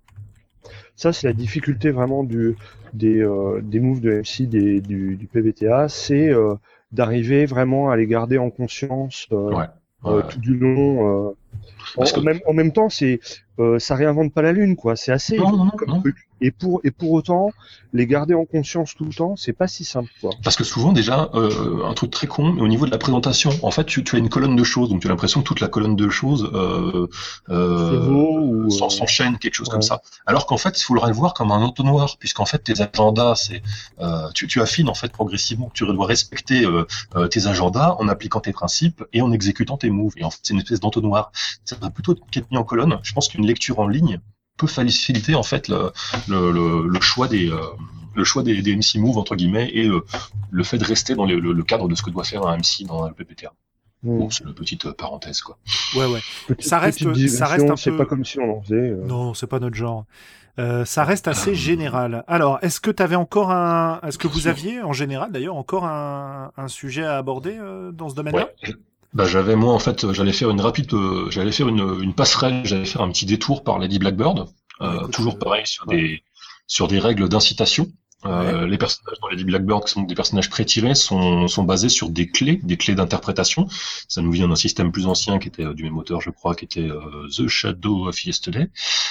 Ça, c'est la difficulté vraiment du, des, euh, des moves de M C des, du, du P B T A, c'est euh, d'arriver vraiment à les garder en conscience euh, Ouais. euh, Ouais. tout du long. Euh, en, Parce que- en même, en même temps, c'est euh, ça réinvente pas la lune, quoi. C'est assez Non, non, non, comme non. truc. Et pour et pour autant, les garder en conscience tout le temps, c'est pas si simple, quoi. Parce que souvent déjà, euh, un truc très con, mais au niveau de la présentation, en fait, tu, tu as une colonne de choses, donc tu as l'impression que toute la colonne de choses euh, euh, Prévaut ou, s'en- euh, s'enchaîne, quelque chose ouais. comme ça. Alors qu'en fait, il faudrait le voir comme un entonnoir, puisqu'en fait, tes agendas, c'est, euh, tu, tu affines en fait progressivement. Tu dois respecter euh, euh, tes agendas en appliquant tes principes et en exécutant tes moves. Et en fait, c'est une espèce d'entonnoir. Ça devrait plutôt être mis en colonne. Je pense qu'une lecture en ligne peut faciliter en fait le, le, le, le choix des euh, le choix des, des M C moves entre guillemets et euh, le fait de rester dans le, le, le cadre de ce que doit faire un M C dans le P P T A. Mm. Bon, c'est une petite euh, parenthèse quoi. Ouais, ouais. Petite, Ça reste- petite ça reste un digression, c'est peu- pas comme si on en faisait. euh. Non, c'est pas notre genre. Euh, ça reste assez général. Alors, est-ce que tu avais encore un, est-ce que vous aviez en général d'ailleurs encore un, un sujet à aborder euh, dans ce domaine-là? Ouais. Bah j'avais moi en fait j'allais faire une rapide euh, j'allais faire une, une passerelle, j'allais faire un petit détour par Lady Blackbird, euh, Ouais, écoute, toujours euh, pareil sur ouais. des sur des règles d'incitation. Euh, Les personnages dans Lady Blackbird, qui sont des personnages pré-tirés, sont, sont basés sur des clés, des clés d'interprétation. Ça nous vient d'un système plus ancien qui était euh, du même auteur, je crois, qui était euh, The Shadow of Yesterday.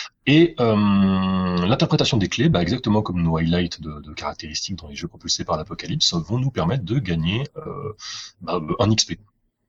Et euh, l'interprétation des clés, bah, exactement comme nos highlights de, de caractéristiques dans les jeux propulsés par l'Apocalypse, vont nous permettre de gagner euh, bah, un X P.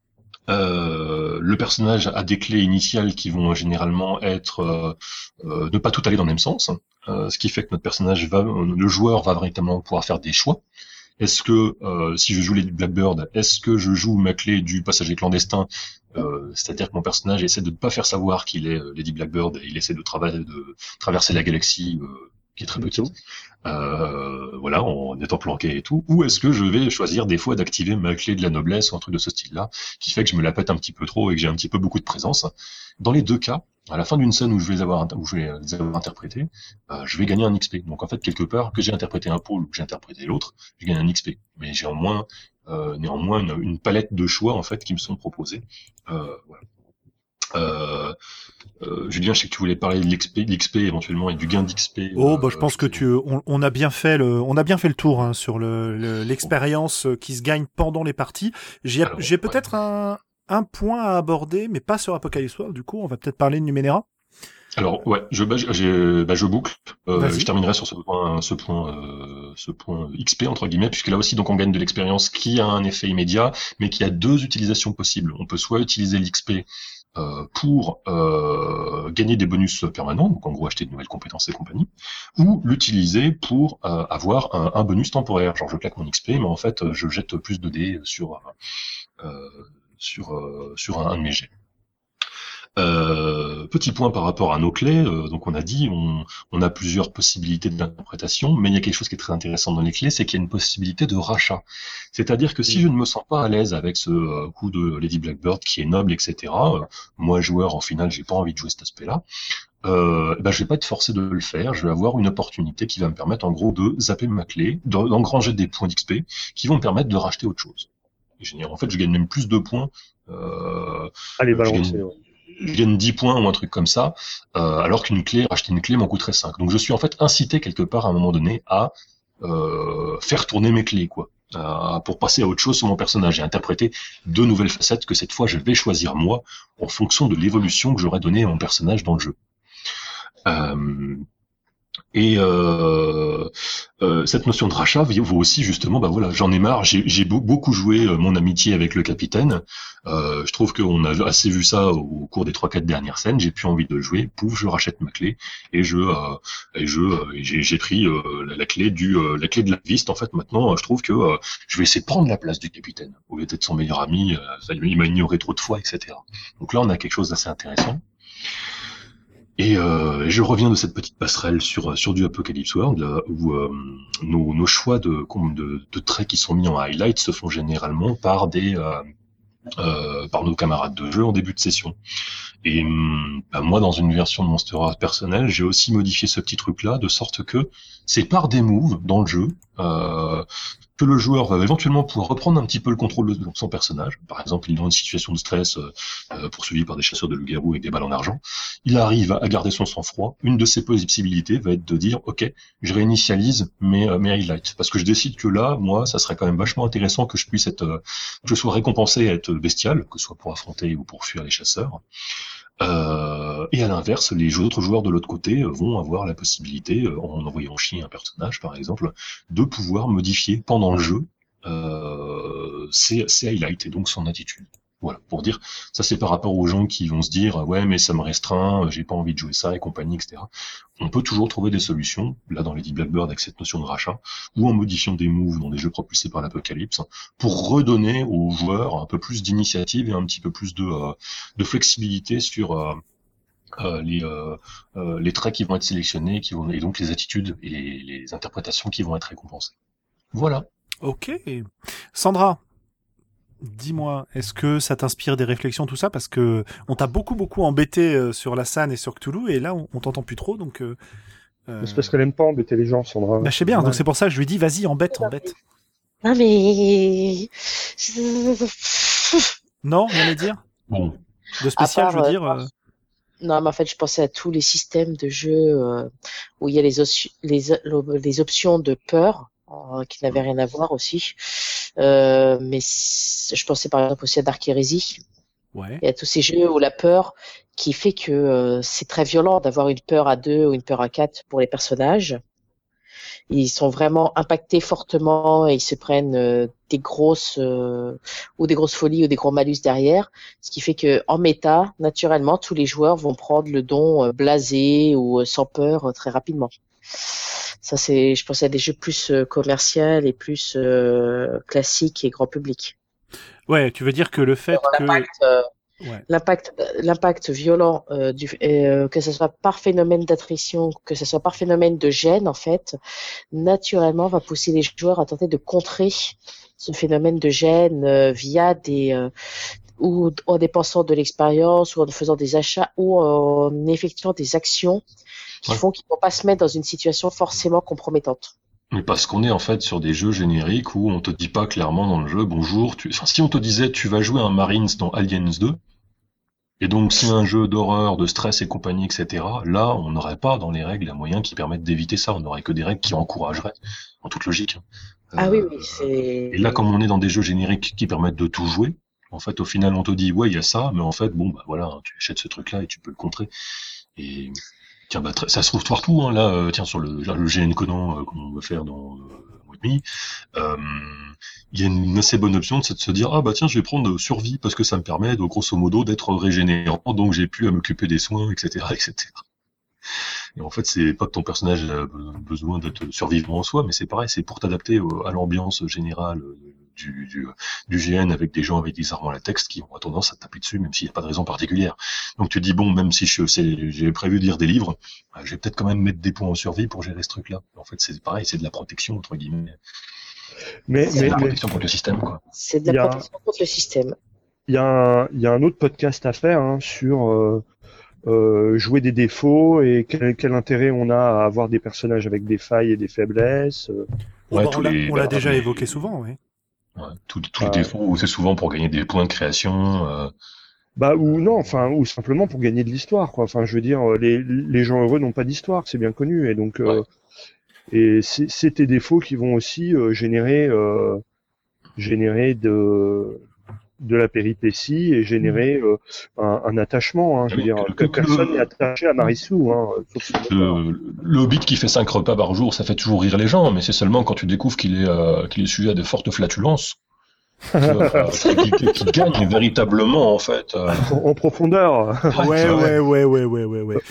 Euh, le personnage a des clés initiales qui vont généralement être euh, euh, ne pas tout aller dans le même sens, euh, ce qui fait que notre personnage va, le joueur va véritablement pouvoir faire des choix. Est-ce que euh, si je joue les Blackbird, est-ce que je joue ma clé du passager clandestin, euh, c'est-à-dire que mon personnage essaie de ne pas faire savoir qu'il est Lady Blackbird et il essaie de, trava- de traverser la galaxie euh, qui est très petite, euh, voilà, en étant planqué et tout, ou est-ce que je vais choisir des fois d'activer ma clé de la noblesse ou un truc de ce style-là, qui fait que je me la pète un petit peu trop et que j'ai un petit peu beaucoup de présence. Dans les deux cas, à la fin d'une scène où je vais les avoir, où je vais les avoir interprétés, euh, je vais gagner un X P. Donc en fait, quelque part, que j'ai interprété un pôle ou que j'ai interprété l'autre, je gagne un X P. Mais j'ai en moins, euh, néanmoins une, une palette de choix en fait qui me sont proposés. Euh, voilà. Euh, euh, Julien, je sais que tu voulais parler de l'X P, l'X P éventuellement et du gain d'X P. Oh, bah, euh, je pense que tu, on, on a bien fait le, on a bien fait le tour hein, sur le, le- l'expérience qui se gagne pendant les parties. J'ai, Alors, j'ai ouais. peut-être un, un point à aborder, mais pas sur Apocalypse World. Du coup, on va peut-être parler de Numenera. Alors ouais, je bah, j'ai, bah, je boucle. Euh, Vas-y. je terminerai sur ce point, ce point, euh, ce point X P entre guillemets, puisque là aussi donc on gagne de l'expérience qui a un effet immédiat, mais qui a deux utilisations possibles. On peut soit utiliser l'X P euh, pour euh, gagner des bonus permanents, donc en gros acheter de nouvelles compétences et compagnie, ou l'utiliser pour euh, avoir un, un bonus temporaire. Genre je claque mon X P, mais en fait je jette plus de dés sur euh, sur euh, sur un, un de mes jets. Euh, petit point par rapport à nos clés, euh, donc on a dit on, on a plusieurs possibilités d'interprétation, mais il y a quelque chose qui est très intéressant dans les clés, c'est qu'il y a une possibilité de rachat. C'est-à-dire que si je ne me sens pas à l'aise avec ce euh, coup de Lady Blackbird qui est noble, et cetera, euh, moi joueur en finale j'ai pas envie de jouer cet aspect-là, euh, ben, je vais pas être forcé de le faire, je vais avoir une opportunité qui va me permettre en gros de zapper ma clé, de- d'engranger des points d'X P qui vont me permettre de racheter autre chose. Et je veux dire, en fait je gagne même plus de points. Euh, Allez, je balancer. gagne- Ouais. je gagne dix points ou un truc comme ça, euh, alors qu'une clé, racheter une clé m'en coûterait cinq. Donc je suis en fait incité quelque part à un moment donné à euh, faire tourner mes clés, quoi, euh, pour passer à autre chose sur mon personnage et interpréter deux nouvelles facettes que cette fois je vais choisir moi en fonction de l'évolution que j'aurais donnée à mon personnage dans le jeu. Euh, Et euh, euh, cette notion de rachat vaut aussi justement, bah voilà, j'en ai marre, j'ai, j'ai beau- beaucoup joué euh, mon amitié avec le capitaine. Euh, je trouve qu'on a assez vu ça au cours des trois quatre dernières scènes. J'ai plus envie de le jouer. Pouf, je rachète ma clé et je euh, et je euh, et j'ai, j'ai pris euh, la, la clé du euh, la clé de la viste. En fait, maintenant, euh, je trouve que euh, je vais essayer de prendre la place du capitaine au lieu d'être son meilleur ami. Euh, ça, il m'a ignoré trop de fois, et cetera. Donc là, on a quelque chose d'assez intéressant. Et euh, je reviens de cette petite passerelle sur sur du Apocalypse World là, où euh, nos, nos choix de, de de traits qui sont mis en highlight se font généralement par des euh, euh, par nos camarades de jeu en début de session. Et bah, moi, dans une version de Monster Heart personnelle, j'ai aussi modifié ce petit truc-là de sorte que c'est par des moves dans le jeu euh, que le joueur va éventuellement pouvoir reprendre un petit peu le contrôle de son personnage. Par exemple, il est dans une situation de stress euh, euh, poursuivi par des chasseurs de loups-garous avec des balles en argent. Il arrive à garder son sang-froid. Une de ses possibilités va être de dire « Ok, je réinitialise mes, euh, mes highlights. » Parce que je décide que là, moi, ça serait quand même vachement intéressant que je puisse être, euh, que je sois récompensé à être bestial, que ce soit pour affronter ou pour fuir les chasseurs. Euh, et à l'inverse, les autres joueurs de l'autre côté vont avoir la possibilité, en envoyant chier un personnage par exemple, de pouvoir modifier pendant le jeu euh, ses, ses highlights et donc son attitude. Voilà, pour dire, ça c'est par rapport aux gens qui vont se dire ouais mais ça me restreint, j'ai pas envie de jouer ça et compagnie, et cetera. On peut toujours trouver des solutions, là dans Lady Blackbird avec cette notion de rachat, ou en modifiant des moves dans des jeux propulsés par l'Apocalypse, pour redonner aux joueurs un peu plus d'initiative et un petit peu plus de, euh, de flexibilité sur euh, euh, les, euh, euh, les traits qui vont être sélectionnés, qui vont, et donc les attitudes et les, les interprétations qui vont être récompensées. Voilà. Ok. Sandra, dis-moi, est-ce que ça t'inspire des réflexions, tout ça? Parce que on t'a beaucoup, beaucoup embêté euh, sur la S A N et sur Cthulhu, et là, on, on t'entend plus trop, donc... Euh, euh... C'est parce qu'elle aime pas embêter les gens, Sandra. Bah, je sais bien, Ouais. donc c'est pour ça que je lui dis, vas-y, embête, embête. Non mais... Non, rien à dire? Bon. De spécial, À part, je veux euh, dire... euh, Non, mais en fait, je pensais à tous les systèmes de jeu euh, où il y a les, os- les, les options de peur euh, qui n'avaient rien à voir aussi. Euh, mais c- je pensais par exemple aussi à Dark Heresy. Ouais. Il y a tous ces jeux où la peur qui fait que euh, c'est très violent d'avoir une peur à deux ou une peur à quatre pour les personnages. Ils sont vraiment impactés fortement et ils se prennent euh, des grosses euh, ou des grosses folies ou des gros malus derrière, ce qui fait que en méta, naturellement, tous les joueurs vont prendre le don euh, blasé ou euh, sans peur euh, très rapidement. Ça, c'est, je pense à des jeux plus euh, commerciaux et plus euh, classiques et grand public. Ouais, tu veux dire que le fait que... L'impact, euh, Ouais. l'impact, l'impact violent euh, du, euh, que ce soit par phénomène d'attrition, que ce soit par phénomène de gêne, en fait, naturellement va pousser les joueurs à tenter de contrer ce phénomène de gêne euh, via des euh, ou en dépensant de l'expérience ou en faisant des achats ou en effectuant des actions qui Ouais. font qu'ils ne vont pas se mettre dans une situation forcément compromettante. Mais parce qu'on est en fait sur des jeux génériques où on te dit pas clairement dans le jeu bonjour, tu... enfin si on te disait tu vas jouer un Marines dans Aliens deux, Et donc, si un jeu d'horreur, de stress et compagnie, et cetera, là, on n'aurait pas dans les règles un moyen qui permette d'éviter ça. On n'aurait que des règles qui encourageraient, en toute logique. Ah oui, Euh, oui, c'est... Et là, comme on est dans des jeux génériques qui permettent de tout jouer, en fait, au final, on te dit, ouais, il y a ça, mais en fait, bon, bah voilà, hein, tu achètes ce truc-là et tu peux le contrer. Et tiens, bah, très- ça se trouve partout, hein, là, euh, tiens, sur le, là, le G N Conan, euh, qu'on va faire dans euh, un mois et demi, euh, il y a une assez bonne option, c'est de se dire, ah bah tiens, je vais prendre survie parce que ça me permet, de, grosso modo, d'être régénérant, donc j'ai plus à m'occuper des soins, et cetera, et cetera. Et en fait, c'est pas que ton personnage a besoin d'être survivant en soi, mais c'est pareil, c'est pour t'adapter au- à l'ambiance générale euh, du, du, du G N avec des gens avec des armes à latex qui ont tendance à te taper dessus, même s'il n'y a pas de raison particulière. Donc tu te dis, bon, même si je c'est- j'ai prévu de lire des livres, euh, je vais peut-être quand même mettre des points en survie pour gérer ce truc-là. En fait, c'est pareil, c'est de la protection, entre guillemets. Mais, C'est de mais, la mais protection contre le système, quoi. c'est de il y la a, protection contre le système. il y a un, il y a un autre podcast à faire hein, sur euh, euh, jouer des défauts et quel, quel intérêt on a à avoir des personnages avec des failles et des faiblesses. euh. Oh, Ouais, bah, tous on l'a les, on l'a bah, déjà les- évoqué souvent, oui. ouais, tous tous les Euh, défauts, c'est souvent pour gagner des points de création. Euh, Bah ou non, enfin ou simplement pour gagner de l'histoire quoi. Enfin je veux dire les les gens heureux n'ont pas d'histoire, c'est bien connu et donc euh, ouais. et c'est c'est tes défauts qui vont aussi euh, générer euh, générer de de la péripétie et générer euh, un, un attachement. Hein, je Ah veux oui, dire que- que que- que personne n'est le- attaché à Marissou, hein, sauf son auteur. Le, le Hobbit qui fait cinq repas par jour, ça fait toujours rire les gens, mais c'est seulement quand tu découvres qu'il est, euh, qu'il est sujet à de fortes flatulences, tu vois, euh, qu'il qu'il- qu'il gagne véritablement, en fait. euh. En, en profondeur. Ouais, ouais. ouais, ouais, ouais, ouais, ouais, ouais.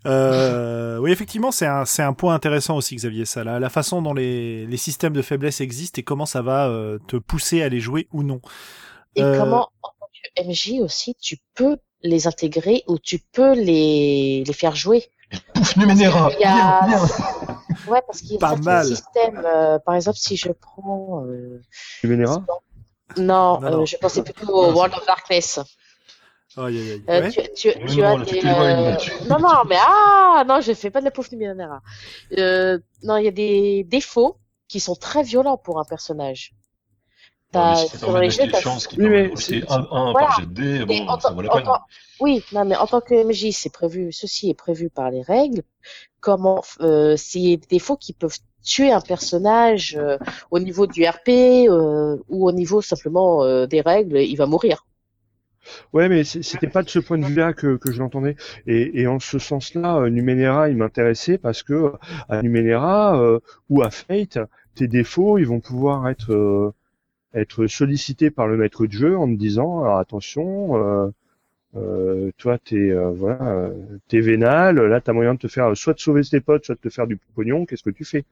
Euh, oui, effectivement, c'est un, c'est un point intéressant aussi, Xavier, ça. La, la façon dont les, les systèmes de faiblesse existent et comment ça va euh, te pousser à les jouer ou non. Et Euh, comment, en tant que M J aussi, tu peux les intégrer ou tu peux les, les faire jouer. Et pouf, Numenera. Il y a... Bien, bien. Ouais, parce qu'il y a Pas certains mal. systèmes, euh, par exemple, si je prends... Euh... Tu vénéras Non, Non, non. euh, je pensais plutôt au World of Darkness. Aïe, aïe, aïe. Euh, Ouais. tu, tu, Oui, tu non, as là, tu des, t'éloignes, euh, là, tu- non, non, mais ah, non, je fais pas de la pauvre Numenera. Euh, non, il y a des défauts qui sont très violents pour un personnage. Ouais, mais T'as, si ça sur permet les d'acheter jets, des t'as, chances qui Oui, permettent mais de profiter c'est- un, un Voilà. par jet de dés, mais bon, en ça tant- vaut la en peine. tant- oui, non, mais en tant que M J, c'est prévu, ceci est prévu par les règles. Comment, euh, c'est des défauts qui peuvent tuer un personnage euh, au niveau du R P euh, ou au niveau simplement euh, des règles, il va mourir. Ouais, mais c'est- c'était pas de ce point de vue-là que, que je l'entendais. Et, et en ce sens-là, euh, Numenera, il m'intéressait parce que euh, à Numenera euh, ou à Fate, tes défauts, ils vont pouvoir être euh, être sollicités par le maître de jeu en te disant alors, attention, euh, euh, toi t'es euh, voilà, euh, t'es vénal, là t'as moyen de te faire soit de sauver tes potes, soit de te faire du pognon. Qu'est-ce que tu fais?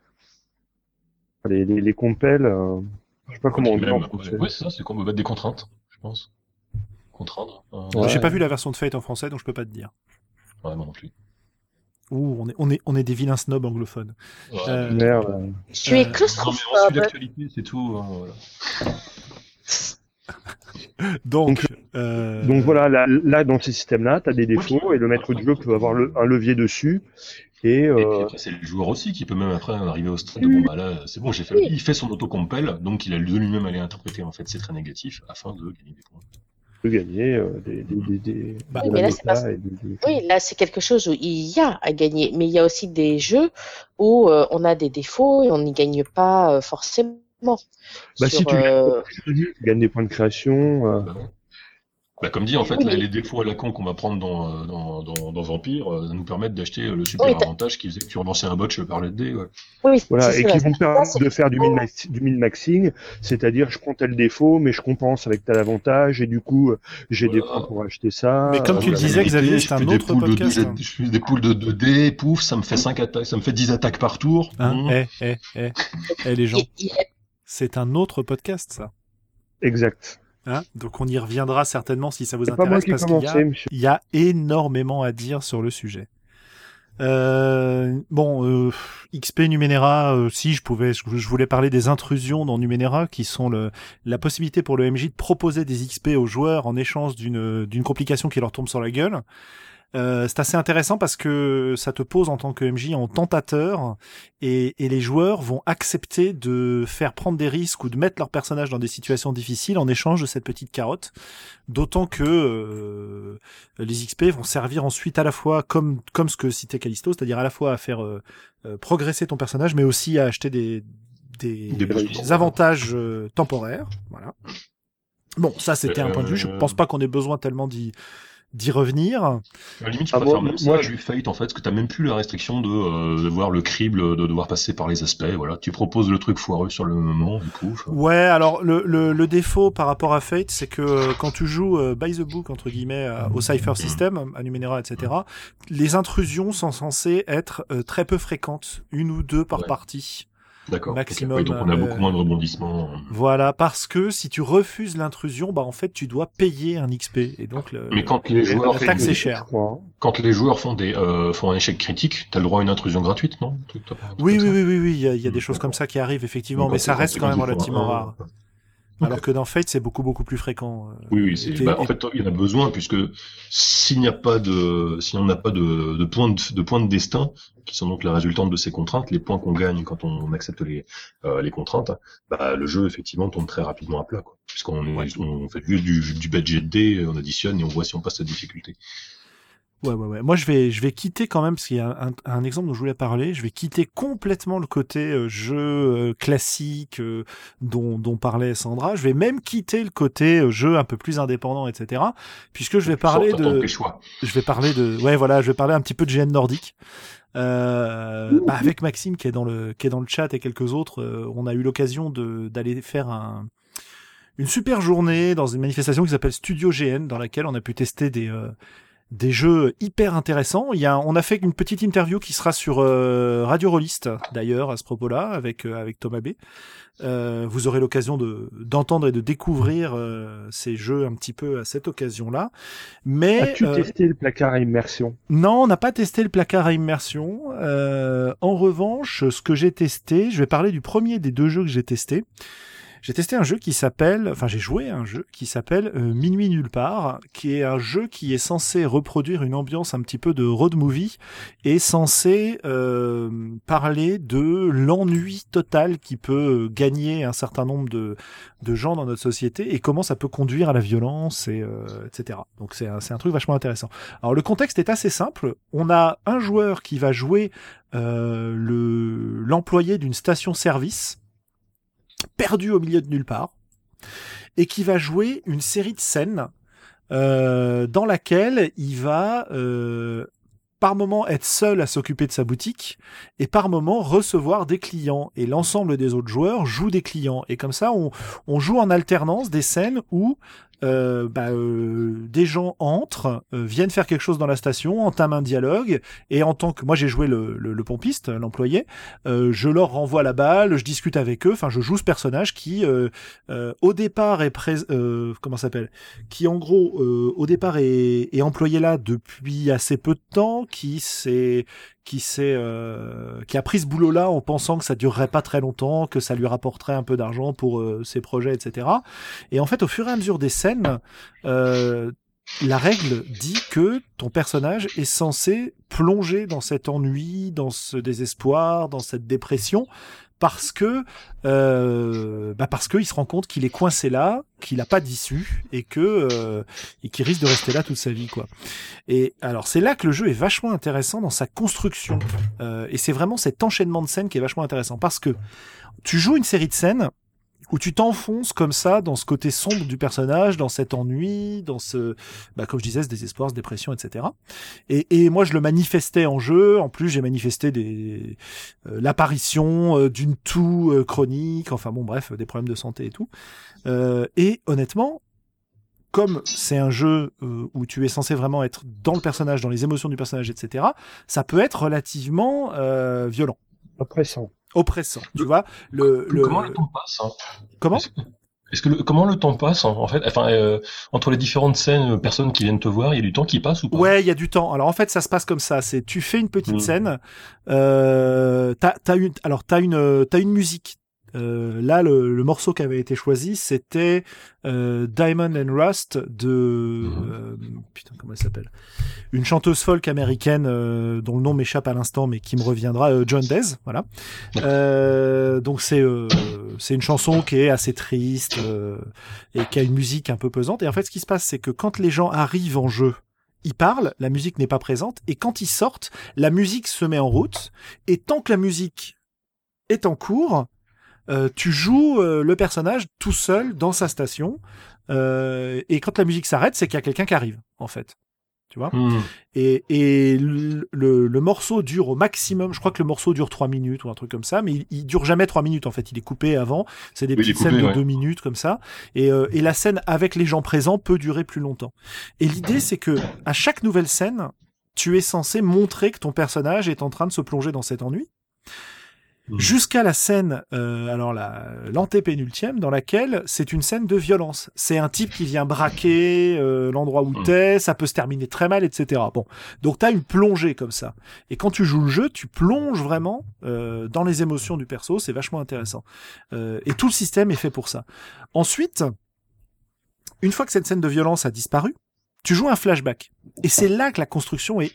Les les, les compels, euh, je sais pas comment on dit en Même, français. ouais, ouais, c'est ça, c'est qu'on me mettre des contraintes, je pense. Contraindre. Euh, Ouais. J'ai pas vu la version de Fate en français, donc je peux pas te dire. Ouais, moi non plus. Ouh, on est, on est, on est des vilains snobs anglophones. Ouais, Euh, mais- Merde. Tu Euh, es Non, mais on suit claustrophobe. l'actualité, c'est tout. Hein, voilà. Donc, euh, Donc voilà, là, là dans ces systèmes-là, tu as des défauts et le maître de jeu peut avoir le, un levier dessus. Et, Et puis euh, après, c'est le joueur aussi qui peut même après arriver au stade de bon, bah là, c'est bon, j'ai fait. Il fait son auto-compel, donc il a de lui-même à aller interpréter en fait ses traits négatifs afin de gagner des points. peut gagner euh, des, des, des, des, Bah, de oui, la mais là, c'est méta pas- et des- des- Oui, là, c'est quelque chose où il y a à gagner, mais il y a aussi des jeux où euh, on a des défauts et on n'y gagne pas euh, forcément. Bah, Sur, si tu euh, tu gagnes des points de création. euh, Bah, non. Bah, comme dit, en fait, Oui, là, mais- les défauts à la con qu'on va prendre dans, euh, dans, dans, dans Vampire, euh, nous permettent d'acheter euh, le super Oui, t'as- avantage qui faisait que tu relançais un botch par le dé. Ouais. Oui, Voilà, c'est et ça. qui vont me Ça, permettre c'est- de faire du min-max- du min-maxing, c'est-à-dire je prends tel défaut, mais je compense avec tel avantage, et du coup, euh, j'ai des Voilà. points pour acheter ça. Mais comme euh, tu le voilà. disais, Xavier, je c'est un fais des autre poules de podcast, deux- hein. Je fais des poules de deux dés, pouf, ça me fait cinq attaques, ça me fait dix attaques par tour. Hein, Mmh. eh, eh, eh, eh, les gens, il- il- c'est un autre podcast, ça. Exact. Hein, donc on y reviendra certainement si ça vous C'est pas moi intéresse qui ai parce qu'il y a, commencé, monsieur. il y a énormément à dire sur le sujet. Euh, bon, euh, X P Numenera, euh, si je pouvais, je, je voulais parler des intrusions dans Numenera, qui sont le, la possibilité pour le M J de proposer des X P aux joueurs en échange d'une d'une complication qui leur tombe sur la gueule. Euh, c'est assez intéressant parce que ça te pose en tant que M J en tentateur et, et les joueurs vont accepter de faire prendre des risques ou de mettre leur personnage dans des situations difficiles en échange de cette petite carotte. D'autant que euh, les X P vont servir ensuite à la fois comme comme ce que citait Callisto, c'est-à-dire à la fois à faire euh, euh, progresser ton personnage, mais aussi à acheter des des, Des des bonus. avantages euh, temporaires. Voilà. Bon, ça c'était Euh, un point de vue. Je pense pas qu'on ait besoin tellement d'y d'y revenir. À la limite, tu Ah, peux moi- faire même moi, ça je- du Fate, en fait, parce que t'as même plus la restriction de, euh, de voir le crible, de devoir passer par les aspects, voilà. Tu proposes le truc foireux sur le moment, du coup. ça- Ouais, alors le, le, le défaut par rapport à Fate, c'est que euh, quand tu joues euh, by the book entre guillemets euh, au Cypher System, à Numenera, et cetera, les intrusions sont censées être euh, très peu fréquentes, une ou deux par Ouais. partie. D'accord. Maximum, Ok. Oui, donc on a euh, beaucoup moins de rebondissements. Voilà, parce que si tu refuses l'intrusion, bah en fait tu dois payer un X P et donc le, Mais quand les Et joueurs, la taxe font- est chère. je crois, hein. quand les joueurs font des, euh, font un échec critique, t'as le droit à une intrusion gratuite, non? Un truc, t'as pas- un truc Oui, comme oui, ça oui, oui, oui, il y a, il y a Mm, des choses d'accord. comme ça qui arrivent effectivement, Donc, mais quand ça c'est- reste c'est quand même ils font relativement un- rare. Ok. Alors que dans Fate, c'est beaucoup beaucoup plus fréquent. euh, Oui, oui, c'est, et- bah, en et- fait, il y en a besoin, puisque s'il n'y a pas de, si on n'a pas de, de points de, de points de destin, qui sont donc la résultante de ces contraintes, les points qu'on gagne quand on accepte les, euh, les contraintes, bah, le jeu, effectivement, tombe très rapidement à plat, quoi. Puisqu'on est, Ouais. on fait juste du, du budget de dés, on additionne et on voit si on passe la difficulté. Ouais, ouais, ouais. Moi, je vais, je vais quitter quand même, parce qu'il y a un, un exemple dont je voulais parler. Je vais quitter complètement le côté euh, jeu euh, classique euh, dont, dont parlait Sandra. Je vais même quitter le côté euh, jeu un peu plus indépendant, et cetera. Puisque je vais parler Sors, t'attends de, tes choix. je vais parler de, ouais, voilà, je vais parler un petit peu de G N nordique. Euh, bah, avec Maxime qui est dans le, qui est dans le chat et quelques autres, euh, on a eu l'occasion de d'aller faire un, une super journée dans une manifestation qui s'appelle Studio G N, dans laquelle on a pu tester des euh, des jeux hyper intéressants. Il y a, on a fait une petite interview qui sera sur euh, Radio Rollist d'ailleurs à ce propos-là avec euh, avec Thomas B. Euh, vous aurez l'occasion de d'entendre et de découvrir euh, ces jeux un petit peu à cette occasion-là. Mais As-tu euh, testé le placard à immersion? non, on n'a pas testé le placard à immersion. Euh, en revanche, ce que j'ai testé, je vais parler du premier des deux jeux que j'ai testé. J'ai testé un jeu qui s'appelle, enfin j'ai joué à un jeu qui s'appelle euh, Minuit nulle part, qui est un jeu qui est censé reproduire une ambiance un petit peu de road movie et censé euh, parler de l'ennui total qui peut gagner un certain nombre de, de gens dans notre société et comment ça peut conduire à la violence et euh, et cetera. Donc c'est un, c'est un truc vachement intéressant. Alors le contexte est assez simple. On a un joueur qui va jouer euh, le l'employé d'une station-service perdu au milieu de nulle part, et qui va jouer une série de scènes euh, dans laquelle il va euh, par moment être seul à s'occuper de sa boutique et par moment recevoir des clients. Et l'ensemble des autres joueurs jouent des clients. Et comme ça, on, on joue en alternance des scènes où euh, bah, euh, des gens entrent, euh, viennent faire quelque chose dans la station, entament un dialogue, et en tant que moi j'ai joué le, le, le pompiste, l'employé, euh, je leur renvoie la balle, je discute avec eux, enfin je joue ce personnage qui euh, euh, au départ est pré euh, comment ça s'appelle, qui en gros euh, au départ est, est employé là depuis assez peu de temps, qui s'est qui s'est euh, qui a pris ce boulot là en pensant que ça durerait pas très longtemps, que ça lui rapporterait un peu d'argent pour euh, ses projets, et cetera. Et en fait au fur et à mesure des scènes, euh, la règle dit que ton personnage est censé plonger dans cet ennui, dans ce désespoir, dans cette dépression, parce que euh, bah parce que il se rend compte qu'il est coincé là, qu'il a pas d'issue et que euh, et qu'il risque de rester là toute sa vie, quoi. Et alors c'est là que le jeu est vachement intéressant dans sa construction, euh, et c'est vraiment cet enchaînement de scènes qui est vachement intéressant parce que tu joues une série de scènes où tu t'enfonces comme ça dans ce côté sombre du personnage, dans cet ennui, dans ce, bah, comme je disais, ce désespoir, cette dépression, et cetera. Et, et moi, je le manifestais en jeu. En plus, j'ai manifesté des, euh, l'apparition euh, d'une toux euh, chronique, enfin bon, bref, des problèmes de santé et tout. Euh, et honnêtement, comme c'est un jeu euh, où tu es censé vraiment être dans le personnage, dans les émotions du personnage, et cetera, ça peut être relativement euh, violent. Oppressant. Oppressant, tu vois. Le, le... Comment le temps passe, hein? Comment? Est-ce que, est-ce que le, comment le temps passe, en, en fait? Enfin, euh, entre les différentes scènes, personnes qui viennent te voir, il y a du temps qui passe ou pas? Ouais, il y a du temps. Alors en fait, ça se passe comme ça. C'est tu fais une petite Mmh. scène. Euh, t'as, t'as une, alors t'as une, t'as une musique Euh, là, le, le morceau qui avait été choisi, c'était euh, Diamond and Rust de euh, putain comment elle s'appelle, une chanteuse folk américaine euh, dont le nom m'échappe à l'instant, mais qui me reviendra, euh, Joan Baez, voilà. Euh, donc c'est euh, c'est une chanson qui est assez triste euh, et qui a une musique un peu pesante. Et en fait, ce qui se passe, c'est que quand les gens arrivent en jeu, ils parlent, la musique n'est pas présente, et quand ils sortent, la musique se met en route. Et tant que la musique est en cours, Euh, tu joues euh, le personnage tout seul dans sa station, euh, et quand la musique s'arrête, c'est qu'il y a quelqu'un qui arrive, en fait. Tu vois. Mmh. Et, et le, le, le morceau dure au maximum, je crois que le morceau dure trois minutes ou un truc comme ça, mais il, il dure jamais trois minutes, en fait. Il est coupé avant. C'est des Oui, petites coupé, scènes de ouais. deux minutes comme ça. Et, euh, et la scène avec les gens présents peut durer plus longtemps. Et l'idée, c'est que à chaque nouvelle scène, tu es censé montrer que ton personnage est en train de se plonger dans cet ennui. Mmh. Jusqu'à la scène, euh, alors la l'antépénultième, dans laquelle c'est une scène de violence. C'est un type qui vient braquer euh, l'endroit où Mmh. t'es, ça peut se terminer très mal, et cetera. Bon, donc t'as une plongée comme ça. Et quand tu joues le jeu, tu plonges vraiment euh, dans les émotions du perso, c'est vachement intéressant. Euh, et tout le système est fait pour ça. Ensuite, une fois que cette scène de violence a disparu, tu joues un flashback. Et c'est là que la construction est,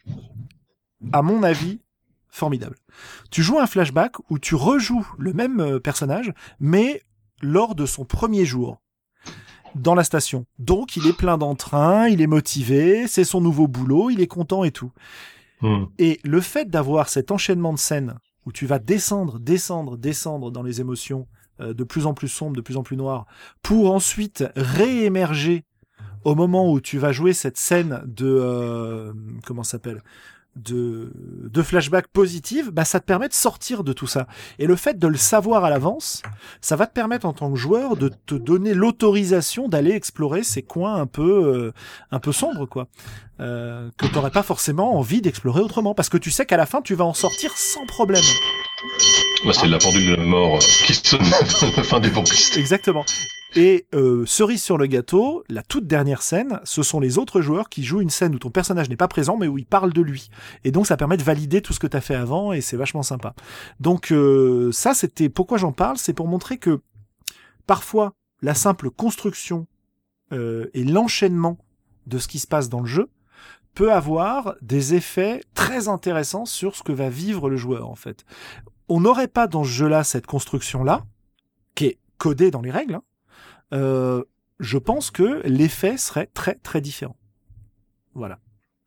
à mon avis, formidable. Tu joues un flashback où tu rejoues le même euh, personnage, mais lors de son premier jour dans la station. Donc, il est plein d'entrain, il est motivé, c'est son nouveau boulot, il est content et tout. Mmh. Et le fait d'avoir cet enchaînement de scènes où tu vas descendre, descendre, descendre dans les émotions euh, de plus en plus sombres, de plus en plus noires, pour ensuite réémerger au moment où tu vas jouer cette scène de... Euh, comment ça s'appelle ? de, de flashback positive, bah, ça te permet de sortir de tout ça. Et le fait de le savoir à l'avance, ça va te permettre en tant que joueur de te donner l'autorisation d'aller explorer ces coins un peu, euh, un peu sombres, quoi. Euh, que t'aurais pas forcément envie d'explorer autrement. Parce que tu sais qu'à la fin, tu vas en sortir sans problème. Bah, c'est la pendule de la mort euh, qui sonne à la fin des vampistes. Exactement. Et euh, cerise sur le gâteau, la toute dernière scène, ce sont les autres joueurs qui jouent une scène où ton personnage n'est pas présent, mais où il parle de lui. Et donc ça permet de valider tout ce que t'as fait avant, et c'est vachement sympa. Donc euh, ça, c'était pourquoi j'en parle, c'est pour montrer que parfois la simple construction euh, et l'enchaînement de ce qui se passe dans le jeu peut avoir des effets très intéressants sur ce que va vivre le joueur, en fait. On n'aurait pas dans ce jeu-là cette construction-là, qui est codée dans les règles, hein. Euh, je pense que l'effet serait très très différent. Voilà.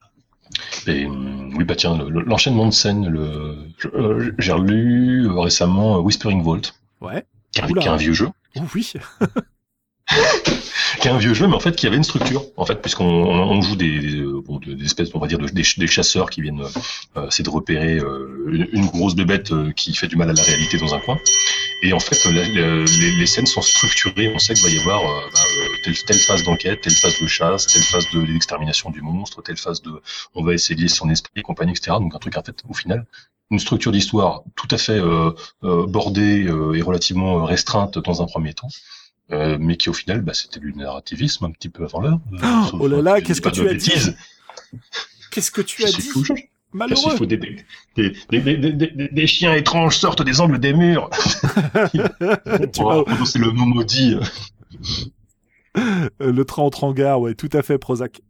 Et, oui, bah tiens, le- l'enchaînement de scènes, le, je- euh, j'ai relu euh, récemment euh, Whispering Vault, Ouais. qui est, un- Oula. qui est un vieux jeu. Oh, oui. qui est un vieux jeu, mais en fait qui avait une structure, en fait, puisqu'on on, on joue des, des, euh, bon, des espèces, on va dire, de, des, des chasseurs qui viennent euh, essayer de repérer euh, une, une grosse bébête euh, qui fait du mal à la réalité dans un coin. Et en fait, la- la- les, les scènes sont structurées. On sait qu'il va y avoir euh, bah, euh, telle, telle phase d'enquête, telle phase de chasse, telle phase de l'extermination du monstre, telle phase de, on va essayer son esprit, et compagnie, et cetera. Donc un truc en fait, au final, une structure d'histoire tout à fait euh, euh, bordée euh, et relativement restreinte dans un premier temps. Euh, mais qui au final, bah, c'était du narrativisme un petit peu avant l'heure. Euh, Oh, sauf- oh là là, je dis qu'est-ce pas que de tu as dit bêtises. Qu'est-ce que tu as C'est dit fou, je- Parce qu'il Malheureux. faut des, des, des, des, des, des, des chiens étranges sortent des angles des murs. Tu Oh, vas- c'est le mot maudit. Euh, le train entre en gare, ouais, tout à fait, Prozac.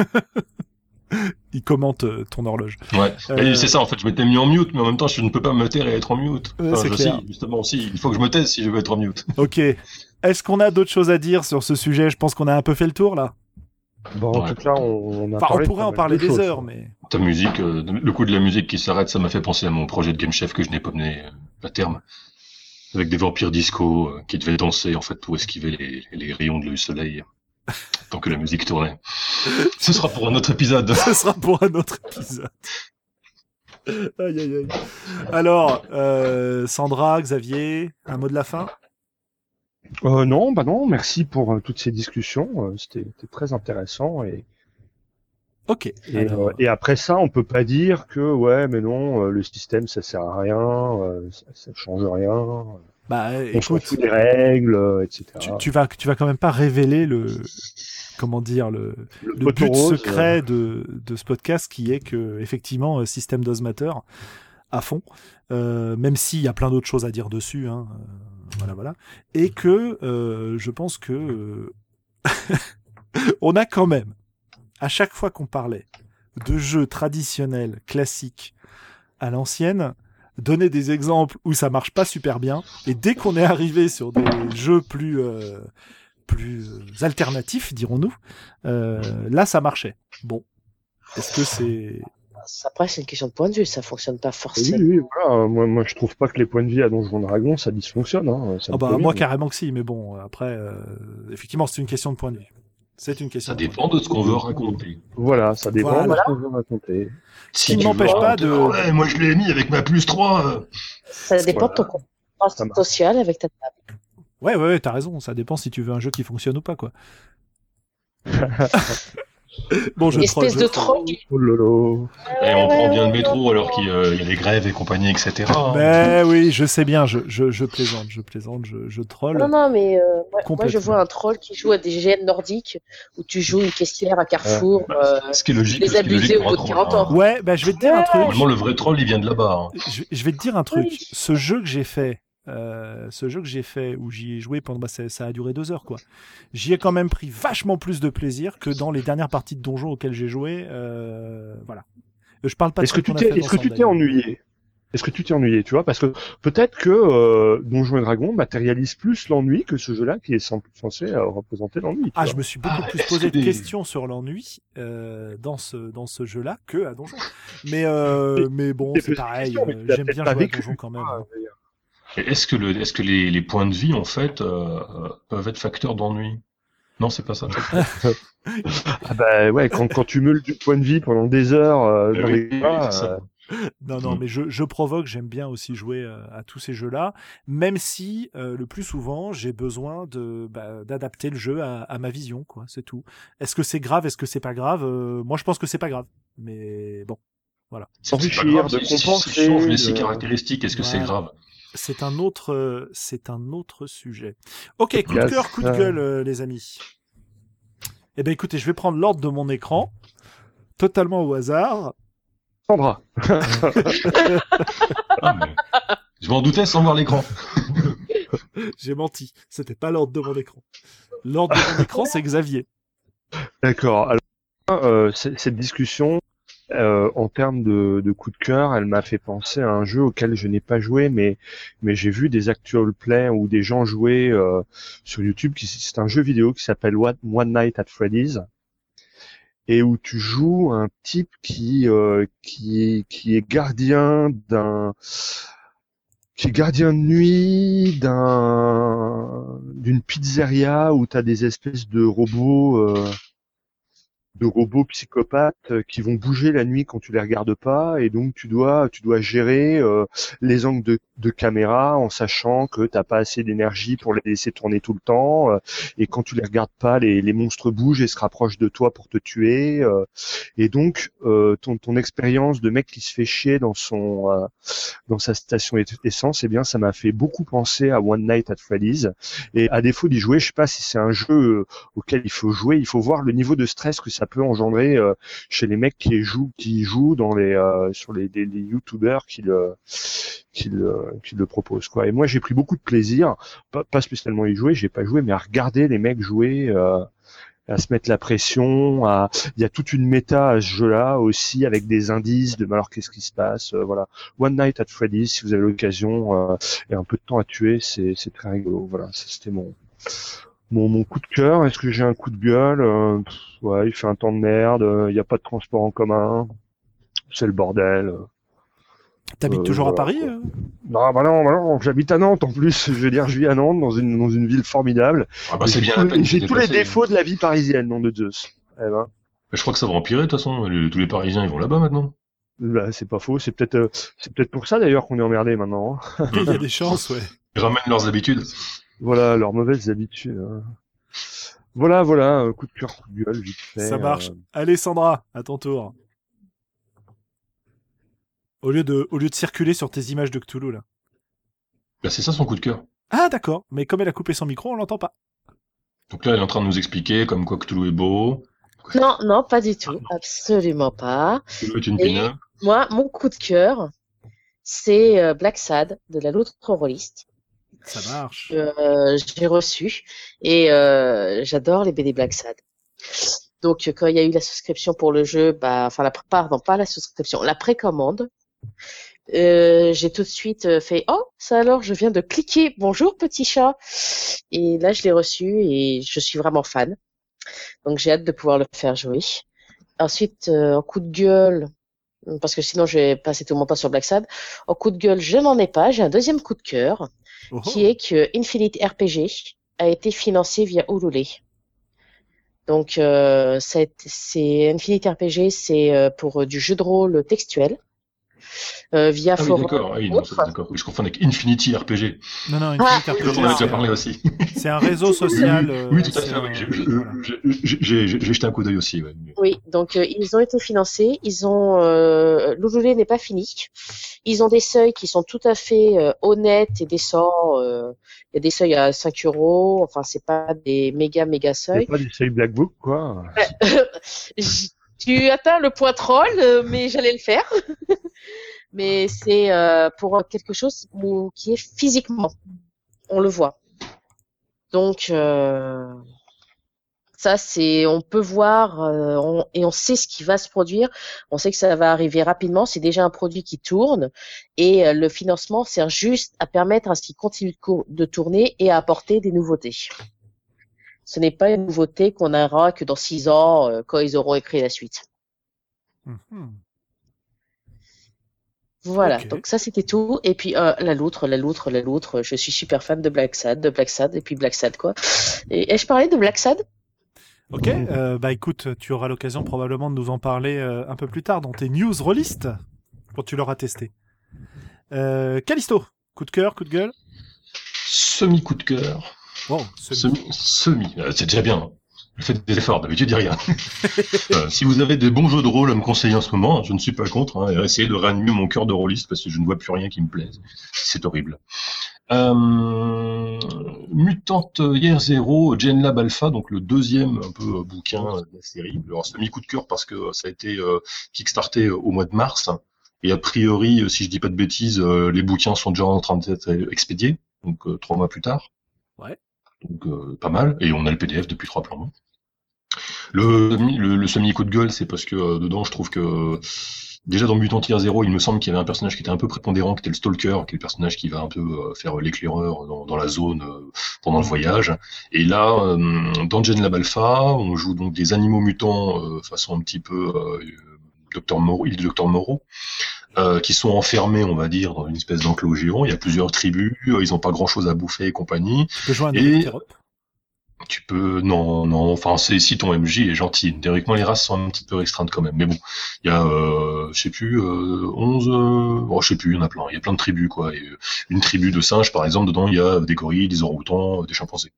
Il commente euh, ton horloge. Ouais. Euh, Et c'est ça, en fait, je m'étais mis en mute, mais en même temps, je ne peux pas me taire et être en mute. Ouais, Enfin, c'est je clair. sais, justement, aussi, il faut que je me taise si je veux être en mute. Ok. Est-ce qu'on a d'autres choses à dire sur ce sujet? Je pense qu'on a un peu fait le tour, là. Bon, en Ouais. tout cas, on, on a Enfin, on parlé de pourrait pas en mal parler de des choses. heures, mais... Ta musique, euh, le coup de la musique qui s'arrête, ça m'a fait penser à mon projet de Game Chef que je n'ai pas mené euh, à terme. Avec des vampires disco euh, qui devaient danser, en fait, pour esquiver les, les rayons du soleil. Tant que la musique tournait. Ce sera pour un autre épisode. Ce sera pour un autre épisode. Aïe, aïe, aïe. Alors, euh, Sandra, Xavier, un mot de la fin? Euh, non, bah non, merci pour euh, toutes ces discussions. euh, C'était c'était très intéressant. Et, Ok. et, Alors, euh, et après ça, on peut pas dire que ouais, mais non, euh, le système ça sert à rien, euh, ça, ça change rien. bah, On s'en écoute, fout des règles, euh, et cetera. tu, tu vas, tu vas quand même pas révéler le, comment dire, le, Le, le poteau but rose, secret euh, de, de ce podcast qui est que, effectivement, euh, System Does Matter à fond, euh, même s'il y a plein d'autres choses à dire dessus, hein. voilà, voilà, et que euh, je pense que euh, on a quand même, à chaque fois qu'on parlait de jeux traditionnels, classiques, à l'ancienne, donné des exemples où ça marche pas super bien, et dès qu'on est arrivé sur des jeux plus euh, plus alternatifs, dirons-nous, euh, là ça marchait. Bon, est-ce que c'est... Après, c'est une question de point de vue, ça fonctionne pas Oui, forcément. oui, voilà. Moi, moi, je trouve pas que les points de vie à Donjons Dragon, ça dysfonctionne. Hein. Ça Ah me bah convient. moi carrément que si, mais bon, après, euh, effectivement, c'est une question de point de vue. C'est une question Ça de point dépend de ce qu'on veut raconter. Voilà, ça dépend Voilà. de ce qu'on veut raconter. Ce Si qui ne tu veux m'empêche pas raconter, de... ah ouais, moi je l'ai mis avec ma plus trois. euh. Ça dépend de ton Voilà. contrat Ça marche. social avec ta table. Ouais, ouais, ouais, t'as raison, ça dépend si tu veux un jeu qui fonctionne ou pas, quoi. Bon, je troll, Espèce je de troll. troll. Oh lolo. Et on prend bien le métro alors qu'il y a les grèves et compagnie, et cetera. Mais oui, je sais bien, je, je, je plaisante, je plaisante, je, je troll. Non, non, mais euh, moi, moi, je Complètement. vois un troll qui joue à des G N nordiques où tu joues une caissière à Carrefour. euh, Ce qui est logique. les ce qui est abuser logique au pour un bout de troll, quarante ans. hein. Ouais, bah je vais te dire un truc. Normalement, le vrai troll, il vient de là-bas. hein. Je, je vais te dire un truc. Oui. Ce jeu que j'ai fait, euh, ce jeu que j'ai fait où j'y ai joué pendant, bah, ça, ça a duré deux heures, quoi. J'y ai quand même pris vachement plus de plaisir que dans les dernières parties de donjons auxquelles j'ai joué. Euh, voilà. Je parle pas de Est-ce ce que tu qu'on a t'es, fait est-ce que tu ensemble, t'es d'ailleurs. ennuyé? Est-ce que tu t'es ennuyé, tu vois? Parce que peut-être que euh, Donjons et Dragons matérialise plus l'ennui que ce jeu-là qui est sem- censé euh, représenter l'ennui. tu Ah, vois. je me suis beaucoup Ah, plus est-ce posé que de des- questions sur l'ennui euh, dans ce dans ce jeu-là que à Donjon. Mais euh, mais bon, T'es c'est posé des pareil. questions, mais euh, tu l'as J'aime peut-être bien pas jouer à vécu, Donjon quand même. Ah, hein. d'ailleurs. Et Est-ce que, le, est-ce que les, les points de vie, en fait, euh, euh, peuvent être facteurs d'ennui? Non, c'est pas ça. Ah bah ouais, quand, quand tu meules du point de vie pendant des heures euh, Eh dans oui, les combats, c'est ça. euh, Non, non, Mm. mais je, je provoque, j'aime bien aussi jouer euh, à tous ces jeux-là, même si euh, le plus souvent j'ai besoin de bah, d'adapter le jeu à, à ma vision, quoi. C'est tout. Est-ce que c'est grave, est-ce que c'est pas grave Euh, Moi, je pense que c'est pas grave, mais bon, voilà. C'est pas S'enrichir, grave, de si- si- si compenser, ça change les six de- caractéristiques, est-ce que c'est Voilà. grave? C'est un autre, euh, c'est un autre sujet. Ok, coup de Yes. cœur, coup de gueule, euh, les amis. Eh ben, écoutez, je vais prendre l'ordre de mon écran, totalement au hasard. Sandra. Ah, mais... Je m'en doutais sans voir l'écran. J'ai menti, c'était pas l'ordre de mon écran. L'ordre de mon écran, c'est Xavier. D'accord. Alors, euh, c- cette discussion, euh, en termes de, de coup de cœur, elle m'a fait penser à un jeu auquel je n'ai pas joué, mais mais j'ai vu des actual play ou des gens jouer euh, sur YouTube. Qui, c'est un jeu vidéo qui s'appelle What- One Night at Freddy's et où tu joues un type qui euh, qui est qui est gardien d'un qui est gardien de nuit d'un d'une pizzeria où tu as des espèces de robots euh, de robots psychopathes euh, qui vont bouger la nuit quand tu les regardes pas, et donc tu dois tu dois gérer euh, les angles de, de caméra en sachant que t'as pas assez d'énergie pour les laisser tourner tout le temps, euh, et quand tu les regardes pas, les, les monstres bougent et se rapprochent de toi pour te tuer, euh, et donc euh, ton ton expérience de mec qui se fait chier dans son euh, dans sa station essence, eh bien ça m'a fait beaucoup penser à One Night at Freddy's, et à défaut d'y jouer, je sais pas si c'est un jeu euh, auquel il faut jouer, il faut voir le niveau de stress que ça peut engendrer euh, chez les mecs qui jouent, qui jouent dans les euh, sur les, les, les YouTubers qui le qui le qui le proposent, quoi. Et moi j'ai pris beaucoup de plaisir, pas, pas spécialement à y jouer, j'ai pas joué, mais à regarder les mecs jouer, euh, à se mettre la pression, à il y a toute une méta à ce jeu-là aussi avec des indices de alors qu'est-ce qui se passe, euh, voilà. One Night at Freddy's, si vous avez l'occasion euh, et un peu de temps à tuer, c'est c'est très rigolo. Voilà, ça, c'était mon Mon, mon coup de cœur. Est-ce que j'ai un coup de gueule? euh, pff, Ouais, il fait un temps de merde, il n'y a pas de transport en commun, c'est le bordel. T'habites Euh, toujours à voilà, Paris quoi. euh Non, bah non, bah non, j'habite à Nantes en plus. Je veux dire, je vis à Nantes dans une dans une ville formidable. Ah bah c'est J'ai bien tous- la peine de J'ai se tous les déplacer. défauts de la vie parisienne, nom de Zeus. Eh ben, Mais je crois que ça va empirer de toute façon. Le- tous les Parisiens ils vont là-bas maintenant. bah, c'est pas faux. C'est peut-être euh, c'est peut-être pour ça d'ailleurs qu'on est emmerdé maintenant. hein. Il y a des chances, ouais. Ils ramènent leurs habitudes. Voilà leurs mauvaises habitudes. hein. Voilà, voilà, un coup de cœur, coup de gueule, vite fait. Ça marche. euh, Allez, Sandra, à ton tour. Au lieu de, au lieu de circuler sur tes images de Cthulhu, là. Bah, c'est ça son coup de cœur. Ah, d'accord. Mais comme elle a coupé son micro, on l'entend pas. Donc là elle est en train de nous expliquer comme quoi Cthulhu est beau, Non, non, pas du tout. Absolument pas. Cthulhu est une Et- pin-up. Moi, mon coup de cœur, c'est euh, Black Sad de la Loutre Rolliste. Ça marche. Euh, j'ai reçu et euh, j'adore les B D Black Sad. Donc quand il y a eu la souscription pour le jeu, bah, enfin la pardon, pas la souscription, la précommande. Euh, j'ai tout de suite fait oh ça alors je viens de cliquer bonjour petit chat et là je l'ai reçu et je suis vraiment fan donc j'ai hâte de pouvoir le faire jouer. Ensuite euh, en coup de gueule parce que sinon je vais passer tout mon temps sur Black Sad, en coup de gueule je n'en ai pas, j'ai un deuxième coup de cœur Oh, qui oh. est que Infinite R P G a été financé via Ulule. Donc euh, c'est, c'est Infinite R P G c'est euh, pour euh, du jeu de rôle textuel. Euh, via Ah oui, forum d'accord. Ah oui, ou non, autre. c'est- d'accord. Oui, je confonds avec Infinity R P G. Non, non, Ah, Infinite oui, Dont R P G, on a non. déjà c'est parlé un, aussi. c'est un réseau Oui, social. oui, euh, oui, tout à c'est fait. un- Oui, je- je- voilà. je- j'ai j'ai- j'ai jeté un coup d'œil aussi. Ouais. Oui, donc euh, ils ont été financés. Ils ont euh, l'Ulule n'est pas fini. Ils ont des seuils qui sont tout à fait euh, honnêtes et décents. euh, Il y a des seuils à cinq euros. Enfin, c'est pas des méga méga C'est seuils. pas du seuil Black Book, quoi. J- Tu atteins le point troll, euh, mais j'allais le faire. Mais c'est euh, pour quelque chose où- qui est physiquement, on le voit. Donc euh, ça, c'est, on peut voir euh, on- et on sait ce qui va se produire. On sait que ça va arriver rapidement. C'est déjà un produit qui tourne et euh, le financement sert juste à permettre à ce qu'il continue de, co- de tourner et à apporter des nouveautés. Ce n'est pas une nouveauté qu'on aura que dans six ans euh, quand ils auront écrit la suite. Mhm. Voilà, Ok. donc ça c'était tout. Et puis euh, la loutre, la loutre, la loutre. Je suis super fan de Black Sad, de Black Sad et puis Black Sad quoi. Et ai-je parlé de Black Sad? Ok, euh, bah écoute, tu auras l'occasion probablement de nous en parler euh, un peu plus tard dans tes news rollistes, quand tu l'auras testé. Euh, Callisto, coup de cœur, coup de gueule. Semi-coup de cœur. Wow, semi. Semi. Semi. Euh, C'est déjà bien. hein. Je fais des efforts, d'habitude, il n'y a rien. Euh, si vous avez des bons jeux de rôle à me conseiller en ce moment, je ne suis pas contre. Hein, et essayez de réanimer mon cœur de rôliste parce que je ne vois plus rien qui me plaise. C'est horrible. Euh, Mutant Year Zero, Gen Lab Alpha, donc le deuxième un peu euh, bouquin euh, de la série. Alors semi coup de cœur parce que ça a été euh, kickstarté euh, au mois de mars. Et a priori, euh, si je dis pas de bêtises, euh, les bouquins sont déjà en train d'être euh, expédiés, donc euh, trois mois plus tard. Ouais. Donc euh, pas mal. Et on a le P D F depuis trois plans. Le, le, le semi-coup de gueule, c'est parce que euh, dedans, je trouve que euh, déjà dans Mutant Year Zero, il me semble qu'il y avait un personnage qui était un peu prépondérant, qui était le Stalker, qui est le personnage qui va un peu euh, faire l'éclaireur dans, dans la zone euh, pendant le voyage. Et là, euh, dans Gen Lab Alpha, on joue donc des animaux mutants euh, façon un petit peu euh, Docteur Moreau, il Docteur Moreau. Euh, qui sont enfermés, on va dire, dans une espèce d'enclos géant. Il y a plusieurs tribus, euh, ils ont pas grand-chose à bouffer et compagnie. Tu peux jouer un Et- Electérop. Tu peux, non, non, enfin, c'est si ton M J est gentil. Théoriquement, les races sont un petit peu restreintes quand même. Mais bon, il y a, euh, je sais plus, euh, onze, euh, oh, je sais plus, il y en a plein. Il y a plein de tribus, quoi. Et, euh, une tribu de singes, par exemple, dedans, il y a des gorilles, des orang-outans, des chimpanzés.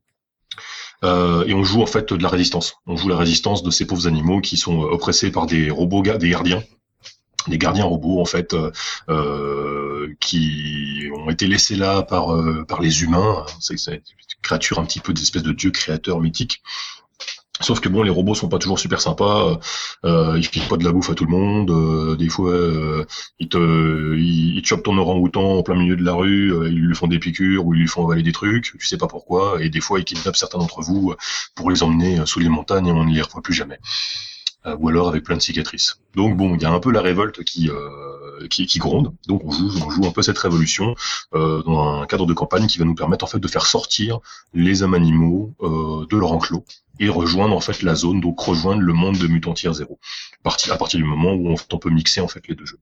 Euh, et on joue en fait de la résistance. On joue la résistance de ces pauvres animaux qui sont euh, oppressés par des robots, ga- des gardiens. Des gardiens robots en fait euh, euh, qui ont été laissés là par euh, par les humains. C'est c'est une créature un petit peu d'espèce de dieu créateur mythique. Sauf que bon, les robots sont pas toujours super sympas. Euh, ils filent pas de la bouffe à tout le monde. Euh, des fois, euh, ils te ils, ils chopent ton orang-outan en plein milieu de la rue. Euh, ils lui font des piqûres ou ils lui font avaler des trucs. Tu sais pas pourquoi. Et des fois, ils kidnappent certains d'entre vous pour les emmener sous les montagnes et on ne les revoit plus jamais. Euh, ou alors avec plein de cicatrices. Donc bon, il y a un peu la révolte qui euh, qui, qui gronde. Donc on joue, on joue un peu cette révolution euh, dans un cadre de campagne qui va nous permettre en fait de faire sortir les hommes animaux euh, de leur enclos et rejoindre en fait la zone, donc rejoindre le monde de Mutant Year Zero. Parti, à partir du moment où on, on peut mixer en fait les deux jeux.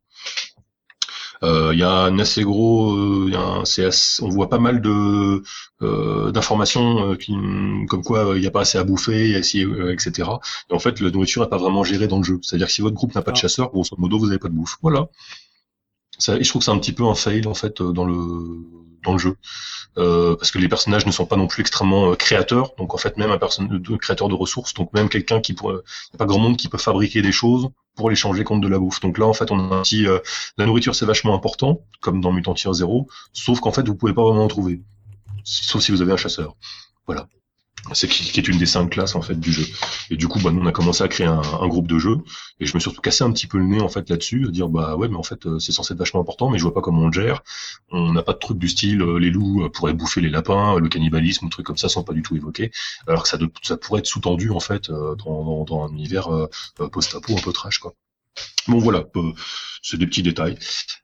Il euh, y a un assez gros, euh, y a un, c'est assez, on voit pas mal de euh, d'informations euh, qui, comme quoi il euh, n'y a pas assez à bouffer, y a assez, euh, et cetera. Et en fait, la nourriture n'est pas vraiment gérée dans le jeu. C'est-à-dire que si votre groupe n'a pas de Ah. chasseurs, grosso modo, vous n'avez pas de bouffe. Voilà. Ça, et je trouve que c'est un petit peu un fail en fait dans le dans le jeu. Euh, parce que les personnages ne sont pas non plus extrêmement euh, créateurs, donc en fait même un personnage de créateur de ressources, donc même quelqu'un qui pourrait, y a pas grand monde qui peut fabriquer des choses pour les changer contre de la bouffe. Donc là en fait on a un petit, euh, la nourriture c'est vachement important, comme dans Mutant Year Zero, sauf qu'en fait vous pouvez pas vraiment en trouver, sauf si vous avez un chasseur. Voilà. C'est qui, qui est une des cinq classes en fait du jeu. Et du coup, bah, nous on a commencé à créer un, un groupe de jeu, et je me suis surtout cassé un petit peu le nez en fait là-dessus, à dire bah ouais mais en fait euh, c'est censé être vachement important, mais je vois pas comment on le gère. On n'a pas de truc du style euh, les loups euh, pourraient bouffer les lapins, le cannibalisme, ou trucs comme ça sont pas du tout évoqués, alors que ça, de, ça pourrait être sous-tendu en fait euh, dans, dans, dans un univers euh, post-apo un peu trash quoi. Bon voilà, euh, c'est des petits détails.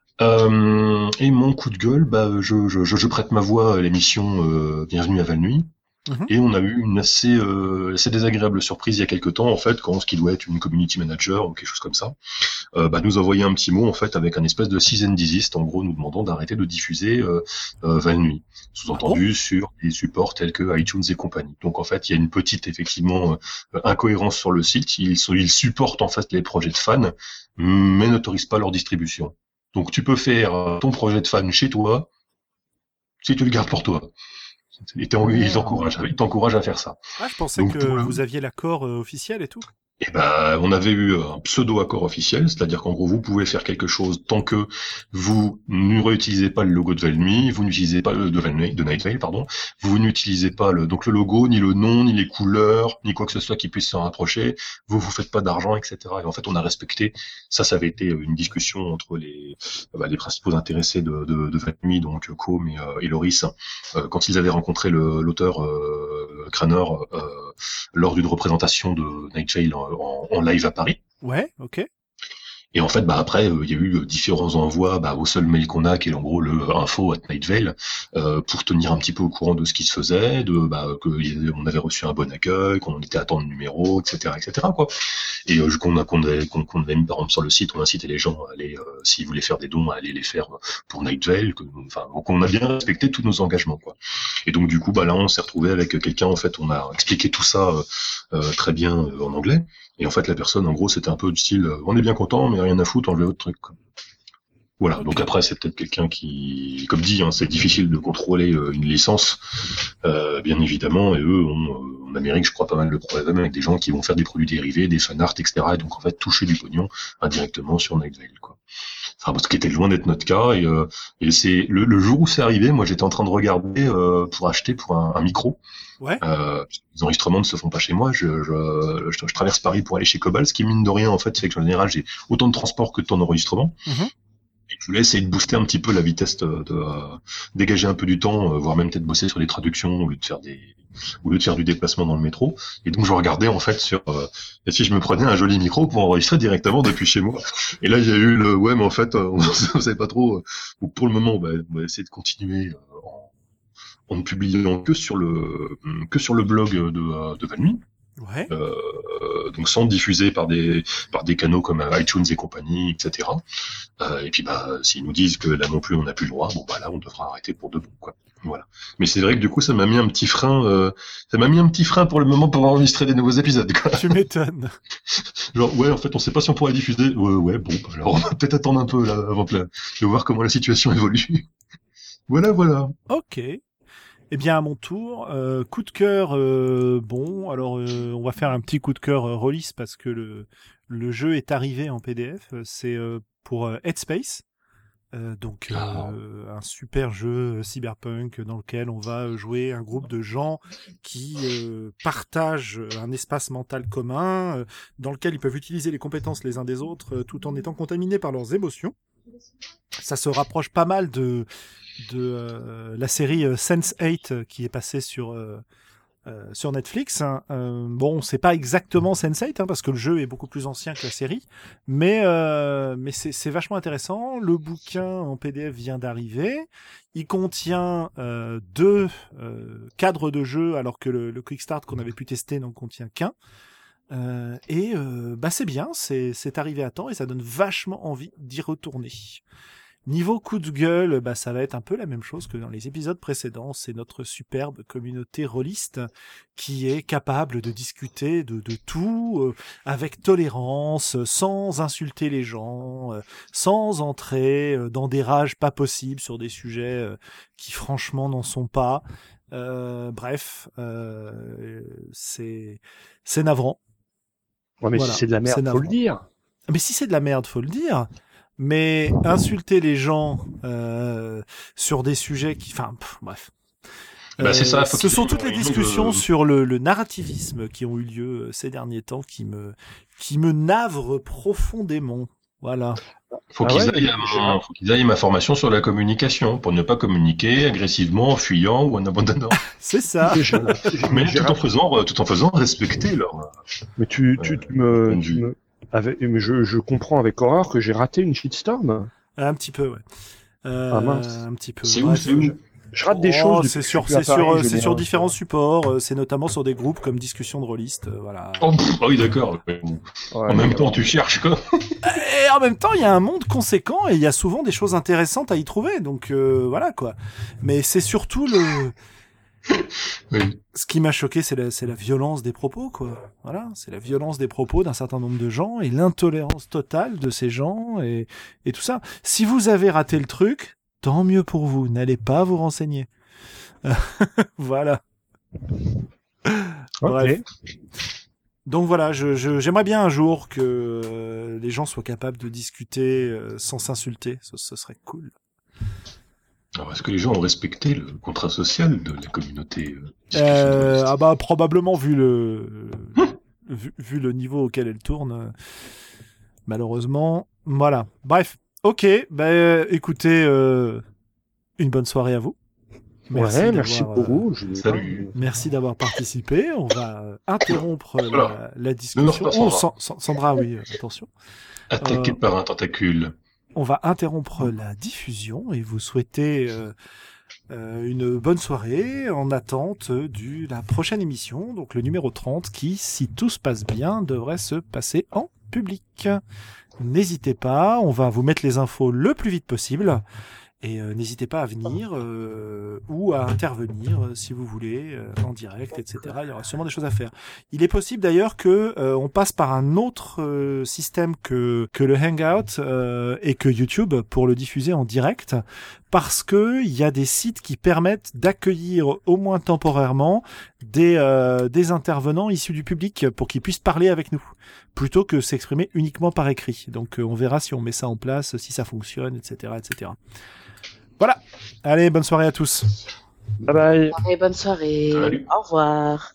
Euh, et mon coup de gueule, bah je, je, je, je prête ma voix à l'émission euh, Bienvenue à Val-Nuit. Mhm. Et on a eu une assez, euh, assez désagréable surprise il y a quelques temps, en fait, quand ce qui doit être une community manager ou quelque chose comme ça, euh, bah, nous envoyait un petit mot, en fait, avec un espèce de cease and desist, en gros, nous demandant d'arrêter de diffuser euh, euh, Val-Nuit, sous-entendu Ah bon sur des supports tels que iTunes et compagnie. Donc, en fait, il y a une petite, effectivement, euh, incohérence sur le site. Ils, ils supportent, en fait, les projets de fans, mais n'autorisent pas leur distribution. Donc, tu peux faire ton projet de fan chez toi, si tu le gardes pour toi. Ils t'encouragent, ils t'encouragent à faire ça. Ah, je pensais Donc, que pour le- vous aviez l'accord euh, officiel et tout. Eh ben, on avait eu un pseudo-accord officiel, c'est-à-dire qu'en gros, vous pouvez faire quelque chose tant que vous ne réutilisez pas le logo de Val-Nuit, vous n'utilisez pas le de Val-Nuit, de Night Vale, pardon, vous n'utilisez pas le, donc le logo, ni le nom, ni les couleurs, ni quoi que ce soit qui puisse s'en rapprocher, vous vous faites pas d'argent, et cetera. Et en fait, on a respecté, ça, ça avait été une discussion entre les, bah, les principaux intéressés de, de, de Val-Nuit, donc Com et, euh, et Loris, euh, quand ils avaient rencontré le, l'auteur euh, Cranor euh, lors d'une représentation de Night Vale en, en, en live à Paris. Ouais, ok. Et en fait, bah après, il euh, y a eu différents envois bah, au seul mail qu'on a, qui est en gros le info at Night Vale, euh, pour tenir un petit peu au courant de ce qui se faisait, de bah qu'on avait reçu un bon accueil, qu'on était à temps de numéro, et cetera, et cetera quoi. Et euh, qu'on a qu'on avait, qu'on, qu'on avait mis par exemple sur le site, on incitait les gens à aller, euh, s'ils voulaient faire des dons, à aller les faire pour Night Vale. Que, enfin, donc on a bien respecté tous nos engagements quoi. Et donc du coup, bah là, on s'est retrouvé avec quelqu'un. En fait, on a expliqué tout ça euh, euh, très bien euh, en anglais. Et en fait, la personne, en gros, c'était un peu du style, on est bien content, mais rien à foutre, enlevez votre truc. Voilà. Okay. Donc après, c'est peut-être quelqu'un qui, comme dit, hein, c'est difficile de contrôler euh, une licence, euh, bien évidemment. Et eux, ont, euh, en Amérique, je crois pas mal de problèmes avec des gens qui vont faire des produits dérivés, des fanarts, et cetera. Et donc en fait, toucher du pognon indirectement sur Night Vale, quoi. Enfin, ce qui était loin d'être notre cas. Et, euh, et c'est le, le jour où c'est arrivé, moi, j'étais en train de regarder euh, pour acheter pour un, un micro. Ouais. Euh, les enregistrements ne se font pas chez moi. Je, je, je, je traverse Paris pour aller chez Cobalt, ce qui mine de rien en fait, c'est que en général j'ai autant de transport que de temps d'enregistrement. Mm-hmm. Et je voulais essayer de booster un petit peu la vitesse, de, de euh, dégager un peu du temps, euh, voire même peut-être bosser sur des traductions au lieu de faire des, au lieu de faire du déplacement dans le métro. Et donc je regardais en fait sur euh, et si je me prenais un joli micro pour enregistrer directement depuis chez moi. Et là il y a eu le ouais mais en fait euh, on savait pas trop. Euh, donc pour le moment on va, on va essayer de continuer. Euh, en ne publiant que sur le que sur le blog de de Val-Nuit. Ouais. Euh, donc sans diffuser par des par des canaux comme iTunes et compagnie, et cetera. Euh, et puis bah s'ils nous disent que là non plus on n'a plus le droit, bon bah là on devra arrêter pour de bon quoi. Voilà. Mais c'est vrai que du coup ça m'a mis un petit frein, euh, ça m'a mis un petit frein pour le moment pour enregistrer des nouveaux épisodes. Quoi. Tu m'étonnes. Genre ouais en fait on sait pas si on pourra diffuser. Ouais ouais bon bah, alors on va peut-être attendre un peu là avant de, de voir comment la situation évolue. Voilà voilà. Ok. Eh bien, à mon tour, euh, coup de cœur, euh, bon, alors euh, on va faire un petit coup de cœur euh, release parce que le, le jeu est arrivé en P D F, c'est euh, pour euh, Headspace, euh, donc euh, un super jeu cyberpunk dans lequel on va jouer un groupe de gens qui euh, partagent un espace mental commun, euh, dans lequel ils peuvent utiliser les compétences les uns des autres euh, tout en étant contaminés par leurs émotions. Ça se rapproche pas mal de de euh, la série euh, sense eight euh, qui est passée sur euh, euh, sur Netflix. Hein. Euh, bon, c'est pas exactement sense eight hein, parce que le jeu est beaucoup plus ancien que la série, mais euh, mais c'est c'est vachement intéressant. Le bouquin en P D F vient d'arriver. Il contient euh, deux euh, cadres de jeu alors que le, le Quick Start qu'on avait pu tester n'en contient qu'un. Euh, et euh, bah c'est bien, c'est c'est arrivé à temps et ça donne vachement envie d'y retourner. Niveau coup de gueule, bah ça va être un peu la même chose que dans les épisodes précédents. C'est notre superbe communauté rôliste qui est capable de discuter de, de tout euh, avec tolérance, sans insulter les gens, euh, sans entrer euh, dans des rages pas possibles sur des sujets euh, qui franchement n'en sont pas. Euh, bref, euh, c'est c'est navrant. Ouais, mais Voilà, si c'est de la merde, faut le dire. Mais si c'est de la merde, faut le dire. Mais insulter les gens euh, sur des sujets qui... Enfin, pff, bref. Bah, c'est ça, faut ce qu'il sont y ait toutes les une discussions de- sur le, le narrativisme qui ont eu lieu euh, ces derniers temps qui me qui me navrent profondément. Voilà. Faut Ah qu'ils ouais, aillent, à ma- faut qu'ils aillent à ma formation sur la communication pour ne pas communiquer agressivement, en fuyant ou en abandonnant. C'est ça. J'ai- Mais j'ai tout en faisant, tout en faisant respecter leur. Mais tu, tu, Euh, tu me, point de tu vue. me- avec, mais je, je comprends avec horreur que j'ai raté une shitstorm. Un petit peu, ouais. Euh, Ah, mince. un petit peu. C'est où, Bref, c'est où je- Je rate des Oh, choses. depuis c'est que sur, je suis c'est à sur, Paris, euh, c'est Julien. sur différents supports. euh, C'est notamment sur des groupes comme Discussion de Rollistes. euh, Voilà. Oh, pff, ah oui, d'accord. Mais bon, Ouais, en même mais temps, tu cherches quoi. Et en même temps, il y a un monde conséquent et il y a souvent des choses intéressantes à y trouver. Donc euh, voilà quoi. Mais c'est surtout le. Oui. Ce qui m'a choqué, c'est la, c'est la violence des propos, quoi. Voilà, c'est la violence des propos d'un certain nombre de gens et l'intolérance totale de ces gens et, et tout ça. Si vous avez raté le truc, tant mieux pour vous. N'allez pas vous renseigner. Voilà. Ok. Bref. Donc voilà, je, je, j'aimerais bien un jour que euh, les gens soient capables de discuter euh, sans s'insulter. Ce, ce serait cool. Alors, est-ce que les gens ont respecté le contrat social de la communauté euh, discussion Euh, de liste ah bah probablement vu le vu, vu le niveau auquel elle tourne, euh, malheureusement. Voilà. Bref. Ok. Ben écoutez, euh, une bonne soirée à vous. Ouais, d'avoir, merci euh, beaucoup. Julien. Salut. Merci d'avoir participé. On va euh, interrompre la, Voilà. la Ne discussion. meurt pas, Oh, Sandra. San- San- Sandra, oui, euh, attention. Attaqué Euh, par un tentacule. On va interrompre la diffusion et vous souhaiter euh, euh, une bonne soirée en attente de la prochaine émission, donc le numéro trente, qui, si tout se passe bien, devrait se passer en public. N'hésitez pas, on va vous mettre les infos le plus vite possible. Et euh, n'hésitez pas à venir euh, ou à intervenir euh, si vous voulez euh, en direct, et cetera. Il y aura sûrement des choses à faire. Il est possible d'ailleurs que euh, on passe par un autre euh, système que que le Hangout euh, et que YouTube pour le diffuser en direct, parce que il y a des sites qui permettent d'accueillir au moins temporairement des euh, des intervenants issus du public pour qu'ils puissent parler avec nous, plutôt que s'exprimer uniquement par écrit. Donc euh, on verra si on met ça en place, si ça fonctionne, et cetera, et cetera. Voilà. Allez, bonne soirée à tous. Bye bye. Allez, bonne soirée. Salut. Au revoir.